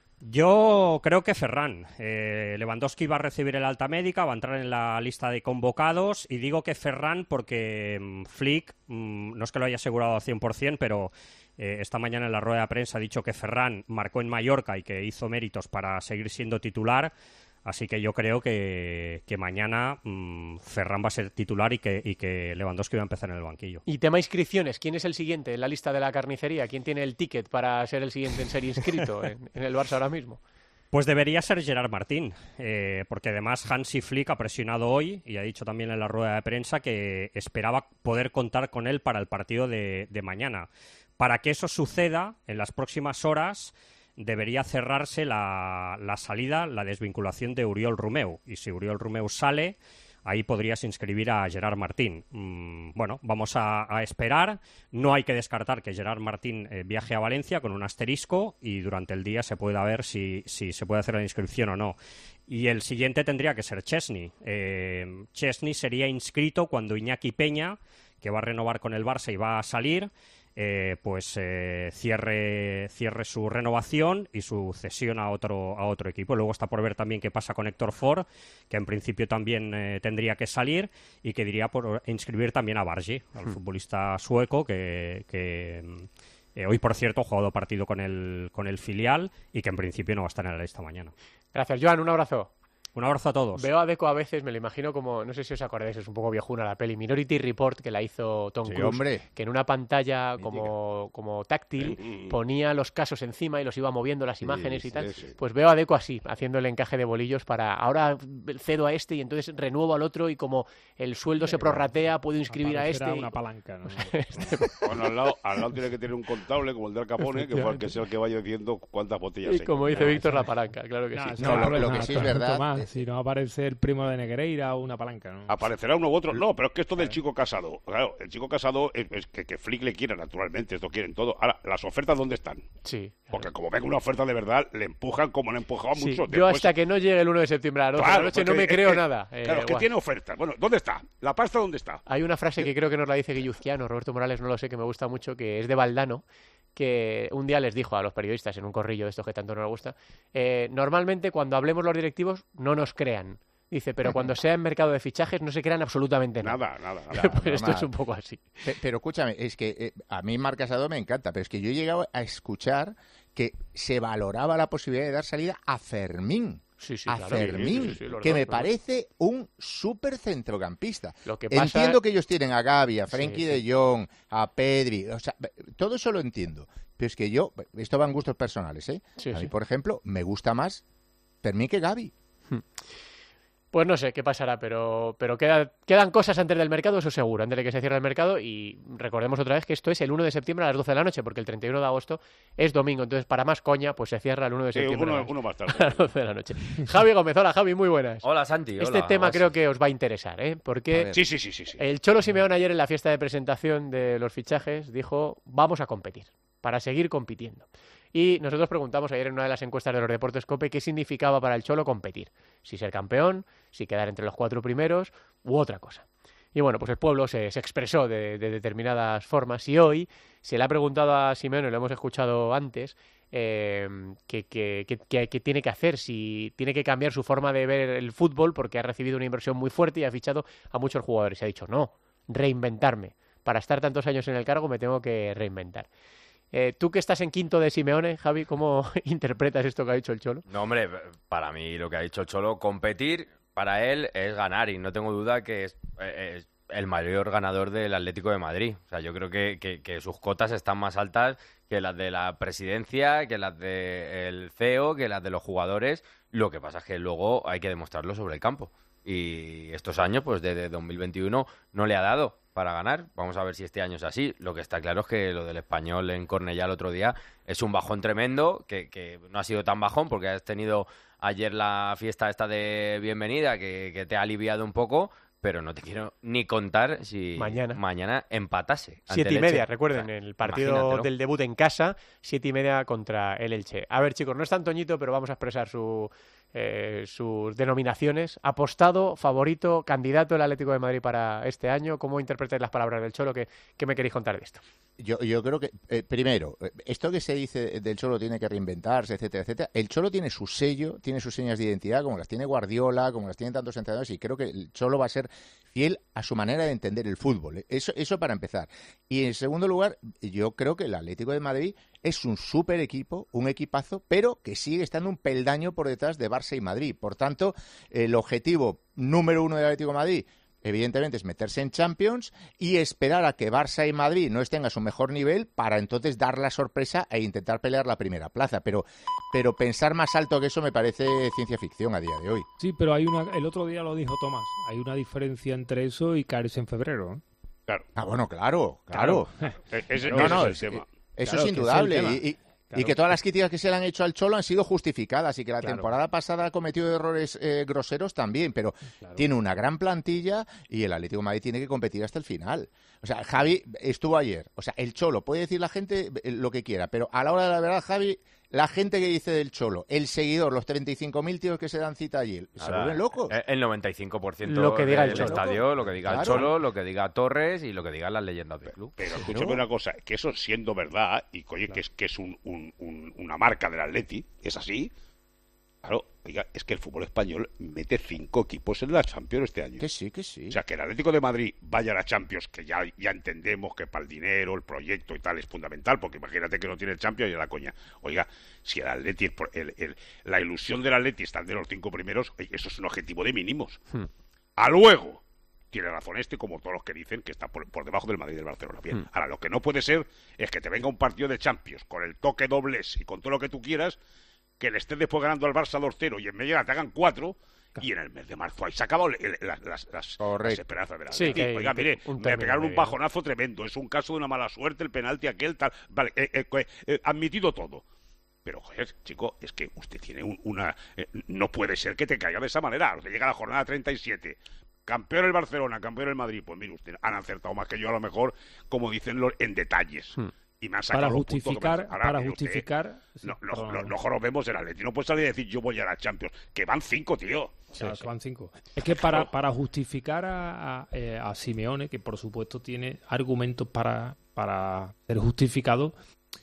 Yo creo que Ferran. Eh, Lewandowski va a recibir el alta médica, va a entrar en la lista de convocados, y digo que Ferran porque mmm, Flick, mmm, no es que lo haya asegurado al cien por ciento, pero eh, esta mañana en la rueda de prensa ha dicho que Ferran marcó en Mallorca y que hizo méritos para seguir siendo titular. Así que yo creo que, que mañana mmm, Ferran va a ser titular y que, y que Lewandowski va a empezar en el banquillo. Y tema inscripciones, ¿quién es el siguiente en la lista de la carnicería? ¿Quién tiene el ticket para ser el siguiente en ser inscrito en, en el Barça ahora mismo? Pues debería ser Gerard Martín, eh, porque además Hansi Flick ha presionado hoy y ha dicho también en la rueda de prensa que esperaba poder contar con él para el partido de, de mañana. Para que eso suceda, en las próximas horas debería cerrarse la, la salida, la desvinculación de Oriol Romeu. Y si Oriol Romeu sale, ahí podrías inscribir a Gerard Martín. Mm, bueno, vamos a, a esperar. No hay que descartar que Gerard Martín eh, viaje a Valencia con un asterisco y durante el día se pueda ver si, si se puede hacer la inscripción o no. Y el siguiente tendría que ser Chesney. Eh, Chesney sería inscrito cuando Iñaki Peña, que va a renovar con el Barça y va a salir, Eh, pues eh, cierre, cierre su renovación y su cesión a otro, a otro equipo. Luego está por ver también qué pasa con Héctor Ford, que en principio también eh, tendría que salir y que diría por inscribir también a Bargi, al hmm. futbolista sueco que... que Eh, hoy, por cierto, ha jugado partido con el, con el filial y que en principio no va a estar en la lista mañana. Gracias, Joan. Un abrazo. Un abrazo a todos. Veo a Deco a veces, me lo imagino como, no sé si os acordáis, es un poco viejuna la peli, Minority Report, que la hizo Tom sí, Cruise, hombre. que en una pantalla como, como táctil sí. ponía los casos encima y los iba moviendo las imágenes sí, y tal. Sí, sí. Pues veo a Deco así, haciendo el encaje de bolillos para ahora cedo a este y entonces renuevo al otro y como el sueldo se prorratea, puedo inscribir a este. una palanca, ¿no? este... Bueno, al lado, al lado tiene que tener un contable como el de Al Capone, que fue el que sea el que vaya diciendo cuántas botellas. Y como dice no, Víctor, la palanca, claro que no, sí. No, no, lo, lo que sí es verdad. Más, si no aparece el primo de Negreira o una palanca, ¿no? Aparecerá uno u otro. No, pero es que esto del chico Casado, claro, el chico Casado es, es que, que Flick le quiera, naturalmente, esto quieren todo. Ahora, ¿las ofertas dónde están? Sí. Porque como ven una oferta de verdad, le empujan como le han empujado sí, mucho. Yo Después... hasta que no llegue el uno de septiembre a las doce claro, de la noche no me creo que, nada. Claro, eh, que guay. Tiene ofertas. Bueno, ¿dónde está? ¿La pasta dónde está? Hay una frase que creo que nos la dice Guilluzquiano, Roberto Morales, no lo sé, que me gusta mucho, que es de Valdano, que un día les dijo a los periodistas en un corrillo de estos que tanto nos gusta, eh, normalmente cuando hablemos los directivos no nos crean. Dice, pero cuando sea en mercado de fichajes no se crean absolutamente nada. Nada, nada. nada pues esto es un poco así. Pero, pero escúchame, es que eh, a mí Marc Casado me encanta, pero es que yo he llegado a escuchar que se valoraba la posibilidad de dar salida a Fermín. Sí, sí, a claro. Fermín, sí, sí, sí, sí, que me parece un súper centrocampista. Lo que pasa... Entiendo que ellos tienen a Gavi, a Frenkie sí, sí. de Jong, a Pedri, o sea, todo eso lo entiendo. Pero es que yo, esto va en gustos personales, ¿eh? Sí, a mí, sí. por ejemplo, me gusta más Fermín que Gavi. Hmm. Pues no sé qué pasará, pero, pero queda, quedan cosas antes del mercado, eso seguro, antes de que se cierre el mercado. Y recordemos otra vez que esto es el uno de septiembre a las doce de la noche, porque el treinta y uno de agosto es domingo. Entonces, para más coña, pues se cierra el uno de septiembre sí, uno, a, las, uno más tarde. a las doce de la noche. Javi Gómez, hola Javi, muy buenas. Hola Santi. Este hola, tema hola, creo sí. que os va a interesar, ¿eh? Porque sí, sí, sí, sí, sí. el Cholo Simeone ayer en la fiesta de presentación de los fichajes dijo, vamos a competir, para seguir compitiendo. Y nosotros preguntamos ayer en una de las encuestas de los Deportes COPE qué significaba para el Cholo competir. Si ser campeón, si quedar entre los cuatro primeros u otra cosa. Y bueno, pues el pueblo se, se expresó de, de determinadas formas y hoy se le ha preguntado a Simeone, lo hemos escuchado antes, eh, que, que, que, que tiene que hacer, si tiene que cambiar su forma de ver el fútbol porque ha recibido una inversión muy fuerte y ha fichado a muchos jugadores. Y ha dicho, no, reinventarme. Para estar tantos años en el cargo me tengo que reinventar. Eh, tú que estás en quinto de Simeone, Javi, ¿cómo interpretas esto que ha dicho el Cholo? No, hombre, para mí lo que ha dicho el Cholo, competir para él es ganar y no tengo duda que es, es el mayor ganador del Atlético de Madrid. O sea, yo creo que, que, que sus cotas están más altas que las de la presidencia, que las del C E O, que las de los jugadores. Lo que pasa es que luego hay que demostrarlo sobre el campo. Y estos años, pues desde dos mil veintiuno, no le ha dado para ganar. Vamos a ver si este año es así. Lo que está claro es que lo del Español en Cornellá el otro día es un bajón tremendo, que, que no ha sido tan bajón porque has tenido ayer la fiesta esta de bienvenida que, que te ha aliviado un poco, pero no te quiero ni contar si mañana, mañana empatase. Siete y media, recuerden, o sea, el partido del debut en casa, siete y media contra el Elche. A ver, chicos, no es tan Toñito, pero vamos a expresar su... Eh, sus denominaciones. Apostado, favorito, candidato el Atlético de Madrid para este año. ¿Cómo interpretáis las palabras del Cholo? ¿Qué, qué me queréis contar de esto? Yo, yo creo que, eh, primero, esto que se dice del Cholo tiene que reinventarse, etcétera, etcétera. El Cholo tiene su sello, tiene sus señas de identidad, como las tiene Guardiola, como las tienen tantos entrenadores, y creo que el Cholo va a ser fiel a su manera de entender el fútbol. ¿eh? Eso, eso para empezar. Y en segundo lugar, yo creo que el Atlético de Madrid es un súper equipo, un equipazo, pero que sigue estando un peldaño por detrás de Barça y Madrid. Por tanto, el objetivo número uno del Atlético de Madrid, evidentemente, es meterse en Champions y esperar a que Barça y Madrid no estén a su mejor nivel para entonces dar la sorpresa e intentar pelear la primera plaza. Pero, pero pensar más alto que eso me parece ciencia ficción a día de hoy. Sí, pero hay una, el otro día lo dijo Tomás, hay una diferencia entre eso y caerse en febrero. ¿eh? Claro. Ah, bueno, claro, claro. claro. Ese, no, no, ese es el tema. Eso Claro, es indudable. es y, y, claro. y que todas las críticas que se le han hecho al Cholo han sido justificadas y que la Claro. temporada pasada ha cometido errores eh, groseros también, pero Claro. tiene una gran plantilla y el Atlético de Madrid tiene que competir hasta el final. O sea, Javi estuvo ayer. O sea, el Cholo, puede decir la gente lo que quiera, pero a la hora de la verdad, Javi, la gente que dice del Cholo, el seguidor, los treinta y cinco mil tíos que se dan cita allí, se Ahora, vuelven locos. El noventa y cinco por ciento Lo que diga del el Cholo. estadio, lo que diga Claro. el Cholo, lo que diga Torres y lo que digan las leyendas del club. Pero escúchame una cosa, que eso siendo verdad, y oye, que es, que es un, un, un, una marca del Atleti, es así, claro, oiga, es que el fútbol español mete cinco equipos en la Champions este año. Que sí, que sí. O sea, que el Atlético de Madrid vaya a la Champions, que ya, ya entendemos que para el dinero, el proyecto y tal es fundamental, porque imagínate que no tiene el Champions y la coña. Oiga, si el Atleti, el, el, la ilusión del Atleti está de los cinco primeros, oye, eso es un objetivo de mínimos. Hmm. A luego, tiene razón este, como todos los que dicen que está por, por debajo del Madrid y del Barcelona. Bien, Hmm. ahora lo que no puede ser es que te venga un partido de Champions con el toque dobles y con todo lo que tú quieras, que le estés después ganando al Barça dos cero y en medio te hagan cuatro, y en el mes de marzo ahí se acabó el, el, las, las, las, las esperanzas de la Sí, que- Oiga, mire, un me término pegaron un medio. bajonazo tremendo, es un caso de una mala suerte, el penalti aquel, tal, vale, eh, eh, eh, eh, admitido todo. Pero, joder, chico, es que usted tiene un, una... eh, no puede ser que te caiga de esa manera. Usted llega a la jornada treinta y siete, campeón el Barcelona, campeón el Madrid. Pues mire, usted han acertado más que yo, a lo mejor, como dicen los, en detalles. Hmm. Y me han sacado Para los puntos que me han justificar, sacado. Ahora, para mire usted, justificar... sí, no, lo, perdón. lo, lo jorobemos el Atleti. No puede salir y decir yo voy a la Champions. Que van cinco, tío. Claro, que van cinco. Es que para, para justificar a, a, eh, a Simeone, que por supuesto tiene argumentos para, para ser justificado,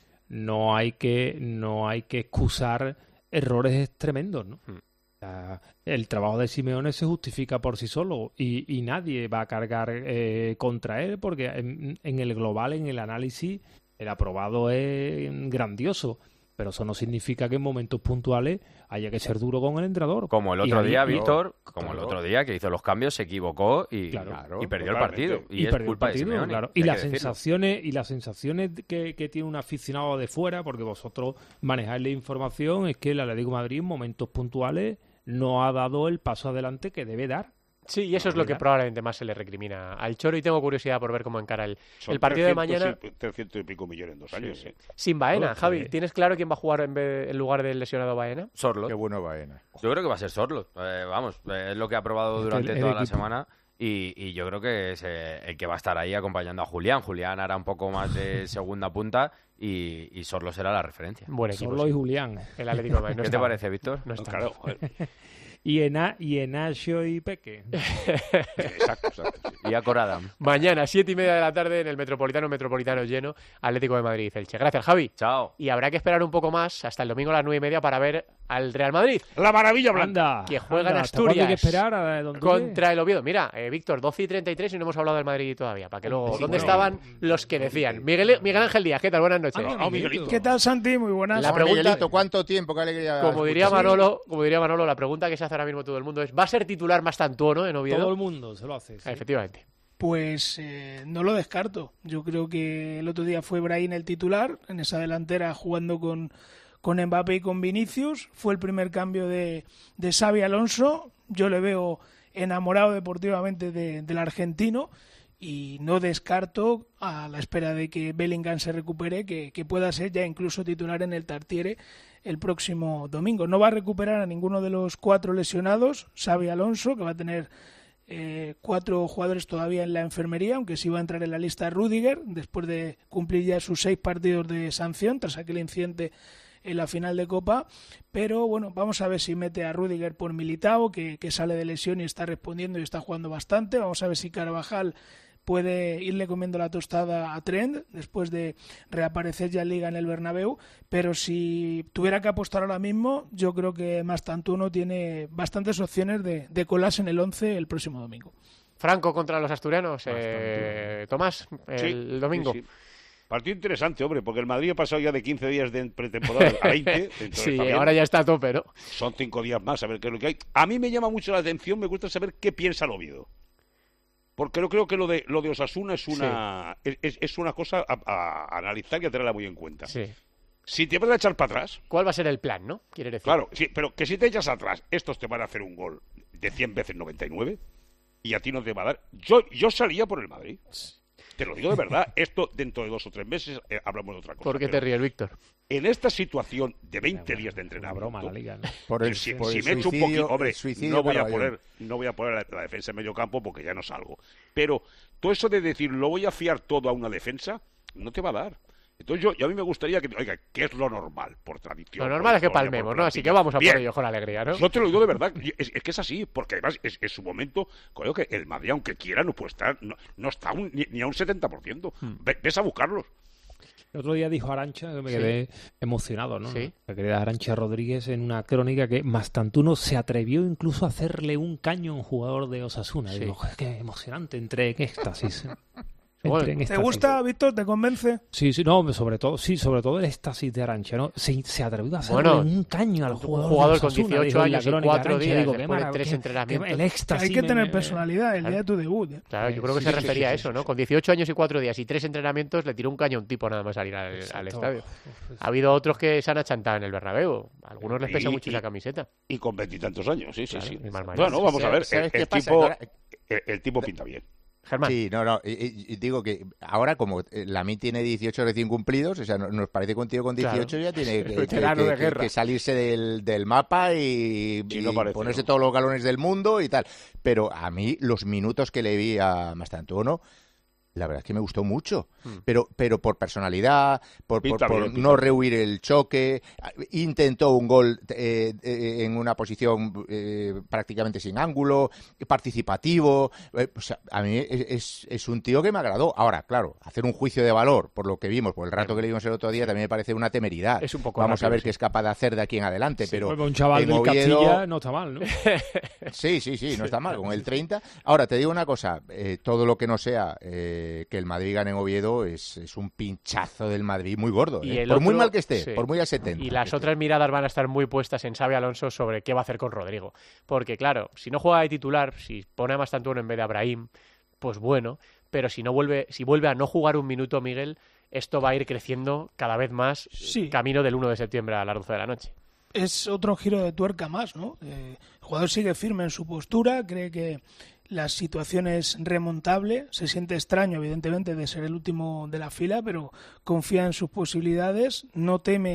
no hay que no hay que excusar errores tremendos, ¿no? Hmm. O sea, el trabajo de Simeone se justifica por sí solo y, y nadie va a cargar eh, contra él porque en, en el global, en el análisis, el aprobado es grandioso. Pero eso no significa que en momentos puntuales haya que ser duro con el entrenador. Como el Y otro ahí- día, y- Víctor, como el Claro. otro día que hizo los cambios, se equivocó y, Claro. y perdió el totalmente. partido. Y, Y es perdió el culpa partido, de Simeone. claro. hay Y que las decirlo. sensaciones, y las sensaciones que, que tiene un aficionado de fuera, porque vosotros manejáis la información, es que el Atlético de Madrid en momentos puntuales no ha dado el paso adelante que debe dar. Sí, y eso es lo que probablemente más se le recrimina al Cholo y tengo curiosidad por ver cómo encara el, Son el partido de trescientos mañana. y- trescientos y pico millones en dos años. Sí. ¿eh? Sin Baena, Uf, Javi. sí. ¿Tienes claro quién va a jugar en, vez- en lugar del lesionado Baena? Sorloth. Qué bueno Baena. Yo creo que va a ser Sorloth. Eh, vamos, eh, es lo que ha probado durante El- el toda la equipo. semana. Y, y yo creo que es eh, el que va a estar ahí acompañando a Julián. Julián hará un poco más de segunda punta y, y Sorloth será la referencia. Buen equipo. Solo sí. y Julián. El Atlético de Madrid. No ¿Qué está te mal. parece, Víctor? No está Claro, mal. joder. y Ena, y Enacio y Peque. Exacto, exacto. Y a Corada. Mañana, siete y media de la tarde, en el Metropolitano, Metropolitano lleno, Atlético de Madrid, Elche. Gracias, Javi. Chao. Y habrá que esperar un poco más, hasta el domingo a las nueve y media, para ver al Real Madrid. La maravilla blanca. Que juega anda, en Asturias. Hay que esperar a don contra el Oviedo. Mira, eh, Víctor, doce y treinta y tres y no hemos hablado del Madrid todavía. Para que luego, Sí, ¿dónde bueno. estaban los que decían? Miguel, Miguel Ángel Díaz, ¿qué tal? Buenas noches. Ah, no, Miguelito. ¿Qué tal, Santi? Muy buenas. La pregunta- Miguelito, ¿cuánto tiempo? Qué alegría. Como diría escuchar. Manolo, como diría Manolo, la pregunta que se hace ahora mismo todo el mundo es: ¿va a ser titular Mastantuono en Oviedo? Todo el mundo se lo hace. Sí. Efectivamente. Pues eh, no lo descarto. Yo creo que el otro día fue Brahim el titular en esa delantera jugando con, con Mbappé y con Vinicius. Fue el primer cambio de, de Xabi Alonso. Yo le veo enamorado deportivamente de, del argentino y no descarto, a la espera de que Bellingham se recupere, que, que pueda ser ya incluso titular en el Tartiere el próximo domingo. No va a recuperar a ninguno de los cuatro lesionados, Xabi Alonso, que va a tener Eh, cuatro jugadores todavía en la enfermería, aunque sí va a entrar en la lista Rüdiger después de cumplir ya sus seis partidos de sanción tras aquel incidente en la final de Copa. Pero bueno, vamos a ver si mete a Rüdiger por Militao, que, que sale de lesión y está respondiendo y está jugando bastante. Vamos a ver si Carvajal puede irle comiendo la tostada a Trent después de reaparecer ya en Liga en el Bernabéu, pero si tuviera que apostar ahora mismo, yo creo que Mastantuono tiene bastantes opciones de, de colarse en el once el próximo domingo. Franco contra los asturianos, eh, Tomás, el Sí, domingo. sí, sí. Partido interesante, hombre, porque el Madrid ha pasado ya de quince días de pretemporada a veinte. entonces Sí, también ahora ya está a tope, ¿no? son cinco días más, a ver qué es lo que hay. A mí me llama mucho la atención, me gusta saber qué piensa el Oviedo. Porque yo creo que lo de lo de Osasuna es una es, es- es una cosa a, a analizar y a tenerla muy en cuenta. Sí. Si te vas a echar para atrás, ¿Cuál va a ser el plan, no? Quiere decir. claro, sí, pero que si te echas atrás, estos te van a hacer un gol de cien veces noventa y nueve y a ti no te va a dar. Yo yo salía por el Madrid. Te lo digo de verdad, esto dentro de dos o tres meses eh, hablamos de otra cosa. ¿Por qué te pero ríes, Víctor? En esta situación de veinte días de entrenamiento, broma la liga, ¿no? Por el- si, por si el me echo un suicidio- poquito, hombre, el suicidio no voy a Caraballón. poner, no voy a poner la, la defensa en medio campo porque ya no salgo. Pero todo eso de decir lo voy a fiar todo a una defensa, no te va a dar. Entonces yo, y a mí me gustaría que, oiga, ¿qué es lo normal por tradición? Lo por normal es que historia, por palmemos, ¿no? Así plantilla? que vamos a Bien. por ello con alegría, ¿no? Yo te lo digo de verdad, es, es que es así, porque además es, es su momento, creo que el Madrid, aunque quiera, no puede estar, no, no está un- ni, ni a un setenta por ciento. Ve- Ves a buscarlos. El otro día dijo Arancha, que me Sí. quedé emocionado, ¿no? Sí. La querida Arancha Rodríguez en una crónica que Mastantuono se atrevió incluso a hacerle un caño a un jugador de Osasuna. Sí. Digo, "Joder, qué emocionante, entré en éxtasis. Bueno, Entré en ¿Te éxtasis". gusta, Víctor? ¿Te convence? Sí, sí, no, sobre todo, sí, sobre todo el éxtasis de Arancha, ¿no? Se, se atrevió a hacerle Bueno, un caño al un jugador, jugador de con Osasuna, dieciocho dijo en la años y crónica cuatro Arancha, días digo, qué después de marav- tres qué- entrenamientos. qué- el éxtasis Hay que me- tener me- personalidad el Claro. día de tu debut. ¿eh? Claro, yo creo que Sí, se sí, sí, refería sí, a eso, sí, ¿no? sí. Con dieciocho años y cuatro días y tres entrenamientos le tiró un caño a un tipo nada más salir al, al Exacto. estadio. Uf, Ha habido otros que se han achantado en el Bernabéu. A algunos les pesa Y- mucho y- esa camiseta. Y con veintitantos años, sí, sí, Claro, sí. y más mayor. Bueno, vamos a ver, el, ¿Sabes qué el pasa? tipo, Ahora- el, el tipo pinta bien. Germán. Sí, no, no. Y, y- y digo que ahora, como eh, Lamine tiene dieciocho recién cumplidos, o sea, no- nos parece que un tío con dieciocho Claro. ya tiene que, que- Veterano que- de que- guerra. que salirse del, del mapa y, Sí, y no parece, ponerse ¿no? todos los galones del mundo y tal. Pero a mí, los minutos que le vi a Mastantuono, la verdad es que me gustó mucho. Hmm. Pero, pero por personalidad, por, por- Pinta por bien, pinta no bien. rehuir el choque, intentó un gol eh, eh, en una posición eh, prácticamente sin ángulo, participativo. eh, o sea, a mí es, es- es un tío que me agradó. Ahora, claro, hacer un juicio de valor por lo que vimos, por el rato que le vimos el otro día, también me parece una temeridad. Es un poco Vamos a rápido, ver sí. qué es capaz de hacer de aquí en adelante. pero Bueno, un chaval en del Oviedo- Castilla no está mal, ¿no? Sí, sí, sí, no está mal, con el treinta. Ahora, te digo una cosa, eh, todo lo que no sea eh, que el Madrid gane en Oviedo es, es un pinchazo del Madrid muy gordo. Y eh. el Por muy otro- mal que esté, sí. por muy a setenta. Y las otras miradas van a estar muy puestas en Xabi Alonso sobre qué va a hacer con Rodrigo. Porque, claro, si no juega de titular, si pone a Mastantuono en vez de a Brahim, pues bueno. Pero si no vuelve, si vuelve a no jugar un minuto, Miguel, esto va a ir creciendo cada vez más Sí. camino del uno de septiembre a las doce de la noche. Es otro giro de tuerca más, ¿no? Eh, el jugador sigue firme en su postura, cree que la situación es remontable, se siente extraño, evidentemente, de ser el último de la fila, pero confía en sus posibilidades, no teme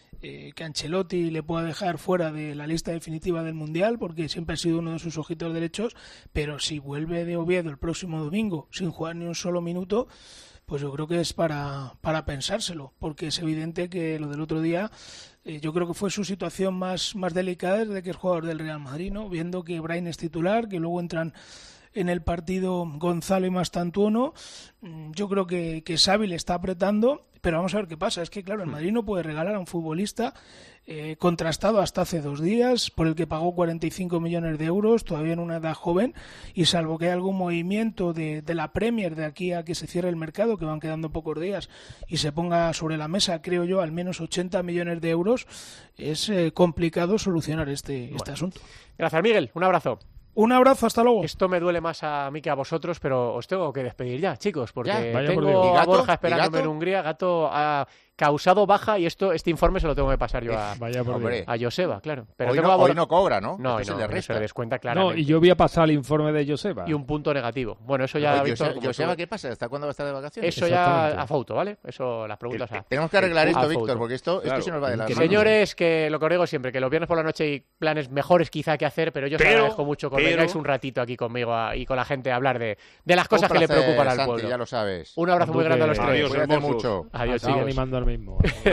eh, que Ancelotti le pueda dejar fuera de la lista definitiva del Mundial, porque siempre ha sido uno de sus ojitos derechos, pero si vuelve de Oviedo el próximo domingo sin jugar ni un solo minuto, pues yo creo que es para, para pensárselo, porque es evidente que lo del otro día, eh, yo creo que fue su situación más, más delicada desde que es jugador del Real Madrid, ¿no? Viendo que Brahim es titular, que luego entran en el partido Gonzalo y Mastantuono, yo creo que, que Xavi le está apretando, pero vamos a ver qué pasa. Es que claro, el Madrid no puede regalar a un futbolista eh, contrastado hasta hace dos días, por el que pagó cuarenta y cinco millones de euros, todavía en una edad joven, y salvo que haya algún movimiento de, de la Premier de aquí a que se cierre el mercado, que van quedando pocos días, y se ponga sobre la mesa, creo yo, al menos ochenta millones de euros, es eh, complicado solucionar este, bueno. este asunto. Gracias, Miguel. Un abrazo. Un abrazo, hasta luego. Esto me duele más a mí que a vosotros, pero os tengo que despedir ya, chicos, porque ya, tengo a Borja esperándome en Hungría. Gato ha causado baja y esto este informe se lo tengo que pasar yo a, Vaya por a Joseba, claro. Pero hoy, tengo no, a Borja... hoy no cobra, ¿no? No, se no, le resta. se le descuenta claramente. No, y yo voy a pasar el informe de Joseba. Y un punto negativo. Bueno, eso ya... Oye, Víctor, Joseba, Joseba ¿qué pasa? ¿Hasta cuándo va a estar de vacaciones? Eso ya a foto, ¿vale? Eso, las preguntas a... Tenemos que arreglar a esto, foto. Víctor, porque esto, Claro. esto se nos va de las manos. Señores, que lo que os digo siempre, que los viernes por la noche hay planes mejores quizá que hacer, pero yo os Pero, agradezco mucho que pero- vengáis un ratito aquí conmigo a- y con la gente a hablar de, de las cosas Un que le placer, preocupan al Santi, pueblo. ya lo sabes. Un abrazo muy grande a los tres. Adiós, Cuídate hermosos. mucho. Adiós, Sigue chicos. animando al mismo.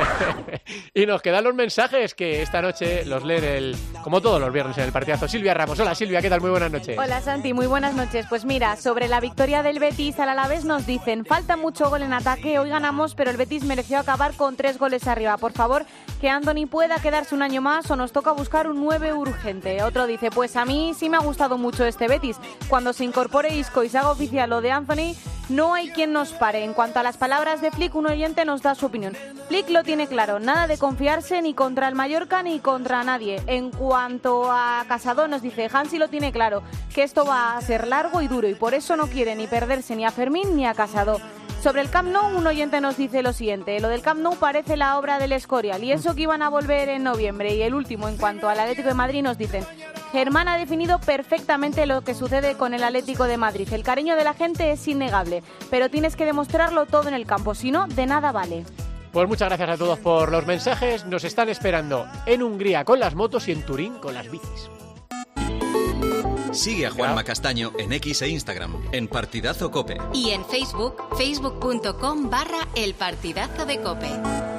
Y nos quedan los mensajes que esta noche los leen el, como todos los viernes en el partidazo. Silvia Ramos. Hola Silvia, ¿qué tal? Muy buenas noches. Hola Santi, muy buenas noches. Pues mira, sobre la victoria del Betis al Alavés nos dicen, falta mucho gol en ataque, hoy ganamos, pero el Betis mereció acabar con tres goles arriba. Por favor, que Anthony pueda quedarse un año más o nos toca buscar un nueve urgente. Otro dice, pues a mí sí me ha gustado mucho este Betis. Cuando se incorpore Isco y se haga oficial lo de Anthony, no hay quien nos pare. En cuanto a las palabras de Flick, un oyente nos da su opinión. Flick lo tiene claro, nada de confiarse ni contra el Mallorca ni contra nadie. En cuanto a Casado, nos dice, Hansi lo tiene claro, que esto va a ser largo y duro y por eso no quiere ni perderse ni a Fermín ni a Casado. Sobre el Camp Nou, un oyente nos dice lo siguiente, lo del Camp Nou parece la obra del Escorial y eso que iban a volver en noviembre. Y el último, en cuanto al Atlético de Madrid, nos dicen, Germán ha definido perfectamente lo que sucede con el Atlético de Madrid. El cariño de la gente es innegable, pero tienes que demostrarlo todo en el campo, si no, de nada vale. Pues muchas gracias a todos por los mensajes. Nos están esperando en Hungría con las motos y en Turín con las bicis. Sigue a Juanma Castaño en X e Instagram, en Partidazo Cope. Y en Facebook, facebook.com barra el partidazo de COPE.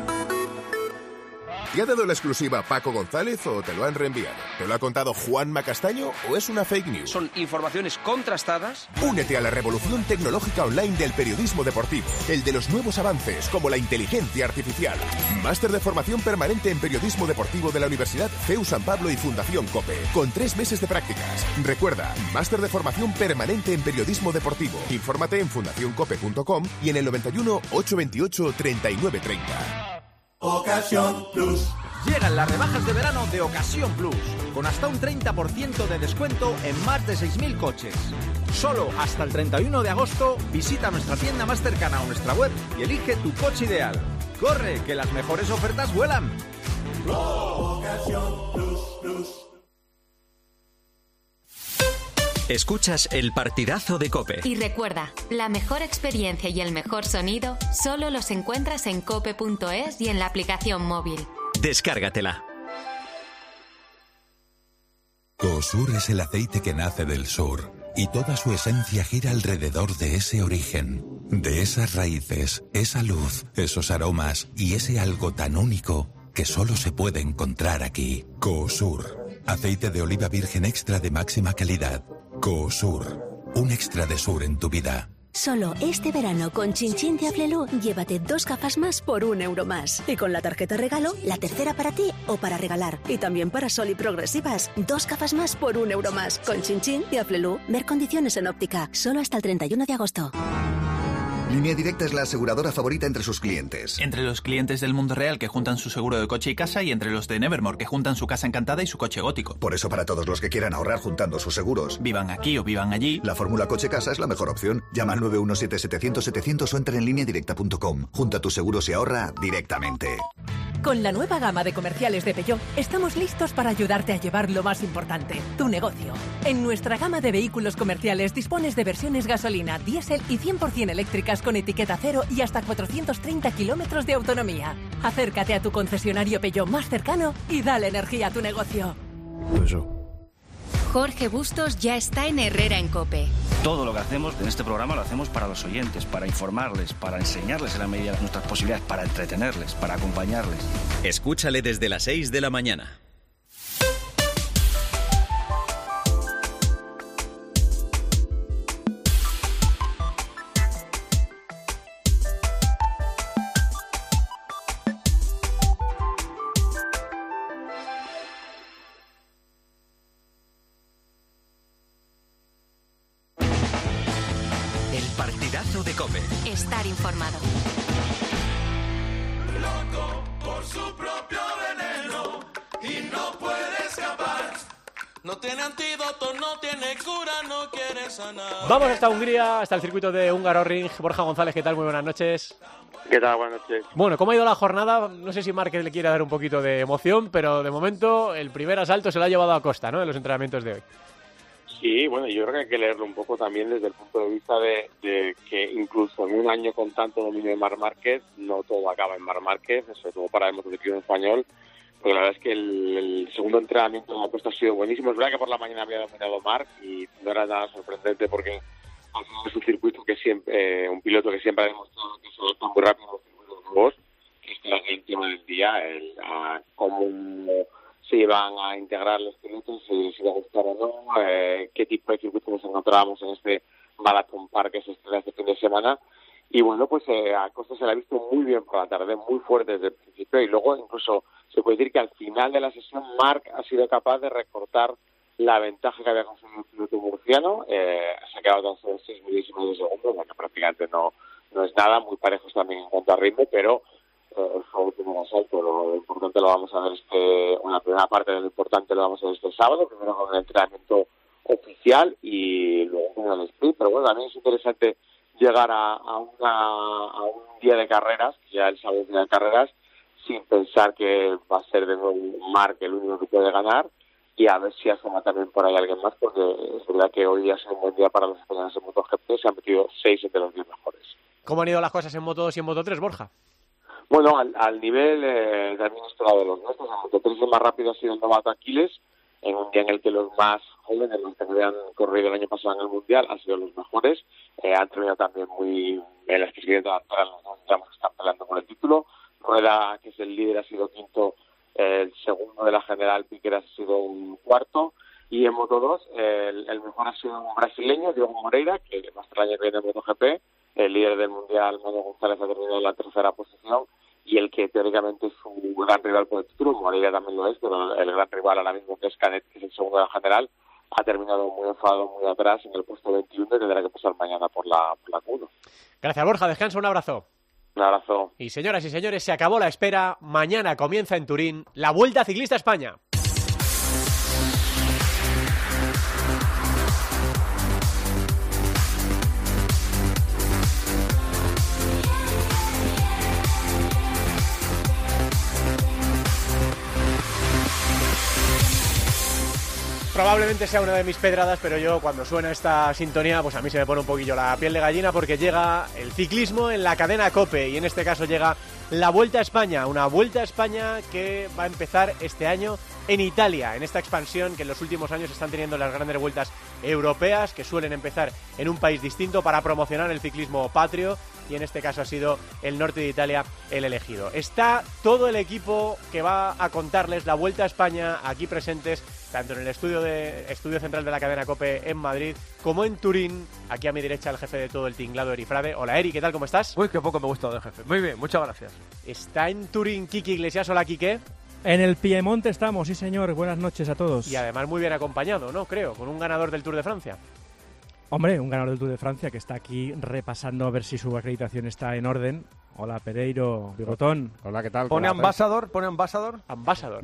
¿Te ha dado la exclusiva Paco González o te lo han reenviado? ¿Te lo ha contado Juanma Castaño o es una fake news? Son informaciones contrastadas. Únete a la revolución tecnológica online del periodismo deportivo, el de los nuevos avances como la inteligencia artificial. Máster de formación permanente en periodismo deportivo de la Universidad C E U San Pablo y Fundación COPE, con tres meses de prácticas. Recuerda, máster de formación permanente en periodismo deportivo. Infórmate en fundación cope punto com y en el noventa y uno, ochocientos veintiocho, treinta y nueve treinta. Ocasión Plus. Llegan las rebajas de verano de Ocasión Plus, con hasta un treinta por ciento de descuento en más de seis mil coches. Solo hasta el treinta y uno de agosto visita nuestra tienda más cercana o nuestra web y elige tu coche ideal. ¡Corre, que las mejores ofertas vuelan! Ocasión Plus Plus. Escuchas el Partidazo de Cope. Y recuerda, la mejor experiencia y el mejor sonido solo los encuentras en cope punto es y en la aplicación móvil. Descárgatela. Coosur es el aceite que nace del sur y toda su esencia gira alrededor de ese origen, de esas raíces, esa luz, esos aromas y ese algo tan único que solo se puede encontrar aquí. Coosur, aceite de oliva virgen extra de máxima calidad. Coosur, un extra de sur en tu vida. Solo este verano con Chin-Chin de Aflelu, llévate dos gafas más por un euro más. Y con la tarjeta regalo, la tercera para ti o para regalar. Y también para Sol y Progresivas, dos gafas más por un euro más. Con Chin-Chin de Aflelu, ver condiciones en óptica. Solo hasta el treinta y uno de agosto. Línea Directa es la aseguradora favorita entre sus clientes. Entre los clientes del mundo real que juntan su seguro de coche y casa y entre los de Nevermore que juntan su casa encantada y su coche gótico. Por eso para todos los que quieran ahorrar juntando sus seguros, vivan aquí o vivan allí, la fórmula coche-casa es la mejor opción. Llama al nueve uno siete, setecientos, setecientos o entra en línea directa punto com. Junta tus seguros y ahorra directamente. Con la nueva gama de comerciales de Peugeot, estamos listos para ayudarte a llevar lo más importante, tu negocio. En nuestra gama de vehículos comerciales dispones de versiones gasolina, diésel y cien por ciento eléctricas con etiqueta cero y hasta cuatrocientos treinta kilómetros de autonomía. Acércate a tu concesionario Peugeot más cercano y dale energía a tu negocio. Jorge Bustos ya está en Herrera en COPE. Todo lo que hacemos en este programa lo hacemos para los oyentes, para informarles, para enseñarles en la medida de nuestras posibilidades, para entretenerles, para acompañarles. Escúchale desde las seis de la mañana. De COPE. Estar informado. Loco por su propio veneno y no puede escapar. No tiene antídoto, no tiene cura, no quiere sanar. Vamos hasta Hungría, hasta el circuito de Hungaroring. Borja González, ¿qué tal? Muy buenas noches. ¿Qué tal? Buenas noches. Bueno, ¿cómo ha ido la jornada? No sé si Márquez le quiere dar un poquito de emoción, pero de momento el primer asalto se lo ha llevado a costa, ¿no? En los entrenamientos de hoy. Sí, bueno, yo creo que hay que leerlo un poco también desde el punto de vista de, de que incluso en un año con tanto dominio de Marc Márquez, no todo acaba en Marc Márquez, sobre todo para el motociclismo español, porque la verdad es que el, el segundo entrenamiento de la puesta ha sido buenísimo. Es verdad que por la mañana había dominado Marc y no era nada sorprendente porque es un circuito que siempre, eh, un piloto que siempre ha demostrado que se adapta muy rápido a los circuitos nuevos, que este era el tema del día, el, a, cómo se iban a integrar los pilotos, si les iba a gustar o no, eh, qué tipo de circuitos nos encontrábamos en este Marathon Park que se estrena este fin de semana. Y bueno, pues eh, a Costa se la ha visto muy bien por la tarde, muy fuerte desde el principio, y luego incluso se puede decir que al final de la sesión Marc ha sido capaz de recortar la ventaja que había conseguido el piloto murciano, eh, se ha quedado tan solo seis milésimas de segundo, bueno, prácticamente no, no es nada, muy parejos también en cuanto a ritmo, pero el último asalto, lo importante lo vamos a ver este, una primera parte de lo importante lo vamos a ver este sábado, primero con el entrenamiento oficial y luego con el sprint, pero bueno, también es interesante llegar a, a, una, a un día de carreras, que ya el sábado es día de carreras, sin pensar que va a ser de nuevo Marc el único que puede ganar, y a ver si asoma también por ahí alguien más, porque es verdad que hoy ha sido un buen día para los españoles en MotoGP, se han metido seis entre los diez mejores. ¿Cómo han ido las cosas en Moto dos y en Moto tres, Borja? Bueno, al, al nivel eh, también esperado de los nuestros. En Moto tres el más rápido ha sido el novato Aquiles, en un día en el que los más jóvenes, los que habían corrido el año pasado en el Mundial, han sido los mejores. Eh, han terminado también muy en las que siguen adaptar a los dos tramos que están peleando por el título. Rueda, que es el líder, ha sido quinto. Eh, el segundo de la general, Piqueras, ha sido un cuarto. Y en Moto dos, eh, el, el mejor ha sido un brasileño, Diogo Moreira, que va a estar el año que viene en MotoGP. El líder del Mundial, Manu González, ha terminado en la tercera posición. Y el que teóricamente es su gran rival por el título, Moreira también lo es, pero el gran rival ahora mismo, que es Canet, que es el segundo de la general, ha terminado muy enfadado, muy atrás en el puesto veintiuno y tendrá que pasar mañana por la, por la Q uno. Gracias, Borja. Descansa, un abrazo. Un abrazo. Y señoras y señores, se acabó la espera. Mañana comienza en Turín la Vuelta Ciclista a España. Probablemente sea una de mis pedradas, pero yo cuando suena esta sintonía, pues a mí se me pone un poquillo la piel de gallina, porque llega el ciclismo en la cadena COPE, y en este caso llega la Vuelta a España, una Vuelta a España que va a empezar este año en Italia, en esta expansión que en los últimos años están teniendo las grandes vueltas europeas, que suelen empezar en un país distinto para promocionar el ciclismo patrio, y en este caso ha sido el norte de Italia el elegido. Está todo el equipo que va a contarles la Vuelta a España aquí presentes, tanto en el estudio de estudio central de la cadena COPE en Madrid como en Turín. Aquí a mi derecha el jefe de todo el tinglado, Eri Frade. Hola Eri, ¿qué tal? ¿Cómo estás? Uy, qué poco me gusta de jefe. Muy bien, muchas gracias. Está en Turín Kiki Iglesias. Hola Kike. En el Piemonte estamos, sí señor. Buenas noches a todos. Y además muy bien acompañado, ¿no? Creo, con un ganador del Tour de Francia. Hombre, un ganador del Tour de Francia que está aquí repasando a ver si su acreditación está en orden. Hola, Pereiro, Bigotón. Hola, ¿qué tal? ¿Pone ambasador? ¿Pone ambasador? Ambasador. No,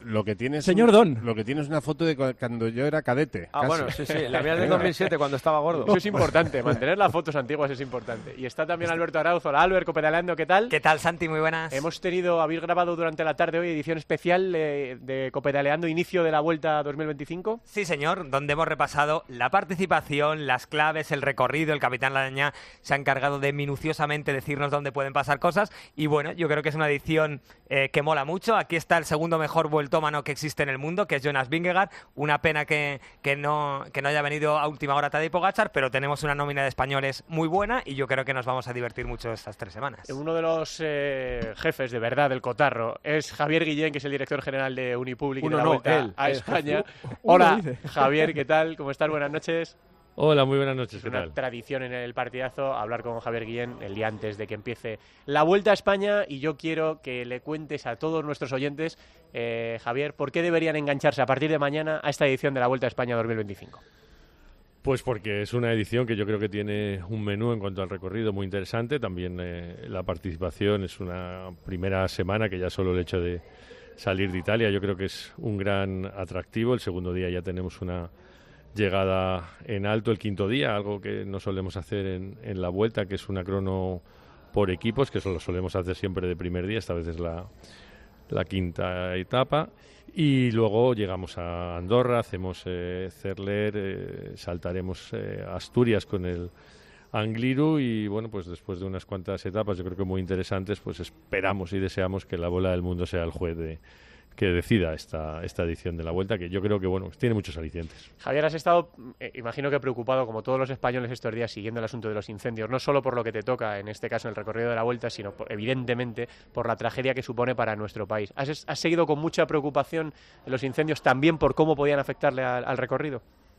Lo que tienes Señor un, Don. Lo que tienes es una foto de cuando yo era cadete. Ah, casi. bueno, sí, sí, la mía es del dos mil siete cuando estaba gordo. Eso es importante, mantener las fotos antiguas es importante. Y está también Alberto Arauz. Hola, Albert, Copedaleando, ¿qué tal? ¿Qué tal, Santi? Muy buenas. Hemos tenido, habéis grabado durante la tarde hoy edición especial eh, de Copedaleando, inicio de la Vuelta dos mil veinticinco. Sí, señor, donde hemos repasado la participación, las claves, el recorrido. El capitán Ladaña se ha encargado de minuciosamente decirnos dónde pueden pasar cosas. Y bueno, yo creo que es una edición eh, que mola mucho. Aquí está el segundo mejor vueltómano que existe en el mundo, que es Jonas Vingegaard. Una pena que, que, no, que no haya venido a última hora Tadej Pogačar, pero tenemos una nómina de españoles muy buena y yo creo que nos vamos a divertir mucho estas tres semanas. Uno de los eh, jefes de verdad del cotarro es Javier Guillén, que es el director general de Unipublic y de la no, Vuelta él, a él. España. Uno Hola, dice. Javier, ¿qué tal? ¿Cómo estás? Buenas noches. Hola, muy buenas noches, Es ¿qué una tal? tradición en el partidazo hablar con Javier Guillén el día antes de que empiece la Vuelta a España, y yo quiero que le cuentes a todos nuestros oyentes, eh, Javier, ¿por qué deberían engancharse a partir de mañana a esta edición de la Vuelta a España dos mil veinticinco? Pues porque es una edición que yo creo que tiene un menú en cuanto al recorrido muy interesante. También eh, la participación es una primera semana que ya solo el hecho de salir de Italia yo creo que es un gran atractivo. El segundo día ya tenemos una llegada en alto, el quinto día, algo que no solemos hacer en, en la Vuelta, que es una crono por equipos, que eso lo solemos hacer siempre de primer día. Esta vez es la, la quinta etapa. Y luego llegamos a Andorra, hacemos eh, Cerler, eh, saltaremos eh, Asturias con el Angliru y bueno, pues después de unas cuantas etapas, yo creo que muy interesantes, pues esperamos y deseamos que la Bola del Mundo sea el juez de, que decida esta, esta edición de la Vuelta, que yo creo que bueno, tiene muchos alicientes. Javier, has estado, eh, imagino que preocupado, como todos los españoles estos días, siguiendo el asunto de los incendios, no solo por lo que te toca, en este caso en el recorrido de la Vuelta, sino por, evidentemente por la tragedia que supone para nuestro país. ¿Has, has seguido con mucha preocupación los incendios también por cómo podían afectarle al, al recorrido?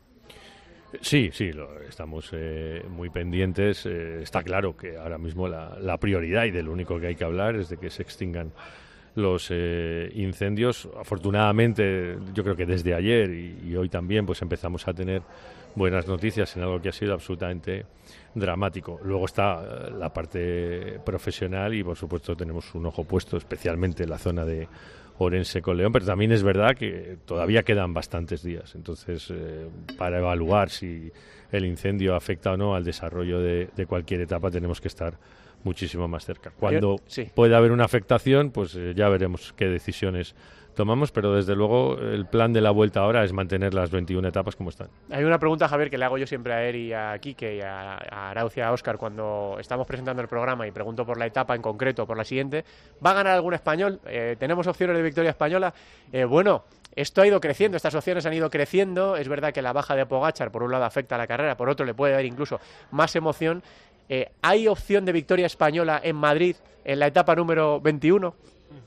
Sí, sí, lo, estamos eh, muy pendientes. Eh, está claro que ahora mismo la, la prioridad y de lo único que hay que hablar es de que se extingan los eh, incendios. Afortunadamente, yo creo que desde ayer y, y hoy también pues empezamos a tener buenas noticias en algo que ha sido absolutamente dramático. Luego está eh, la parte profesional y por supuesto tenemos un ojo puesto especialmente en la zona de Orense con León, pero también es verdad que todavía quedan bastantes días. Entonces, eh, para evaluar si el incendio afecta o no al desarrollo de, de cualquier etapa, tenemos que estar muchísimo más cerca. Cuando sí. pueda haber una afectación, pues eh, ya veremos qué decisiones tomamos, pero desde luego el plan de la Vuelta ahora es mantener las veintiuna etapas como están. Hay una pregunta, Javier, que le hago yo siempre a él y a Quique y a, a Arauz y a Óscar cuando estamos presentando el programa y pregunto por la etapa en concreto, por la siguiente. ¿Va a ganar algún español? Eh, ¿Tenemos opciones de victoria española? Eh, bueno, esto ha ido creciendo, estas opciones han ido creciendo. Es verdad que la baja de Pogačar, por un lado, afecta a la carrera, por otro le puede dar incluso más emoción. Eh, ¿Hay opción de victoria española en Madrid en la etapa número veintiuno?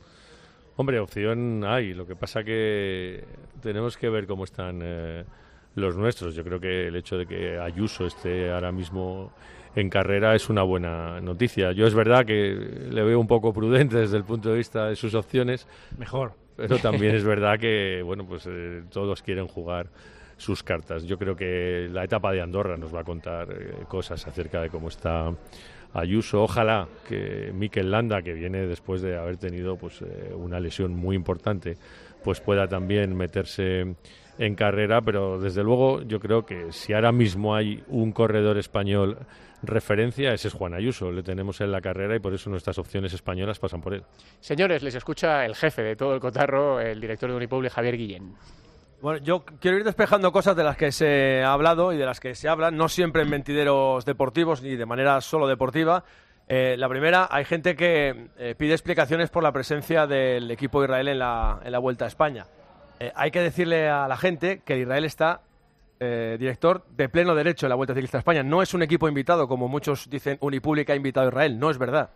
Hombre, opción hay. Lo que pasa que tenemos que ver cómo están eh, los nuestros. Yo creo que el hecho de que Ayuso esté ahora mismo en carrera es una buena noticia. Yo es verdad que le veo un poco prudente desde el punto de vista de sus opciones. Mejor. Pero también es verdad que, bueno, pues eh, todos quieren jugar sus cartas. Yo creo que la etapa de Andorra nos va a contar eh, cosas acerca de cómo está Ayuso. Ojalá que Mikel Landa, que viene después de haber tenido pues eh, una lesión muy importante, pues pueda también meterse en carrera, pero desde luego yo creo que si ahora mismo hay un corredor español referencia, ese es Juan Ayuso. Le tenemos en la carrera y por eso nuestras opciones españolas pasan por él. Señores, les escucha el jefe de todo el cotarro, el director de Unipublic, Javier Guillén. Bueno, yo quiero ir despejando cosas de las que se ha hablado y de las que se hablan, no siempre en mentideros deportivos ni de manera solo deportiva. Eh, la primera, hay gente que eh, pide explicaciones por la presencia del equipo de Israel en la, en la Vuelta a España. Eh, hay que decirle a la gente que Israel está, eh, director, de pleno derecho en la Vuelta Ciclista a España. No es un equipo invitado, como muchos dicen, Unipublic ha invitado a Israel. No es verdad.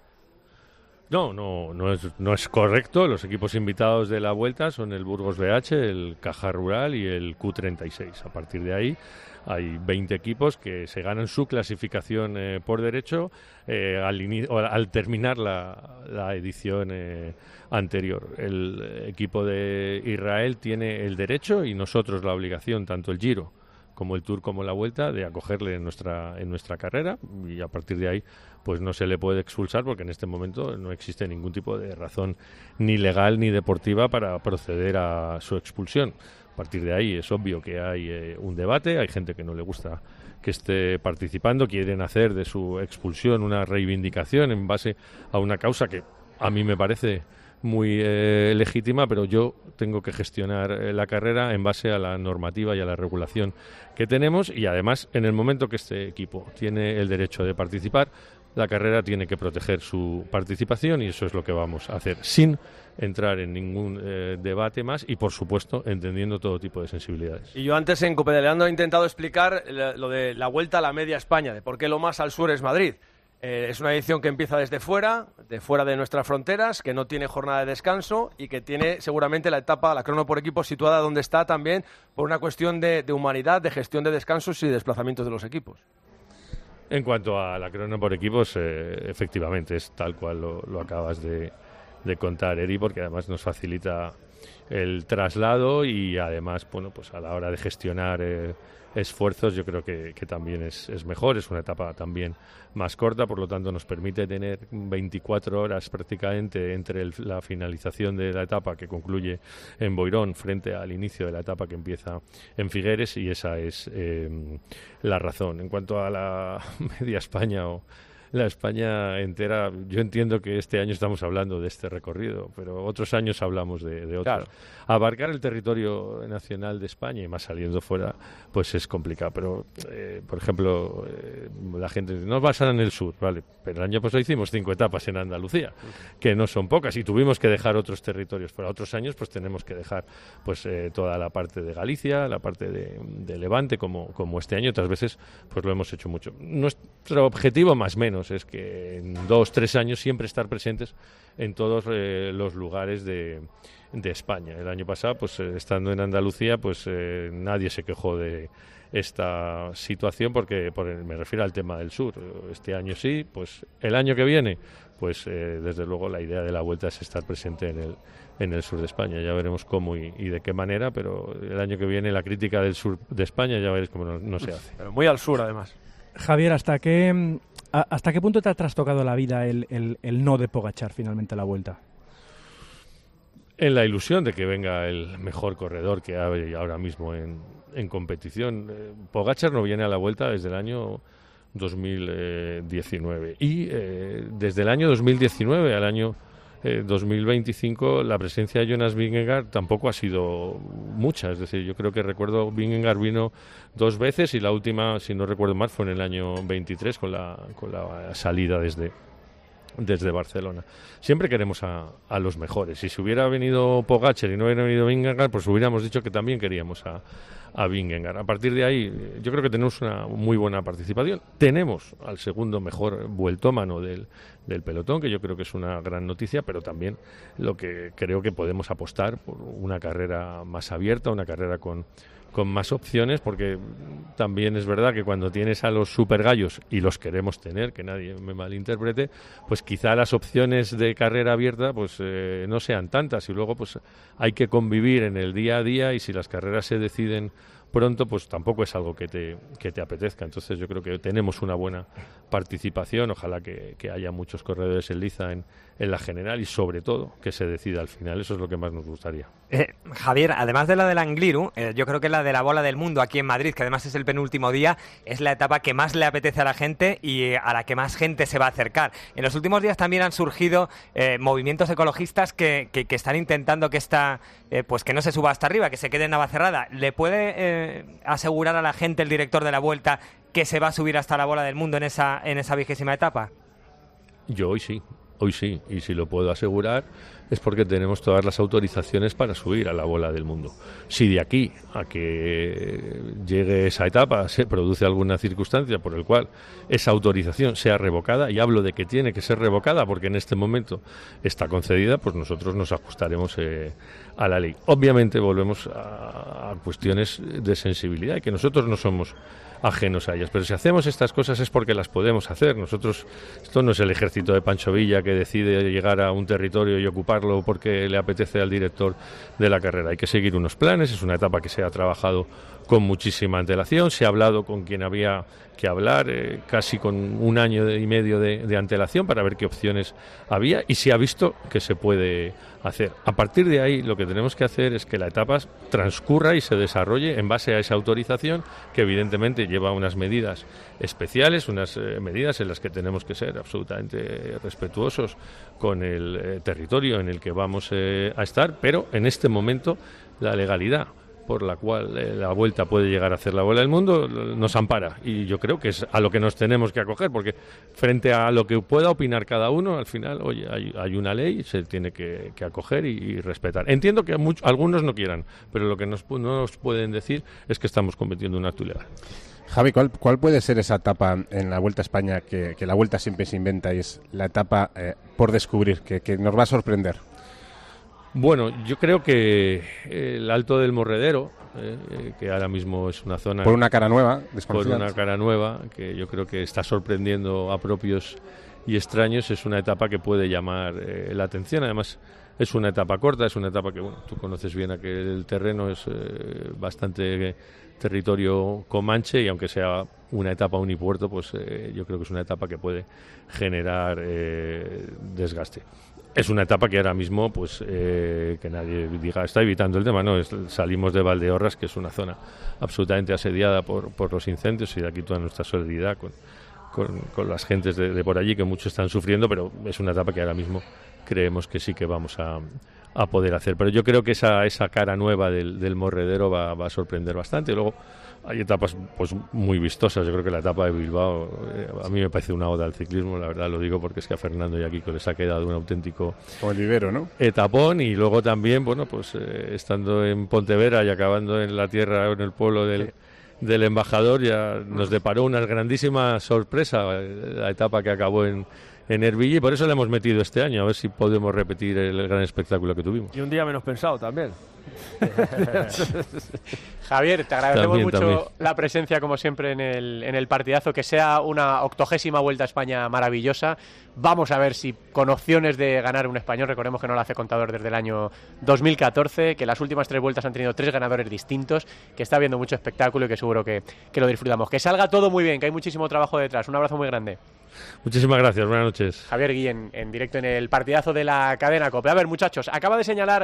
No, no, no es, no es correcto. Los equipos invitados de la Vuelta son el Burgos B H, el Caja Rural y el Q treinta y seis. A partir de ahí hay veinte equipos que se ganan su clasificación eh, por derecho eh, al, al terminar la, la edición eh, anterior. El equipo de Israel tiene el derecho y nosotros la obligación, tanto el Giro como el Tour como la Vuelta, de acogerle en nuestra en nuestra carrera, y a partir de ahí pues no se le puede expulsar, porque en este momento no existe ningún tipo de razón ni legal ni deportiva para proceder a su expulsión. A partir de ahí es obvio que hay eh, un debate, hay gente que no le gusta que esté participando, quieren hacer de su expulsión una reivindicación en base a una causa que a mí me parece muy eh, legítima, pero yo tengo que gestionar eh, la carrera en base a la normativa y a la regulación que tenemos, y además en el momento que este equipo tiene el derecho de participar, la carrera tiene que proteger su participación, y eso es lo que vamos a hacer, sin entrar en ningún eh, debate más y, por supuesto, entendiendo todo tipo de sensibilidades. Y yo antes en Copedeleando he intentado explicar lo de la vuelta a la media España, de por qué lo más al sur es Madrid. Eh, es una edición que empieza desde fuera, de fuera de nuestras fronteras, que no tiene jornada de descanso y que tiene seguramente la etapa, la crono por equipo, situada donde está también por una cuestión de, de humanidad, de gestión de descansos y desplazamientos de los equipos. En cuanto a la crono por equipos, eh, efectivamente es tal cual lo, lo acabas de, de contar, Eri, porque además nos facilita el traslado y además, bueno, pues a la hora de gestionar eh, esfuerzos, yo creo que, que también es, es mejor. Es una etapa también más corta, por lo tanto nos permite tener veinticuatro horas prácticamente entre el, la finalización de la etapa que concluye en Boirón frente al inicio de la etapa que empieza en Figueres, y esa es eh, la razón. En cuanto a la media España o la España entera, yo entiendo que este año estamos hablando de este recorrido, pero otros años hablamos de, de otros. Claro. Abarcar el territorio nacional de España y más saliendo fuera, pues es complicado. Pero, eh, por ejemplo, eh, la gente dice, no vas en el sur, vale, pero el año pasado hicimos cinco etapas en Andalucía, que no son pocas, y tuvimos que dejar otros territorios fuera. Otros años, pues tenemos que dejar pues eh, toda la parte de Galicia, la parte de, de Levante, como, como este año. Otras veces, pues lo hemos hecho mucho. Nuestro objetivo, más o menos, es que en dos, tres años siempre estar presentes en todos eh, los lugares de, de España. El año pasado, pues eh, estando en Andalucía, pues eh, nadie se quejó de esta situación, porque por el, me refiero al tema del sur. Este año sí, pues el año que viene, pues eh, desde luego la idea de la vuelta es estar presente en el en el sur de España. Ya veremos cómo y, y de qué manera, pero el año que viene la crítica del sur de España ya veréis cómo no, no se hace. Pero muy al sur, además. Javier, ¿hasta qué, hasta qué punto te ha trastocado la vida el, el, el no de Pogačar finalmente a la Vuelta? En la ilusión de que venga el mejor corredor que hay ahora mismo en, en competición. Eh, Pogačar no viene a la Vuelta desde el año dos mil diecinueve y eh, desde el año dos mil diecinueve al año eh, dos mil veinticinco la presencia de Jonas Vingegaard tampoco ha sido mucha. Es decir, yo creo que recuerdo Vingegaard vino dos veces y la última, si no recuerdo mal, fue en el año veintitrés con la, con la salida desde desde Barcelona. Siempre queremos a, a los mejores. Y si hubiera venido Pogačar y no hubiera venido Vingegaard, pues hubiéramos dicho que también queríamos a, a Vingegaard. A partir de ahí, yo creo que tenemos una muy buena participación. Tenemos al segundo mejor vueltómano del, del pelotón, que yo creo que es una gran noticia, pero también lo que creo que podemos apostar por una carrera más abierta, una carrera con con más opciones, porque también es verdad que cuando tienes a los supergallos, y los queremos tener, que nadie me malinterprete, pues quizá las opciones de carrera abierta pues eh, no sean tantas, y luego pues hay que convivir en el día a día, y si las carreras se deciden pronto, pues tampoco es algo que te, que te apetezca. Entonces yo creo que tenemos una buena participación, ojalá que, que haya muchos corredores en liza en, en la general, y sobre todo que se decida al final. Eso es lo que más nos gustaría. Eh, Javier, además de la del Angliru, eh, yo creo que la de la Bola del Mundo aquí en Madrid, que además es el penúltimo día, es la etapa que más le apetece a la gente y eh, a la que más gente se va a acercar. En los últimos días también han surgido eh, movimientos ecologistas que, que, que están intentando que esta, eh, pues que no se suba hasta arriba, que se quede en Navacerrada. ¿Le puede eh, asegurar a la gente, el director de la Vuelta, que se va a subir hasta la Bola del Mundo en esa, en esa vigésima etapa? Yo hoy sí. Hoy sí, y si lo puedo asegurar es porque tenemos todas las autorizaciones para subir a la Bola del Mundo. Si de aquí a que llegue esa etapa se produce alguna circunstancia por el cual esa autorización sea revocada, y hablo de que tiene que ser revocada porque en este momento está concedida, pues nosotros nos ajustaremos eh, a la ley. Obviamente volvemos a, a cuestiones de sensibilidad y que nosotros no somos ajenos a ellas, pero si hacemos estas cosas es porque las podemos hacer. Nosotros, esto no es el ejército de Pancho Villa que decide llegar a un territorio y ocuparlo porque le apetece al director de la carrera. Hay que seguir unos planes, es una etapa que se ha trabajado con muchísima antelación. Se ha hablado con quien había que hablar, eh, casi con un año y medio de, de antelación para ver qué opciones había, y se ha visto que se puede hacer. A partir de ahí, lo que tenemos que hacer es que la etapa transcurra y se desarrolle en base a esa autorización, que evidentemente lleva unas medidas especiales, unas eh, medidas en las que tenemos que ser absolutamente respetuosos con el eh, territorio en el que vamos eh, a estar, pero en este momento la legalidad por la cual eh, la Vuelta puede llegar a hacer la Vuelta del Mundo nos ampara, y yo creo que es a lo que nos tenemos que acoger, porque frente a lo que pueda opinar cada uno, al final, oye, hay, hay una ley, se tiene que, que acoger y, y respetar. Entiendo que muchos, algunos no quieran, pero lo que nos, no nos pueden decir es que estamos cometiendo un acto ilegal. Javi, ¿cuál, ¿cuál puede ser esa etapa en la Vuelta a España que, que la Vuelta siempre se inventa, y es la etapa eh, por descubrir, que, que nos va a sorprender? Bueno, yo creo que el Alto del Morredero, eh, que ahora mismo es una zona... Por una cara nueva, desconocida. Por una cara nueva, que yo creo que está sorprendiendo a propios y extraños, es una etapa que puede llamar eh, la atención. Además, es una etapa corta, es una etapa que, bueno, tú conoces bien aquel terreno, es eh, bastante eh, territorio comanche, y aunque sea una etapa unipuerto, pues eh, yo creo que es una etapa que puede generar eh, desgaste. Es una etapa que ahora mismo, pues eh, que nadie diga, está evitando el tema, no, es, salimos de Valdeorras, que es una zona absolutamente asediada por, por los incendios, y de aquí toda nuestra solidaridad con, con, con las gentes de, de por allí, que muchos están sufriendo, pero es una etapa que ahora mismo creemos que sí que vamos a, a poder hacer. Pero yo creo que esa, esa cara nueva del, del Morredero va, va a sorprender bastante. Luego hay etapas pues muy vistosas. Yo creo que la etapa de Bilbao eh, a mí me parece una oda al ciclismo, la verdad lo digo, porque es que a Fernando y a Kiko les ha quedado un auténtico como el vivero, ¿no? etapón. Y luego también, bueno, pues eh, estando en Pontevedra y acabando en la tierra, en el pueblo del, sí. del embajador, ya nos deparó una grandísima sorpresa, la etapa que acabó en en Erbilli, y por eso le hemos metido este año, a ver si podemos repetir el gran espectáculo que tuvimos. Y un día menos pensado también. Javier, te agradecemos También, mucho también. la presencia, como siempre, en el, en el partidazo. Que sea una octogésima Vuelta a España maravillosa. Vamos a ver si con opciones de ganar un español. Recordemos que no lo hace Contador desde el año dos mil catorce, que las últimas tres vueltas han tenido tres ganadores distintos, que está habiendo mucho espectáculo y que seguro que, que lo disfrutamos. Que salga todo muy bien, que hay muchísimo trabajo detrás. Un abrazo muy grande. Muchísimas gracias, buenas noches. Javier Guillén, en directo en el partidazo de la cadena COPE. A ver, muchachos, acaba de señalar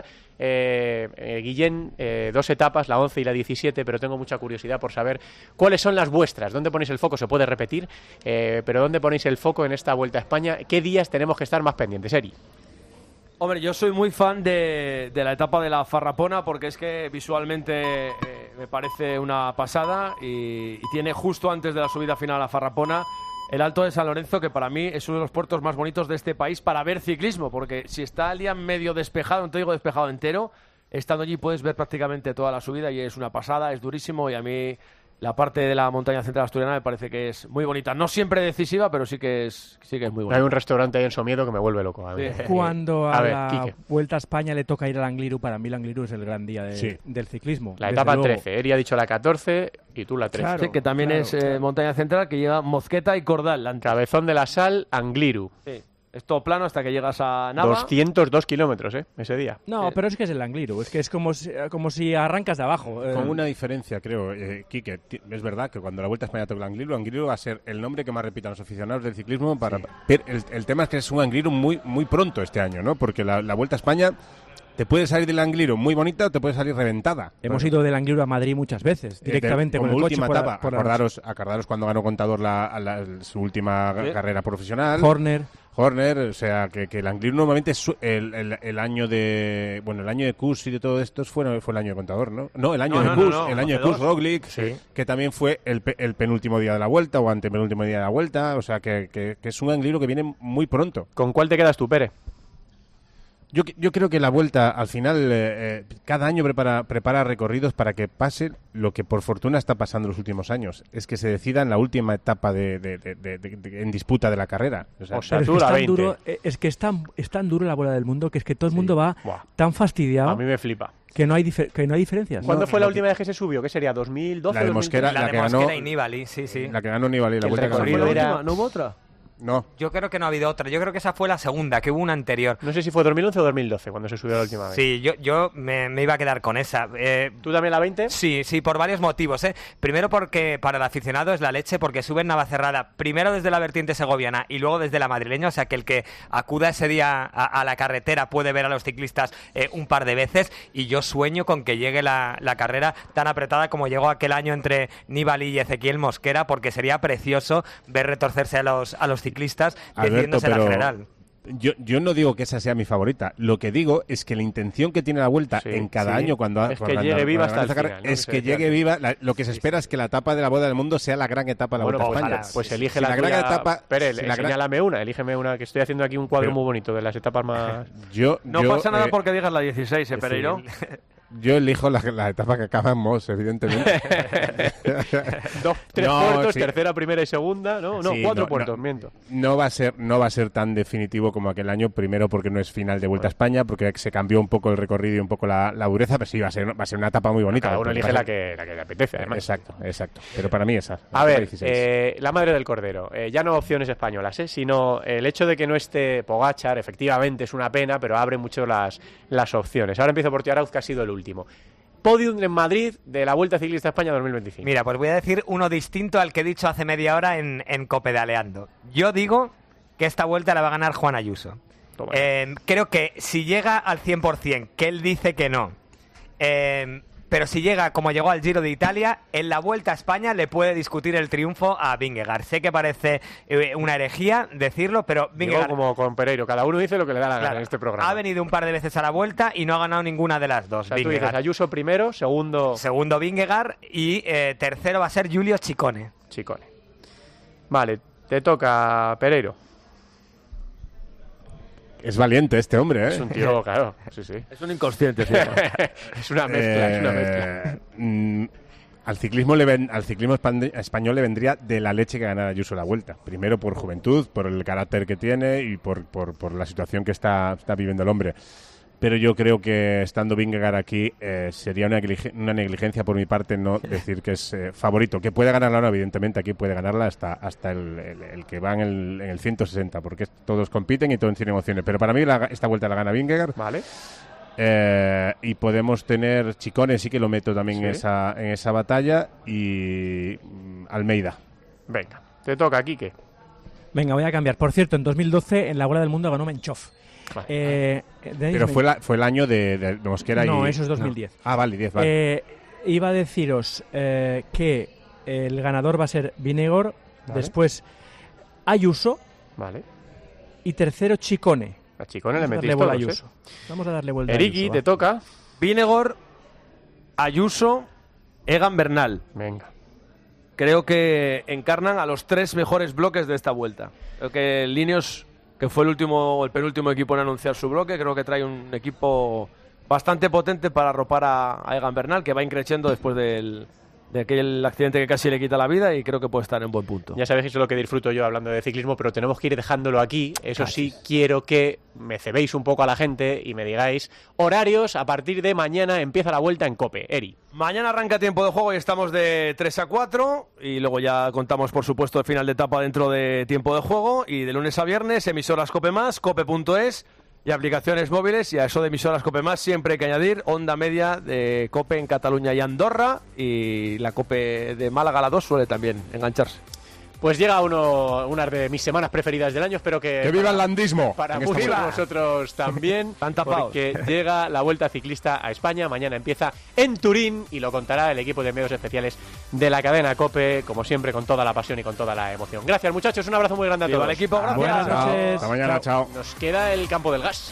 eh, eh, Guillén eh, dos etapas, la once y la diecisiete, pero tengo mucha curiosidad por saber cuáles son las vuestras. ¿Dónde ponéis el foco? Se puede repetir, eh, pero ¿dónde ponéis el foco en esta Vuelta a España? ¿Qué días tenemos que estar más pendientes, Eri? Hombre, yo soy muy fan de, de la etapa de la Farrapona, porque es que visualmente eh, me parece una pasada, y, y tiene justo antes de la subida final a la Farrapona el Alto de San Lorenzo, que para mí es uno de los puertos más bonitos de este país para ver ciclismo, porque si está el día medio despejado, no te digo despejado entero, estando allí puedes ver prácticamente toda la subida, y es una pasada, es durísimo, y a mí la parte de la montaña central asturiana me parece que es muy bonita. No siempre decisiva, pero sí que es, sí que es muy bonita. Hay un restaurante ahí en Somiedo que me vuelve loco. A ver. Sí. Cuando a, a ver, la Quique. Vuelta a España le toca ir al Angliru, para mí el Angliru es el gran día de, Sí. del ciclismo. La desde etapa luego. trece. Eri ha dicho la catorce y tú la trece. Claro, Sí, que también claro, es eh, claro. montaña central, que lleva Mosqueta y Cordal. La ancha. Cabezón de la Sal, Angliru. Sí. Es todo plano hasta que llegas a Nava. doscientos dos kilómetros, ¿eh? Ese día. No, pero es que es el Angliru, es que es como si, como si arrancas de abajo. eh. Con una diferencia, creo, eh, Quique. Ti- Es verdad que cuando la Vuelta a España toca el Angliru, Angliru va a ser el nombre que más repitan los aficionados del ciclismo. Para, pero el, el tema es que es un Angliru muy, muy pronto este año, ¿no? Porque la, la Vuelta a España te puede salir del Angliru muy bonita o te puede salir reventada. Hemos Bueno, ido del Angliru a Madrid muchas veces, eh, directamente de- con como el coche última por la- etapa. por la- acordaros, acordaros cuando ganó Contador la, la- su última Sí. carrera profesional. Horner. Horner, o sea, que, que el Angliru normalmente es su- el, el, el año de... Bueno, el año de Kuss y de todo esto fue, fue el año de Contador, ¿no? No, el año No, de no, no, Kuss, no, el año de hace Kuss dos. Roglic, Sí. que también fue el, pe- el penúltimo día de la Vuelta o antepenúltimo día de la Vuelta, o sea, que, que, que es un Angliru que viene muy pronto. ¿Con cuál te quedas tú, Pere? Yo, yo creo que la Vuelta, al final, eh, eh, cada año prepara, prepara recorridos para que pase lo que por fortuna está pasando en los últimos años. Es que se decida en la última etapa de, de- de- de- de- de- en disputa de la carrera. O sea, O sea, Pero es, que dura es, tan veinte. duro, eh, es que es tan, es tan duro la bola del mundo que es que todo el Sí. mundo va Buah. tan A fastidiado mí me flipa. que no hay, difer- que no hay diferencias. ¿Cuándo No, fue la no, última vez que se subió? ¿Qué sería? ¿dos mil doce? La de dos mil trece? Mosquera, La, la de que ganó- Mosquera y Nibali, sí, sí. la que ganó Nibali, la El Vuelta que ganó recorrido Nibali. era- ¿No hubo otra? No. Yo creo que no ha habido otra. Yo creo que esa fue la segunda, que hubo una anterior. No sé si fue dos mil once o dos mil doce cuando se subió la última vez. Sí, yo, yo me, me iba a quedar con esa. Eh, ¿Tú también la veinte? Sí, sí, por varios motivos. ¿eh? Primero porque para el aficionado es la leche, porque sube en Navacerrada, primero desde la vertiente segoviana y luego desde la madrileña, o sea que el que acuda ese día a, a la carretera puede ver a los ciclistas eh, un par de veces, y yo sueño con que llegue la, la carrera tan apretada como llegó aquel año entre Nibali y Ezequiel Mosquera, porque sería precioso ver retorcerse a los, a los ciclistas decidiéndose la general. Yo, yo no digo que esa sea mi favorita. Lo que digo es que la intención que tiene la Vuelta sí, en cada sí. año cuando es que llegue viva hasta el final, ¿no? es que llegue viva. La, lo que se espera es que la etapa de la Vuelta del Mundo sea la gran etapa de la bueno, Vuelta a España. España. Pues elige si la, la tuya, gran etapa. Pere, si la señálame gran... una, elígeme una, que estoy haciendo aquí un cuadro Pero, muy bonito de las etapas más. Yo, no yo, pasa nada eh, porque digas la dieciséis, ¿eh, Pereiro? Yo elijo la, la etapa que acaba en Moss, evidentemente. Dos, tres no, puertos, sí. tercera, primera y segunda, ¿no? No, sí, cuatro no, puertos, no, miento. No va a ser, no va a ser tan definitivo como aquel año, primero porque no es final de Vuelta a España, porque se cambió un poco el recorrido y un poco la, la dureza, pero sí va a ser, va a ser una etapa muy bonita. Cada uno elige ser... la que, la que le apetece, además. Exacto, exacto. Pero para mí esa. A ver, eh, la madre del cordero. Eh, ya no opciones españolas, ¿eh? Sino el hecho de que no esté Pogačar, efectivamente es una pena, pero abre mucho las, las opciones. Ahora empiezo por Tío Arauz, que ha sido el último. Podium en Madrid de la Vuelta Ciclista a España dos mil veinticinco. Mira, pues voy a decir uno distinto al que he dicho hace media hora en, en Copedaleando. Yo digo que esta Vuelta la va a ganar Juan Ayuso. Eh, creo que si llega al cien por ciento, que él dice que no, eh, pero si llega como llegó al Giro de Italia, en la Vuelta a España le puede discutir el triunfo a Vingegaard. Sé que parece eh, una herejía decirlo, pero Vingegaard... Digo como con Pereiro, cada uno dice lo que le da la gana claro, en este programa. Ha venido un par de veces a la Vuelta y no ha ganado ninguna de las dos. O sea, tú dices Ayuso primero, segundo... Segundo Vingegaard y eh, tercero va a ser Giulio Ciccone. Ciccone. Vale, te toca Pereiro. Es valiente este hombre, ¿eh? Es un tío, claro, sí, sí. Es un inconsciente, sí. Es una mezcla, eh, es una mezcla. Mm, al ciclismo, le ven, al ciclismo español le vendría de la leche que ganara Ayuso la Vuelta. Primero por juventud, por el carácter que tiene y por, por, por la situación que está, está viviendo el hombre. Pero yo creo que estando Vingegaard aquí eh, sería una, una negligencia por mi parte no decir que es eh, favorito. Que puede ganarla, no, evidentemente aquí puede ganarla hasta hasta el, el, el que va en el, en el ciento sesenta, porque todos compiten y todos tienen emociones. Pero para mí la, esta Vuelta la gana Vingegaard. Vale. Eh, y podemos tener Ciccone, sí que lo meto también ¿Sí? en, esa, en esa batalla, y mm, Almeida. Venga, te toca, Quique. Venga, voy a cambiar. Por cierto, en dos mil doce en la Vuelta del Mundo ganó Menchov. Vale. Eh, Pero fue, la, fue el año de, de Mosquera no, y... No, eso es dos mil diez. No. Ah, vale, diez, vale. Eh, iba a deciros eh, que el ganador va a ser Vingegaard, vale. Después Ayuso, vale. Y tercero Ciccone. A Ciccone le metís todos, Ayuso. ¿eh? Vamos a darle vuelta Eriki, a Ayuso, te va. toca. Vingegaard, Ayuso, Egan Bernal. Venga. Creo que encarnan a los tres mejores bloques de esta Vuelta. Creo que Lineos, que fue el último, el penúltimo equipo en anunciar su bloque, creo que trae un equipo bastante potente para arropar a, a Egan Bernal, que va increciendo después del, de aquel accidente que casi le quita la vida, y creo que puede estar en buen punto. Ya sabéis que eso es lo que disfruto yo hablando de ciclismo, pero tenemos que ir dejándolo aquí. Eso Gracias. Sí, quiero que me cebéis un poco a la gente y me digáis horarios. A partir de mañana empieza la Vuelta en COPE. Eri. Mañana arranca tiempo de juego y estamos de tres a cuatro, y luego ya contamos, por supuesto, el final de etapa dentro de tiempo de juego, y de lunes a viernes emisoras COPE más, cope punto es y aplicaciones móviles. Y a eso de emisoras COPE más siempre hay que añadir onda media de COPE en Cataluña y Andorra, y la COPE de Málaga, la dos, suele también engancharse. Pues llega uno, una de mis semanas preferidas del año. Espero que... ¡Que viva el landismo! Para muchos de vosotros también, porque llega la Vuelta Ciclista a España. Mañana empieza en Turín y lo contará el equipo de medios especiales de la cadena COPE, como siempre, con toda la pasión y con toda la emoción. Gracias, muchachos. Un abrazo muy grande a todos. Viva el equipo, gracias. Buenas noches. Hasta mañana, chao. chao. Nos queda el campo del gas.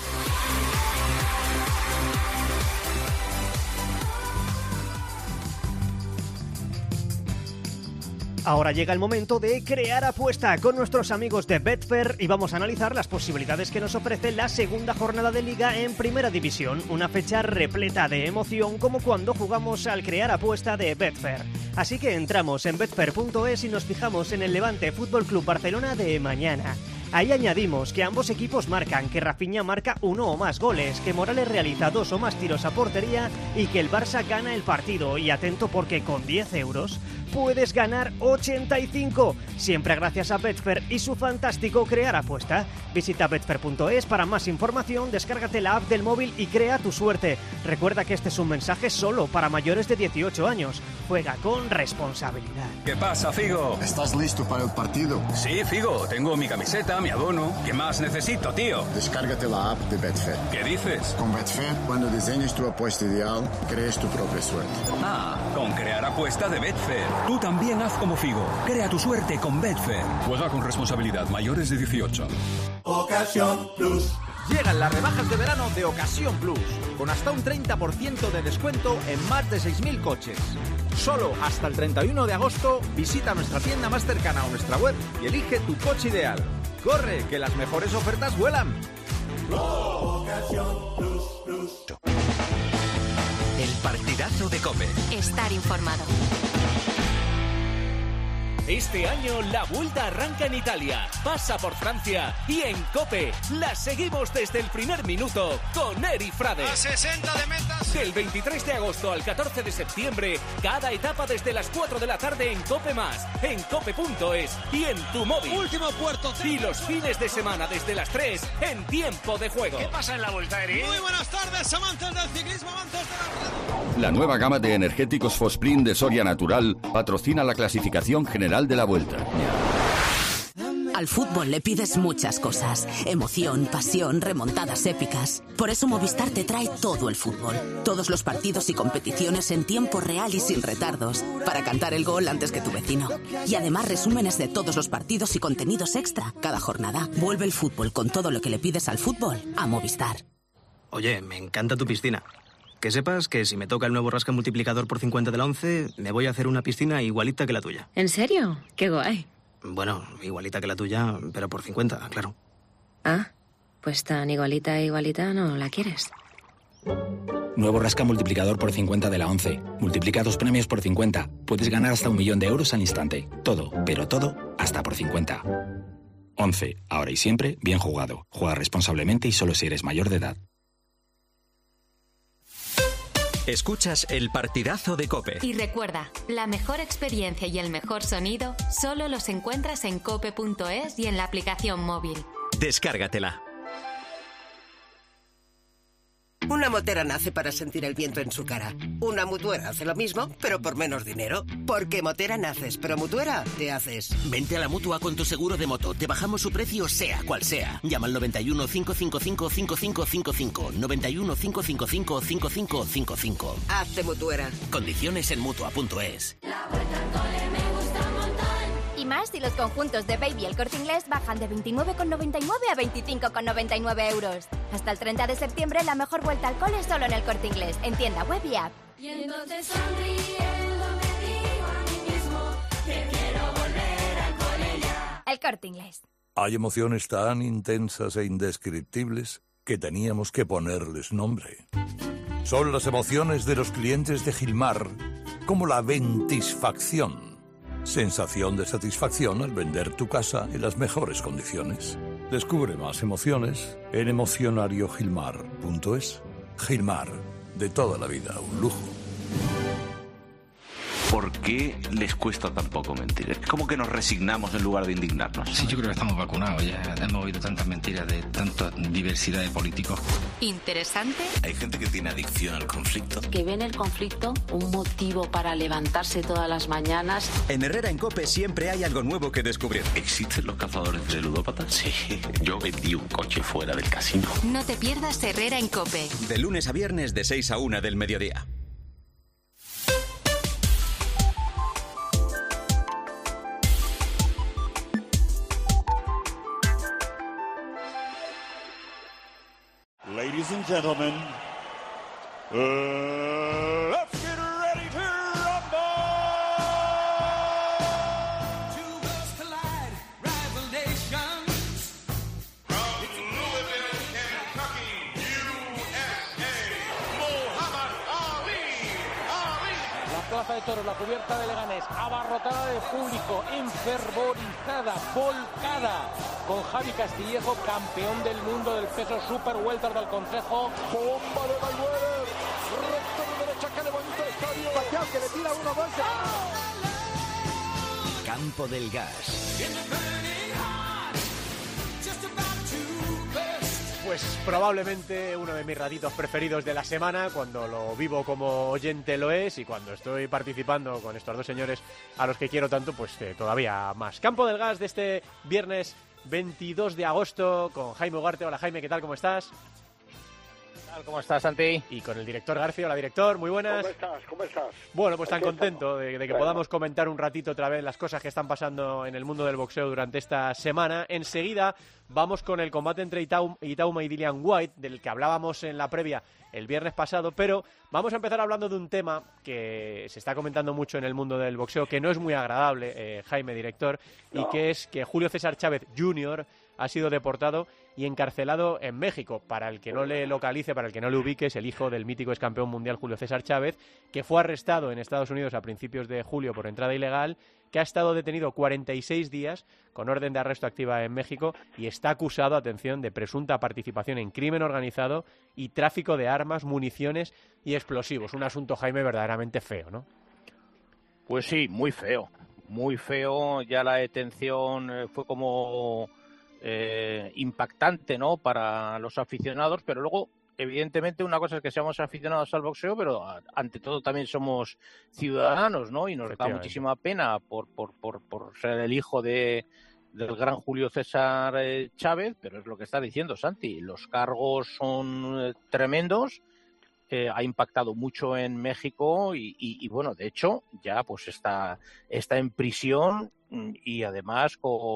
Ahora llega el momento de crear apuesta con nuestros amigos de Betfair, y vamos a analizar las posibilidades que nos ofrece la segunda jornada de Liga en Primera División. Una fecha repleta de emoción, como cuando jugamos al crear apuesta de Betfair. Así que entramos en betfair punto es y nos fijamos en el Levante Fútbol Club Barcelona de mañana. Ahí añadimos que ambos equipos marcan, que Rafinha marca uno o más goles, que Morales realiza dos o más tiros a portería y que el Barça gana el partido. Y atento, porque con diez euros puedes ganar ochenta y cinco. Siempre gracias a Betfair y su fantástico Crear Apuesta. Visita betfair punto es para más información, descárgate la app del móvil y crea tu suerte. Recuerda que este es un mensaje solo para mayores de dieciocho años. Juega con responsabilidad. ¿Qué pasa, Figo? ¿Estás listo para el partido? Sí, Figo. Tengo mi camiseta, mi abono. ¿Qué más necesito, tío? Descárgate la app de Betfair. ¿Qué dices? Con Betfair, cuando diseñes tu apuesta ideal, crees tu propia suerte. Ah, con Crear Apuesta de Betfair. Tú también haz como Figo. Crea tu suerte con Betfair. Juega con responsabilidad. Mayores de dieciocho. Ocasión Plus. Llegan las rebajas de verano de Ocasión Plus, con hasta un treinta por ciento de descuento en más de seis mil coches. Solo hasta el treinta y uno de agosto visita nuestra tienda más cercana o nuestra web y elige tu coche ideal. ¡Corre, que las mejores ofertas vuelan! Ocasión Plus, Plus. El partidazo de COPE. Estar informado. Este año la Vuelta arranca en Italia, pasa por Francia y en COPE la seguimos desde el primer minuto con Eri Frade. A sesenta de metas. Del veintitrés de agosto al catorce de septiembre, cada etapa desde las cuatro de la tarde en COPE Más, en cope punto es y en tu móvil. Último puerto. Y los fines de semana desde las tres en Tiempo de Juego. ¿Qué pasa en la Vuelta, Eri? Muy buenas tardes, amantes del ciclismo, amantes de la radio. La nueva gama de energéticos Fosprint de Soria Natural patrocina la clasificación general de la Vuelta. Al fútbol le pides muchas cosas: emoción, pasión, remontadas épicas. Por eso Movistar te trae todo el fútbol, todos los partidos y competiciones en tiempo real y sin retardos, para cantar el gol antes que tu vecino. Y además resúmenes de todos los partidos y contenidos extra cada jornada. Vuelve el fútbol con todo lo que le pides al fútbol a Movistar. Oye, me encanta tu piscina. Que sepas que si me toca el nuevo rasca multiplicador por cincuenta de la once, me voy a hacer una piscina igualita que la tuya. ¿En serio? Qué guay. Bueno, igualita que la tuya, pero por cincuenta, claro. Ah, pues tan igualita, igualita no la quieres. Nuevo rasca multiplicador por cincuenta de la once. Multiplica dos premios por cincuenta. Puedes ganar hasta un millón de euros al instante. Todo, pero todo, hasta por cincuenta. once. Ahora y siempre, bien jugado. Juega responsablemente y solo si eres mayor de edad. Escuchas el partidazo de COPE. Y recuerda, la mejor experiencia y el mejor sonido solo los encuentras en cope punto es y en la aplicación móvil. Descárgatela. Una motera nace para sentir el viento en su cara. Una mutuera hace lo mismo, pero por menos dinero. Porque motera naces, pero mutuera te haces. Vente a la Mutua con tu seguro de moto. Te bajamos su precio sea cual sea. Llama al noventa y uno, cinco cinco cinco, cinco cinco cinco cinco. noventa y uno, cinco cinco cinco, cinco cinco cinco cinco. Hazte mutuera. Condiciones en Mutua punto es. Y más si los conjuntos de Baby El Corte Inglés bajan de veintinueve con noventa y nueve a veinticinco con noventa y nueve euros. Hasta el treinta de septiembre la mejor vuelta al cole solo en El Corte Inglés, en tienda web y app. Y entonces sonriendo me digo a mí mismo que quiero volver al cole ya. El Corte Inglés. Hay emociones tan intensas e indescriptibles que teníamos que ponerles nombre. Son las emociones de los clientes de Gilmar, como la ventisfacción. Sensación de satisfacción al vender tu casa en las mejores condiciones. Descubre más emociones en emocionario gilmar punto es. Gilmar, de toda la vida, un lujo. ¿Por qué les cuesta tan poco mentir? Es como que nos resignamos en lugar de indignarnos. Sí, yo creo que estamos vacunados. Ya hemos oído tantas mentiras de tanta diversidad de políticos. Interesante. Hay gente que tiene adicción al conflicto. Que ve en el conflicto un motivo para levantarse todas las mañanas. En Herrera en COPE siempre hay algo nuevo que descubrir. ¿Existen los cazadores de ludópatas? Sí. Yo vendí un coche fuera del casino. No te pierdas Herrera en COPE. De lunes a viernes de seis a una del mediodía. Ladies and gentlemen, uh, let's get ready to rumble! Two worlds collide, rival nations. From Louisville, Kentucky, U S A, Muhammad Ali, Ali. La plaza de toros, la cubierta de Leganés, abarrotada de público, enfervorizada, volcada, con Javi Castillejo, campeón del mundo del peso super welter del Consejo. Bomba de Mayweather, recto de derecha, que levanta el estadio. Pacquiao que le tira uno, dos. Campo del Gas. Pues probablemente uno de mis ratitos preferidos de la semana, cuando lo vivo como oyente lo es, y cuando estoy participando con estos dos señores a los que quiero tanto, pues eh, todavía más. Campo del Gas de este viernes veintidós de agosto con Jaime Ugarte. Hola Jaime, ¿qué tal? ¿Cómo estás? ¿Cómo estás, Santi? Y con el director García. Hola, director, muy buenas. ¿Cómo estás? ¿Cómo estás? Bueno, pues tan contento de, de que bueno. podamos comentar un ratito otra vez las cosas que están pasando en el mundo del boxeo durante esta semana. Enseguida vamos con el combate entre Itauma, Itauma y Dillian Whyte, del que hablábamos en la previa el viernes pasado, pero vamos a empezar hablando de un tema que se está comentando mucho en el mundo del boxeo, que no es muy agradable, eh, Jaime, director, no. y que es que Julio César Chávez junior ha sido deportado y encarcelado en México. Para el que no le localice, para el que no le ubique, es el hijo del mítico excampeón mundial Julio César Chávez, que fue arrestado en Estados Unidos a principios de julio por entrada ilegal, que ha estado detenido cuarenta y seis días con orden de arresto activa en México y está acusado, atención, de presunta participación en crimen organizado y tráfico de armas, municiones y explosivos. Un asunto, Jaime, verdaderamente feo, ¿no? Pues sí, muy feo, muy feo. Ya la detención eh, fue como... Eh, impactante, ¿no?, para los aficionados, pero luego evidentemente una cosa es que seamos aficionados al boxeo, pero a, ante todo también somos ciudadanos, ¿no? Y nos da muchísima pena por, por, por, por ser el hijo de del gran Julio César eh, Chávez, pero es lo que está diciendo Santi, los cargos son eh, tremendos, eh, ha impactado mucho en México y, y, y bueno, de hecho ya pues está, está en prisión y además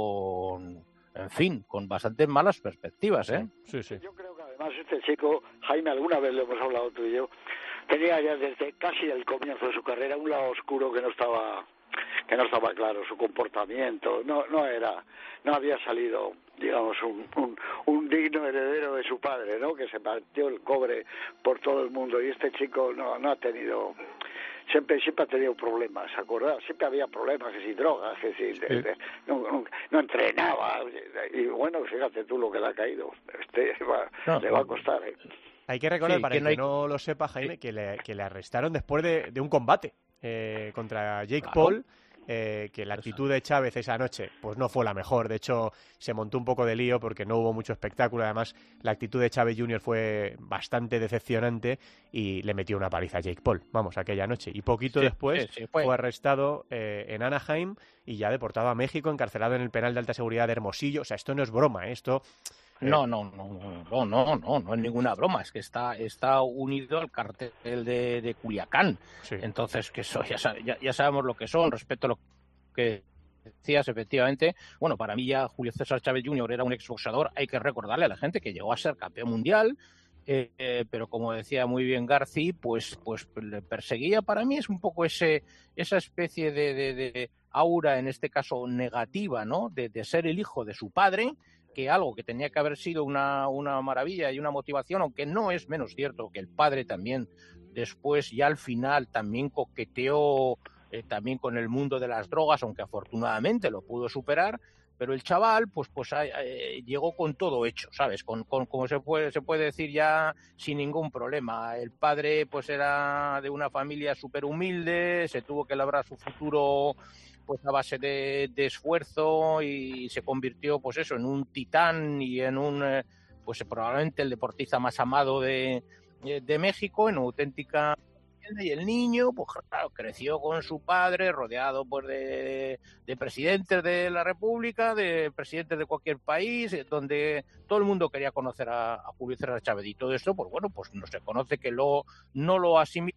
con... En fin, con bastantes malas perspectivas, ¿eh? Sí, sí. Yo creo que además este chico, Jaime, alguna vez lo hemos hablado tú y yo, tenía ya desde casi el comienzo de su carrera un lado oscuro que no estaba que no estaba claro, su comportamiento, no no era, no había salido, digamos, un, un, un digno heredero de su padre, ¿no? Que se partió el cobre por todo el mundo y este chico no no ha tenido... Siempre, siempre ha tenido problemas, ¿acordás? Siempre había problemas, que si drogas, que si... Sí. De, de, no, no, no entrenaba, y bueno, fíjate tú lo que le ha caído. Este va, no, le va a costar, ¿eh? Hay que recordar, sí, para que el no que hay... no lo sepa, Jaime, que le, que le arrestaron después de, de un combate eh, contra Jake claro. Paul, eh, que la actitud de Chávez esa noche pues no fue la mejor. De hecho, se montó un poco de lío porque no hubo mucho espectáculo. Además, la actitud de Chávez junior fue bastante decepcionante y le metió una paliza a Jake Paul, vamos, aquella noche. Y poquito sí, después sí, sí, fue. fue arrestado eh, en Anaheim y ya deportado a México, encarcelado en el penal de alta seguridad de Hermosillo. O sea, esto no es broma, ¿eh? Esto... No, no, no, no, no, no, no es ninguna broma, es que está está unido al cartel de, de Culiacán. Sí. Entonces, que eso ya, ya, ya sabemos lo que son. Respecto a lo que decías, efectivamente, bueno, para mí ya Julio César Chávez junior era un exboxador, hay que recordarle a la gente que llegó a ser campeón mundial, eh, eh, pero como decía muy bien Garci, pues, pues le perseguía. Para mí es un poco ese esa especie de, de, de aura, en este caso negativa, ¿no?, de, de ser el hijo de su padre, que algo que tenía que haber sido una, una maravilla y una motivación, aunque no es menos cierto que el padre también después ya al final también coqueteó eh, también con el mundo de las drogas, aunque afortunadamente lo pudo superar, pero el chaval pues pues eh, llegó con todo hecho, ¿sabes? Con, con como se puede se puede decir ya sin ningún problema. El padre pues era de una familia súper humilde, se tuvo que labrar su futuro pues a base de, de esfuerzo y se convirtió pues eso en un titán y en un eh, pues probablemente el deportista más amado de, de México, en auténtica. Y el niño pues claro, creció con su padre rodeado pues de, de presidentes de la República, de presidentes de cualquier país, donde todo el mundo quería conocer a, a Julio César Chávez, y todo esto pues bueno, pues no se conoce que lo no lo asimila.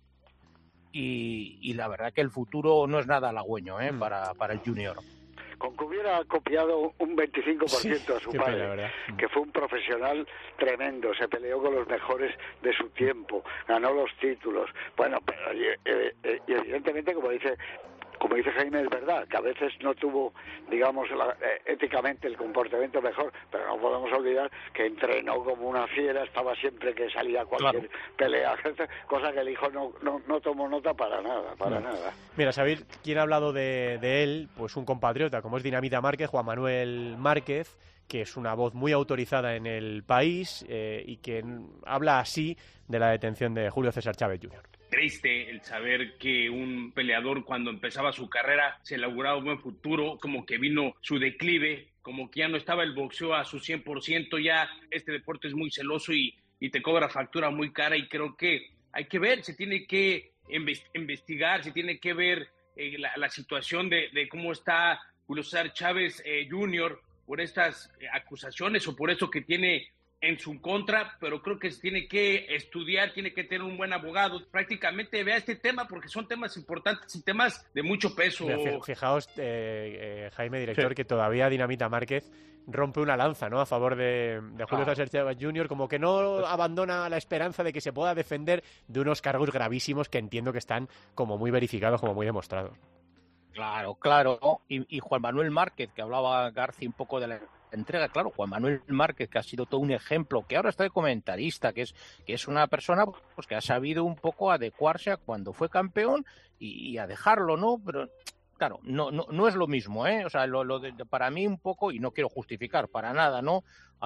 Y, y la verdad que el futuro no es nada halagüeño, ¿eh? mm. para, para el junior. Con que hubiera copiado un veinticinco por ciento sí, a su padre, pena, que fue un profesional tremendo, se peleó con los mejores de su tiempo, ganó los títulos. Bueno, pero y, y, y evidentemente, como dice como dice Jaime, es verdad, que a veces no tuvo, digamos, la, eh, éticamente el comportamiento mejor, pero no podemos olvidar que entrenó como una fiera, estaba siempre que salía a cualquier claro. pelea, cosa que el hijo no, no, no tomó nota para nada, para no. nada. Mira, ¿sabéis quién ha hablado de, de él? Pues un compatriota, como es Dinamita Márquez, Juan Manuel Márquez, que es una voz muy autorizada en el país eh, y que habla así de la detención de Julio César Chávez junior triste el saber que un peleador cuando empezaba su carrera se le auguraba un buen futuro, como que vino su declive, como que ya no estaba el boxeo a su cien por ciento, ya este deporte es muy celoso y, y te cobra factura muy cara, y creo que hay que ver, se tiene que investigar, se tiene que ver eh, la, la situación de, de cómo está Julio César Chávez eh, junior por estas eh, acusaciones o por eso que tiene en su contra, pero creo que se tiene que estudiar, tiene que tener un buen abogado, prácticamente vea este tema porque son temas importantes y temas de mucho peso. Mira, fijaos, eh, eh, Jaime, director, sí, que todavía Dinamita Márquez rompe una lanza, ¿no?, a favor de, de Julio César Chávez junior, como que no pues, abandona la esperanza de que se pueda defender de unos cargos gravísimos que entiendo que están como muy verificados, como muy demostrados. Claro, claro, y, y Juan Manuel Márquez, que hablaba García un poco de la entrega, claro, Juan Manuel Márquez, que ha sido todo un ejemplo, que ahora está de comentarista, que es que es una persona pues que ha sabido un poco adecuarse a cuando fue campeón y, y a dejarlo, ¿no? Pero claro, no no no es lo mismo, ¿eh? O sea, lo, lo de, para mí un poco, y no quiero justificar para nada, ¿no?,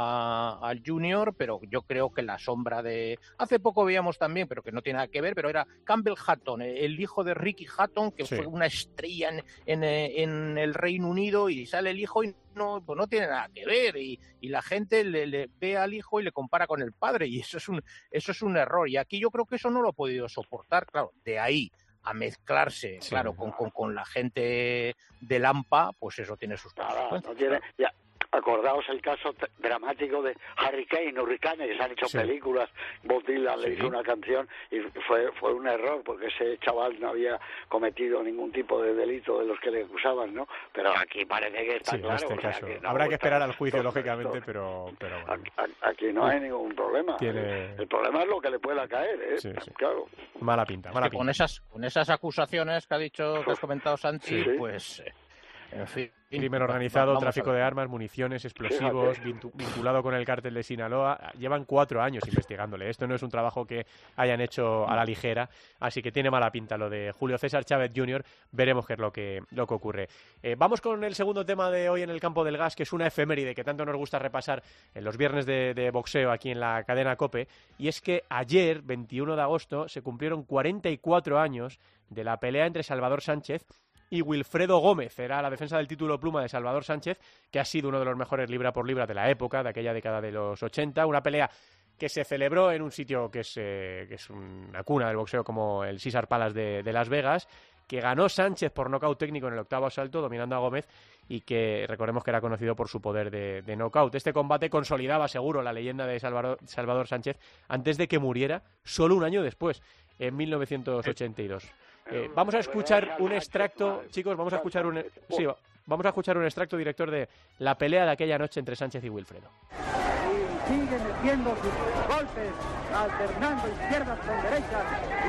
A, al Junior, pero yo creo que la sombra de... Hace poco veíamos también, pero que no tiene nada que ver, pero era Campbell Hatton, el hijo de Ricky Hatton, que sí, fue una estrella en, en, en el Reino Unido, y sale el hijo y no, pues no tiene nada que ver, y, y la gente le, le ve al hijo y le compara con el padre, y eso es un eso es un error, y aquí yo creo que eso no lo ha podido soportar, claro, de ahí a mezclarse, sí, claro, con, con, con la gente del A M P A, pues eso tiene sus consecuencias. No tiene, ya. Acordaos el caso t- dramático de Harry Kane, Hurricane, que se han hecho sí. películas, Bob Dylan sí. le hizo una canción y fue fue un error porque ese chaval no había cometido ningún tipo de delito de los que le acusaban, ¿no? Pero aquí parece que está sí, claro. En este o sea, caso. que no, Habrá que esperar está, al juicio, todo, lógicamente, todo. pero, pero bueno. Aquí, aquí no hay ningún problema. Tiene... El problema es lo que le pueda caer, ¿eh? Sí, sí. Claro. Mala pinta, mala es que pinta. Con esas, con esas acusaciones que ha dicho, que has comentado, Santi, sí. pues... En fin, crimen organizado, tráfico de armas, municiones, explosivos, vintu- vinculado con el cártel de Sinaloa. Llevan cuatro años investigándole. Esto no es un trabajo que hayan hecho a la ligera, así que tiene mala pinta lo de Julio César Chávez junior Veremos qué es lo que, lo que ocurre. Eh, vamos con el segundo tema de hoy en el campo del gas, que es una efeméride que tanto nos gusta repasar en los viernes de, de boxeo aquí en la cadena COPE, y es que ayer, veintiuno de agosto, se cumplieron cuarenta y cuatro años de la pelea entre Salvador Sánchez y Wilfredo Gómez. Era la defensa del título pluma de Salvador Sánchez, que ha sido uno de los mejores libra por libra de la época, de aquella década de los ochenta. Una pelea que se celebró en un sitio que es, eh, que es una cuna del boxeo como el Caesars Palace de, de Las Vegas, que ganó Sánchez por nocaut técnico en el octavo asalto, dominando a Gómez, y que recordemos que era conocido por su poder de, de nocaut. Este combate consolidaba seguro la leyenda de Salvador, Salvador Sánchez antes de que muriera, solo un año después, en mil novecientos ochenta y dos. Eh, vamos a escuchar un extracto, chicos, vamos a escuchar un sí, vamos a escuchar un extracto, director, de la pelea de aquella noche entre Sánchez y Wilfredo. Y sigue metiendo sus golpes, alternando izquierdas con derechas,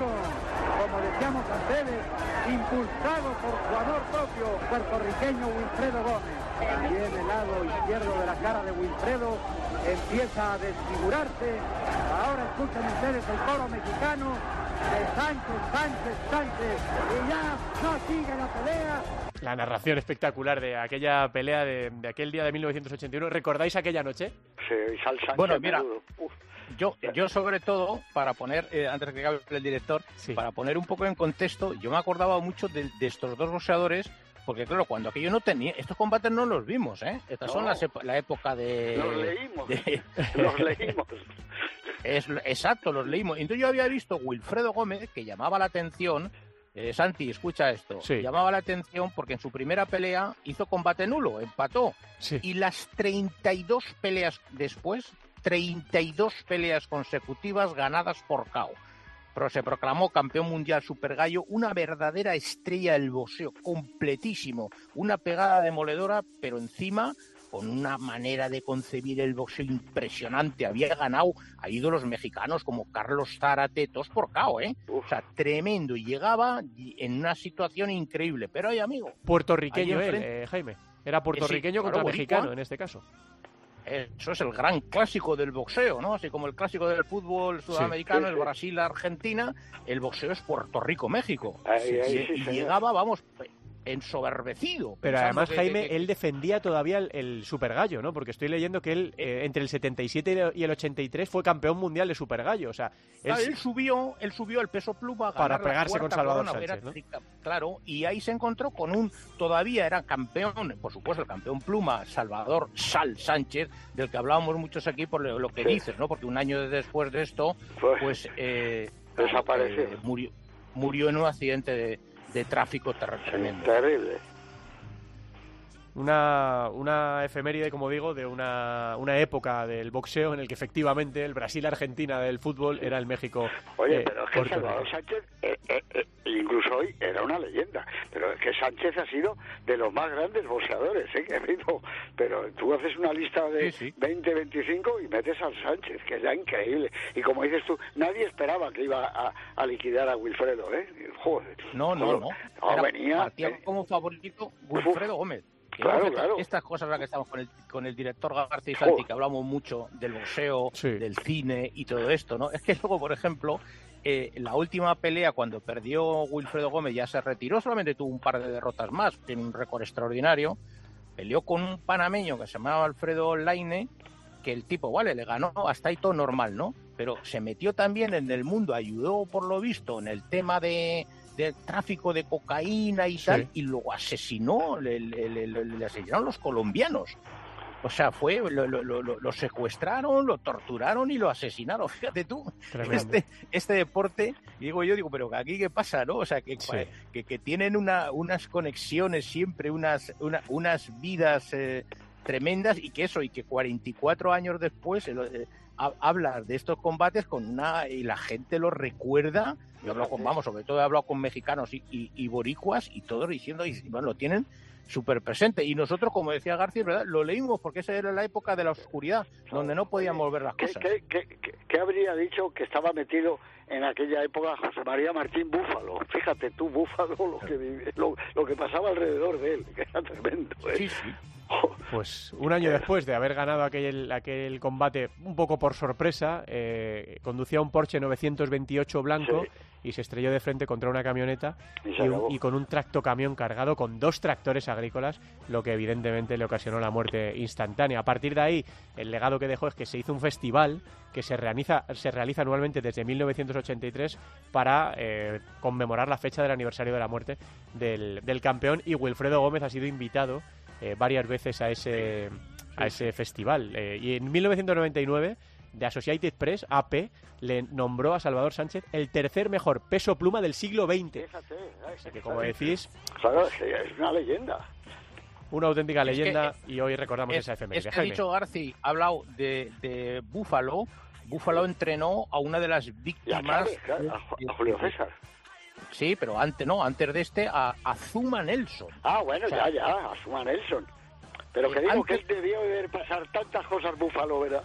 como decíamos antes, impulsado por su amor propio, puertorriqueño Wilfredo Gómez. También el lado izquierdo de la cara de Wilfredo empieza a desfigurarse. Ahora escuchen ustedes el coro mexicano de Sánchez, Sánchez, Sánchez, y ya no sigue la pelea. La narración espectacular de aquella pelea de, de aquel día de mil novecientos ochenta y uno. ¿Recordáis aquella noche? Sí, Sal Sánchez. Bueno, mira, yo, yo sobre todo, para poner, eh, antes de que hable el director, sí. para poner un poco en contexto, yo me acordaba mucho de, de estos dos boxeadores, porque claro, cuando aquello no tenía, estos combates no los vimos, ¿eh? Estas no. son las la época de... Los leímos, de, los leímos. Es, exacto, los leímos. Entonces yo había visto Wilfredo Gómez, que llamaba la atención, eh, Santi, escucha esto, sí. llamaba la atención porque en su primera pelea hizo combate nulo, empató, sí. y las treinta y dos peleas después, treinta y dos peleas consecutivas ganadas por K O. Pero se proclamó campeón mundial super gallo, una verdadera estrella del boxeo, completísimo, una pegada demoledora, pero encima con una manera de concebir el boxeo impresionante. Había ganado a ídolos mexicanos como Carlos Zárate, todos por K O, ¿eh? O sea, tremendo. Y llegaba en una situación increíble. Pero hay, amigo... Puertorriqueño él, eh, Jaime. Era puertorriqueño sí, contra claro, mexicano, boricua. En este caso. Eso es el gran clásico del boxeo, ¿no? Así como el clásico del fútbol sudamericano, sí, sí, sí. el Brasil-Argentina, el boxeo es Puerto Rico-México. Ay, ay, y, sí, y sí, llegaba, vamos... ensoberbecido. Pero además, que, Jaime, que, que... él defendía todavía el, el Super Gallo, ¿no? Porque estoy leyendo que él, eh, entre el setenta y siete y el ochenta y tres, fue campeón mundial de Super Gallo. O sea, él, claro, él subió él subió el peso pluma a para pegarse con Salvador corona, Sánchez, ¿no? Era, claro, y ahí se encontró con un, todavía era campeón, por supuesto, el campeón pluma, Salvador Sal Sánchez, del que hablábamos muchos aquí por lo que sí. dices, ¿no? Porque un año después de esto, pues eh, desapareció. Eh, murió, murió en un accidente de, de tráfico tremendo. Terrible. Una, una efeméride, como digo, de una, una época del boxeo en el que efectivamente el Brasil-Argentina del fútbol era el México. Oye, eh, pero es que Salvador Sánchez, eh, eh, eh, incluso hoy, era una leyenda. Pero es que Sánchez ha sido de los más grandes boxeadores, ¿eh? Que ha habido. Pero tú haces una lista de sí, sí. veinte, veinticinco y metes al Sánchez, que es ya increíble. Y como dices tú, nadie esperaba que iba a, a liquidar a Wilfredo, ¿eh? Joder. No, no, no. no. Era, venía, partía eh, como favorito Wilfredo Gómez. Claro, estas, claro. Estas cosas ahora que estamos con el, con el director García Santi, que hablamos mucho del boxeo, sí. del cine y todo esto, ¿no? Es que luego, por ejemplo, eh, la última pelea, cuando perdió Wilfredo Gómez, ya se retiró, solamente tuvo un par de derrotas más, tiene un récord extraordinario, peleó con un panameño que se llamaba Alfredo Laine, que el tipo, vale, le ganó, hasta ahí todo normal, ¿no? Pero se metió también en el mundo, ayudó por lo visto en el tema de... de tráfico de cocaína y sí. tal, y lo asesinó, le, le, le, le asesinaron los colombianos. O sea, fue, lo, lo, lo, lo secuestraron, lo torturaron y lo asesinaron. Fíjate tú, este, este deporte, digo yo, digo, pero aquí qué pasa, ¿no? O sea, que, sí. que, que tienen una, unas conexiones siempre, unas, una, unas vidas eh, tremendas, y que eso, y que cuarenta y cuatro años después eh, hablas de estos combates con una, y la gente lo recuerda. Yo hablo con, vamos, sobre todo he hablado con mexicanos y, y, y boricuas, y todos diciendo, y bueno, lo tienen súper presente. Y nosotros, como decía García, ¿verdad?, lo leímos porque esa era la época de la oscuridad, donde no podíamos ver las ¿Qué, cosas. ¿qué, qué, qué, qué habría dicho que estaba metido en aquella época José María Martín Búfalo? Fíjate tú, Búfalo, lo que, lo, lo que pasaba alrededor de él, que era tremendo, ¿eh? Sí, sí. Pues un año después de haber ganado aquel, aquel combate un poco por sorpresa, eh, conducía un Porsche novecientos veintiocho blanco, sí. y se estrelló de frente contra una camioneta y, y, un, y con un tractocamión cargado con dos tractores agrícolas, lo que evidentemente le ocasionó la muerte instantánea. A partir de ahí, el legado que dejó es que se hizo un festival que se realiza, se realiza anualmente desde mil novecientos ochenta y tres para eh, conmemorar la fecha del aniversario de la muerte del, del campeón, y Wilfredo Gómez ha sido invitado Eh, varias veces a ese a ese festival, eh, y en mil novecientos noventa y nueve The Associated Press, A P, le nombró a Salvador Sánchez el tercer mejor peso pluma del siglo veinte. Fíjate, o sea que, como decís, claro, es una leyenda, una auténtica leyenda, es que, y hoy recordamos es, esa efeméride. Es que ha dicho García, ha hablado de, de Búfalo. Búfalo entrenó a una de las víctimas, claro, a, a Julio César. Sí, pero antes no, antes de este, a, a Zuma Nelson. Ah, bueno, o sea, ya, ya, a Zuma Nelson. Pero que eh, digo antes... que él debió de pasar tantas cosas, Búfalo, ¿verdad?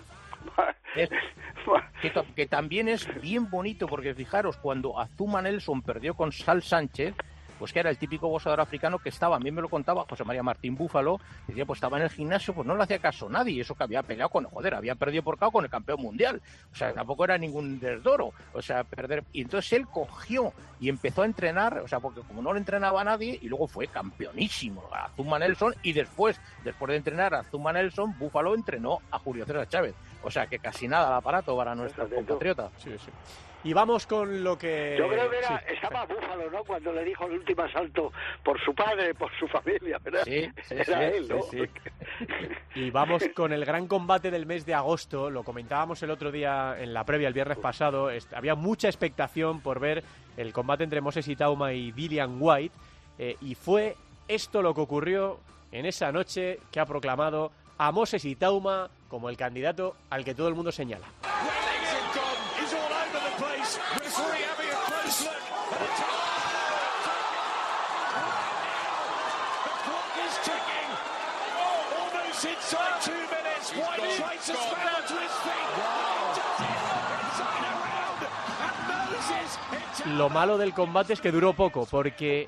Es, que, que también es bien bonito, porque fijaros, cuando Azuma Nelson perdió con Sal Sánchez, pues que era el típico boxeador africano que estaba, a mí me lo contaba José María Martín Búfalo, decía, pues estaba en el gimnasio, pues no le hacía caso a nadie, eso que había peleado con, joder, había perdido por K O con el campeón mundial, o sea, tampoco era ningún desdoro, o sea, perder, y entonces él cogió y empezó a entrenar, o sea, porque como no le entrenaba a nadie, y luego fue campeonísimo a Azuma Nelson, y después, después de entrenar a Azuma Nelson, Búfalo entrenó a Julio César Chávez, o sea, que casi nada el aparato para nuestros compatriotas. Sí, sí. Y vamos con lo que... Yo creo que era, sí. estaba Búfalo, ¿no?, cuando le dijo el último asalto por su padre, por su familia, ¿verdad? Sí, sí, era sí, él, ¿no? Sí, sí. Y vamos con el gran combate del mes de agosto. Lo comentábamos el otro día en la previa, el viernes pasado. Había mucha expectación por ver el combate entre Moses Itauma y Dillian Whyte. Eh, y fue esto lo que ocurrió en esa noche que ha proclamado a Moses Itauma como el candidato al que todo el mundo señala. Lo malo del combate es que duró poco, porque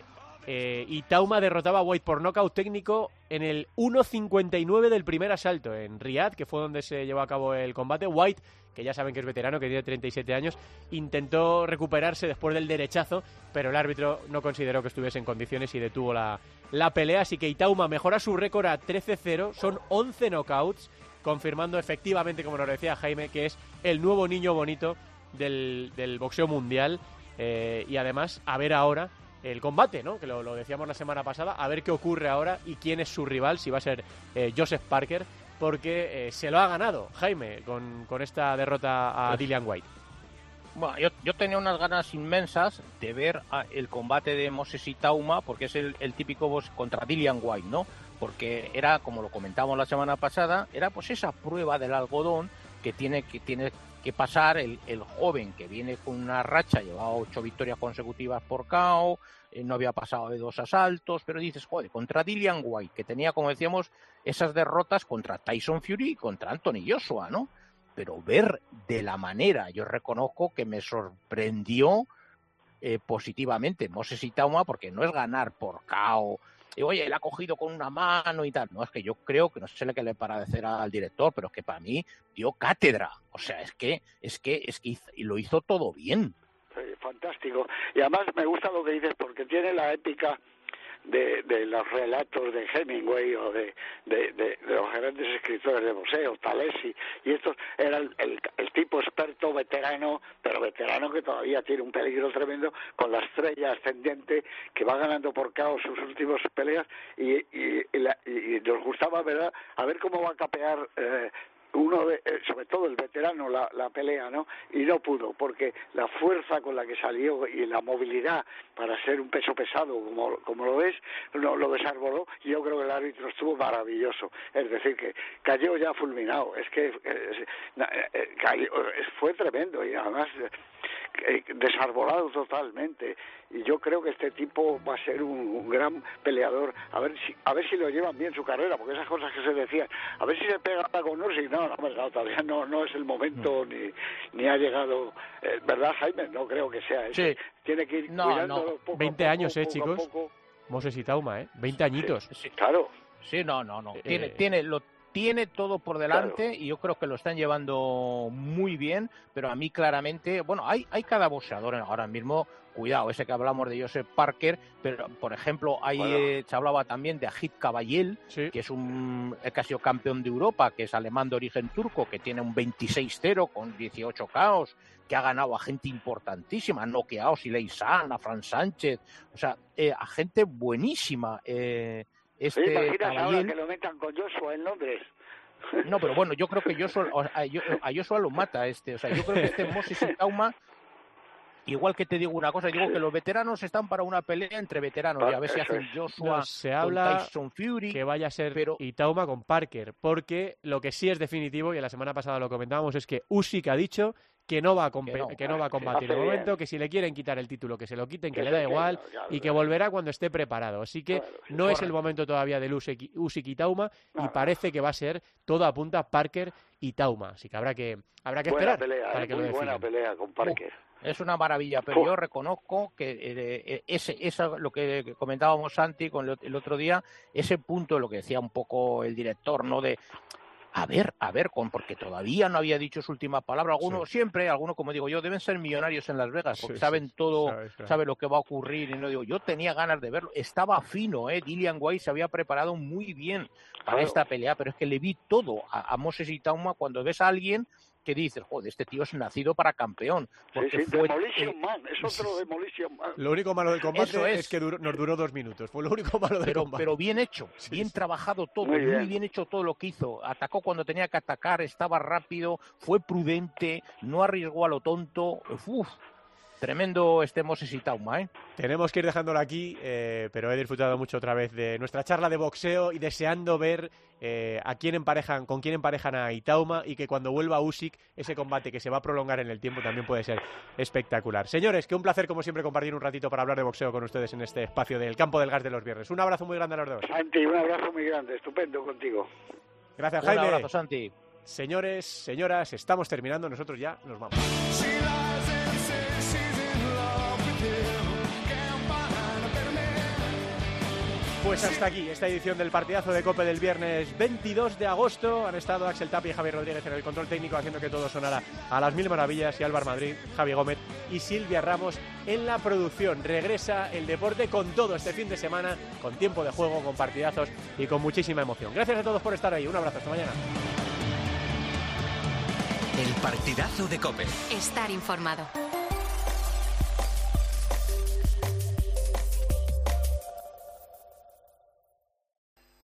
Eh, Itauma derrotaba a White por nocaut técnico en el uno cincuenta y nueve del primer asalto en Riyadh, que fue donde se llevó a cabo el combate. White, que ya saben que es veterano, que tiene treinta y siete años, intentó recuperarse después del derechazo, pero el árbitro no consideró que estuviese en condiciones y detuvo la, la pelea. Así que Itauma mejora su récord a trece cero, son once knockouts, confirmando efectivamente, como nos decía Jaime, que es el nuevo niño bonito del, del boxeo mundial. Eh, y además, a ver ahora el combate, ¿no? Que lo, lo decíamos la semana pasada, a ver qué ocurre ahora y quién es su rival, si va a ser eh, Joseph Parker, porque eh, se lo ha ganado Jaime con, con esta derrota a pues, Dillian Whyte. Bueno, yo, yo tenía unas ganas inmensas de ver a, el combate de Moses Itauma, porque es el, el típico boss contra Dillian Whyte, ¿no? Porque era, como lo comentábamos la semana pasada, era pues esa prueba del algodón que tiene que tiene que pasar el, el joven que viene con una racha, llevaba ocho victorias consecutivas por K O, eh, no había pasado de dos asaltos, pero dices, joder, contra Dillian Whyte, que tenía, como decíamos, esas derrotas contra Tyson Fury y contra Anthony Joshua, ¿no? Pero ver de la manera, yo reconozco que me sorprendió eh, positivamente Moses Itauma, porque no es ganar por K O, y oye, él ha cogido con una mano y tal. No, es que yo creo que no sé qué le parecer al director, pero es que para mí dio cátedra. O sea, es que es que es que hizo, y lo hizo todo bien. Sí, fantástico. Y además me gusta lo que dices porque tiene la épica de, de los relatos de Hemingway o de, de, de, de los grandes escritores de boxeo, Talesi, y estos era el, el, el tipo experto veterano, pero veterano que todavía tiene un peligro tremendo, con la estrella ascendiente que va ganando por K O sus últimas peleas, y, y, y, la, y nos gustaba, ¿verdad?, a ver cómo va a capear eh, uno de, eh, sobre todo el veterano, la, la pelea, ¿no? Y no pudo, porque la fuerza con la que salió y la movilidad para ser un peso pesado, como, como lo es, lo, lo desarboló, y yo creo que el árbitro estuvo maravilloso. Es decir, que cayó ya fulminado. Es que eh, eh, cayó, fue tremendo, y además eh, desarbolado totalmente. Y yo creo que este tipo va a ser un, un gran peleador. A ver si a ver si lo llevan bien su carrera, porque esas cosas que se decían, a ver si se pega con Usyk. No, no, no, todavía no, no es el momento, mm. ni ni ha llegado, eh, ¿verdad, Jaime? No creo que sea eso. Sí. Tiene que ir no, cuidándolo no. poco veinte a poco, años, eh, poco chicos. a poco. Moses Itauma, eh, veinte añitos. Sí, sí, claro. Sí, no, no, no. Eh, tiene, tiene lo tiene todo por delante, claro. Y yo creo que lo están llevando muy bien, pero a mí claramente, bueno, hay hay cada boxeador ahora mismo. Cuidado, ese que hablamos de Joseph Parker, pero por ejemplo, ahí bueno. eh, se hablaba también de Agit Kabayel, sí. que es un que ha sido campeón de Europa, que es alemán de origen turco, que tiene un veintiséis cero con dieciocho K Os, que ha ganado a gente importantísima, ha noqueado a Silei San, a Fran Sánchez, o sea, eh, a gente buenísima. Eh, este sí, imaginas Kabayel, ahora que lo metan con Joshua en Londres. No, pero bueno, yo creo que Joshua, a, a Joshua lo mata este, o sea, yo creo que este Moses Itauma. Igual que te digo una cosa, digo que los veteranos están para una pelea entre veteranos, y a ver si hacen Joshua no, se habla con Tyson Fury, que vaya a ser pero... Itauma con Parker, porque lo que sí es definitivo, y la semana pasada lo comentábamos, es que Usyk ha dicho que no va a, que no, que no va a combatir de momento, bien. Que si le quieren quitar el título, que se lo quiten, que, que le da igual, claro, claro, y que volverá cuando esté preparado. Así que claro, no correcto. Es el momento todavía del Usyk, Usyk Itauma, y no, parece que va a ser, todo apunta Parker Itauma. Así que habrá que, habrá que buena esperar pelea, para eh, que muy lo buena pelea con Parker. Uh. Es una maravilla, pero yo reconozco que eh, ese, esa, lo que comentábamos Santi con el otro día, ese punto, lo que decía un poco el director, ¿no? De a ver, a ver, con porque todavía no había dicho su última palabra. Algunos, sí. siempre, algunos, como digo yo, deben ser millonarios en Las Vegas, porque sí, saben sí, todo, sabe, sabe. sabe lo que va a ocurrir. Y no digo, yo tenía ganas de verlo, estaba fino, ¿eh? Dillian Whyte se había preparado muy bien para claro. esta pelea, pero es que le vi todo a, a Moses Itauma cuando ves a alguien que dices, joder, este tío es nacido para campeón. Porque sí, sí, fue, Demolition eh, Man, es otro Demolition Man. Lo único malo del combate es. es que duró, nos duró dos minutos, fue lo único malo del pero, combate. Pero bien hecho, sí, bien sí. trabajado todo, muy bien. muy bien hecho todo lo que hizo. Atacó cuando tenía que atacar, estaba rápido, fue prudente, no arriesgó a lo tonto. Uf, tremendo este Moses Itauma, ¿eh? Tenemos que ir dejándolo aquí, eh, pero he disfrutado mucho otra vez de nuestra charla de boxeo y deseando ver eh, a quién emparejan, con quién emparejan a Itauma, y que cuando vuelva Usyk, ese combate que se va a prolongar en el tiempo también puede ser espectacular. Señores, que un placer como siempre compartir un ratito para hablar de boxeo con ustedes en este espacio del Campo del Gas de los viernes. Un abrazo muy grande a los dos. Santi, un abrazo muy grande, estupendo contigo. Gracias, Jaime. Un abrazo, Santi. Señores, señoras, estamos terminando, nosotros ya nos vamos. Pues hasta aquí esta edición del partidazo de COPE del viernes veintidós de agosto. Han estado Axel Tapia y Javier Rodríguez en el control técnico haciendo que todo sonara a las mil maravillas, y Álvaro Madrid, Javi Gómez y Silvia Ramos en la producción. Regresa el deporte con todo este fin de semana, con tiempo de juego, con partidazos y con muchísima emoción. Gracias a todos por estar ahí. Un abrazo, hasta mañana. El partidazo de COPE. Estar informado.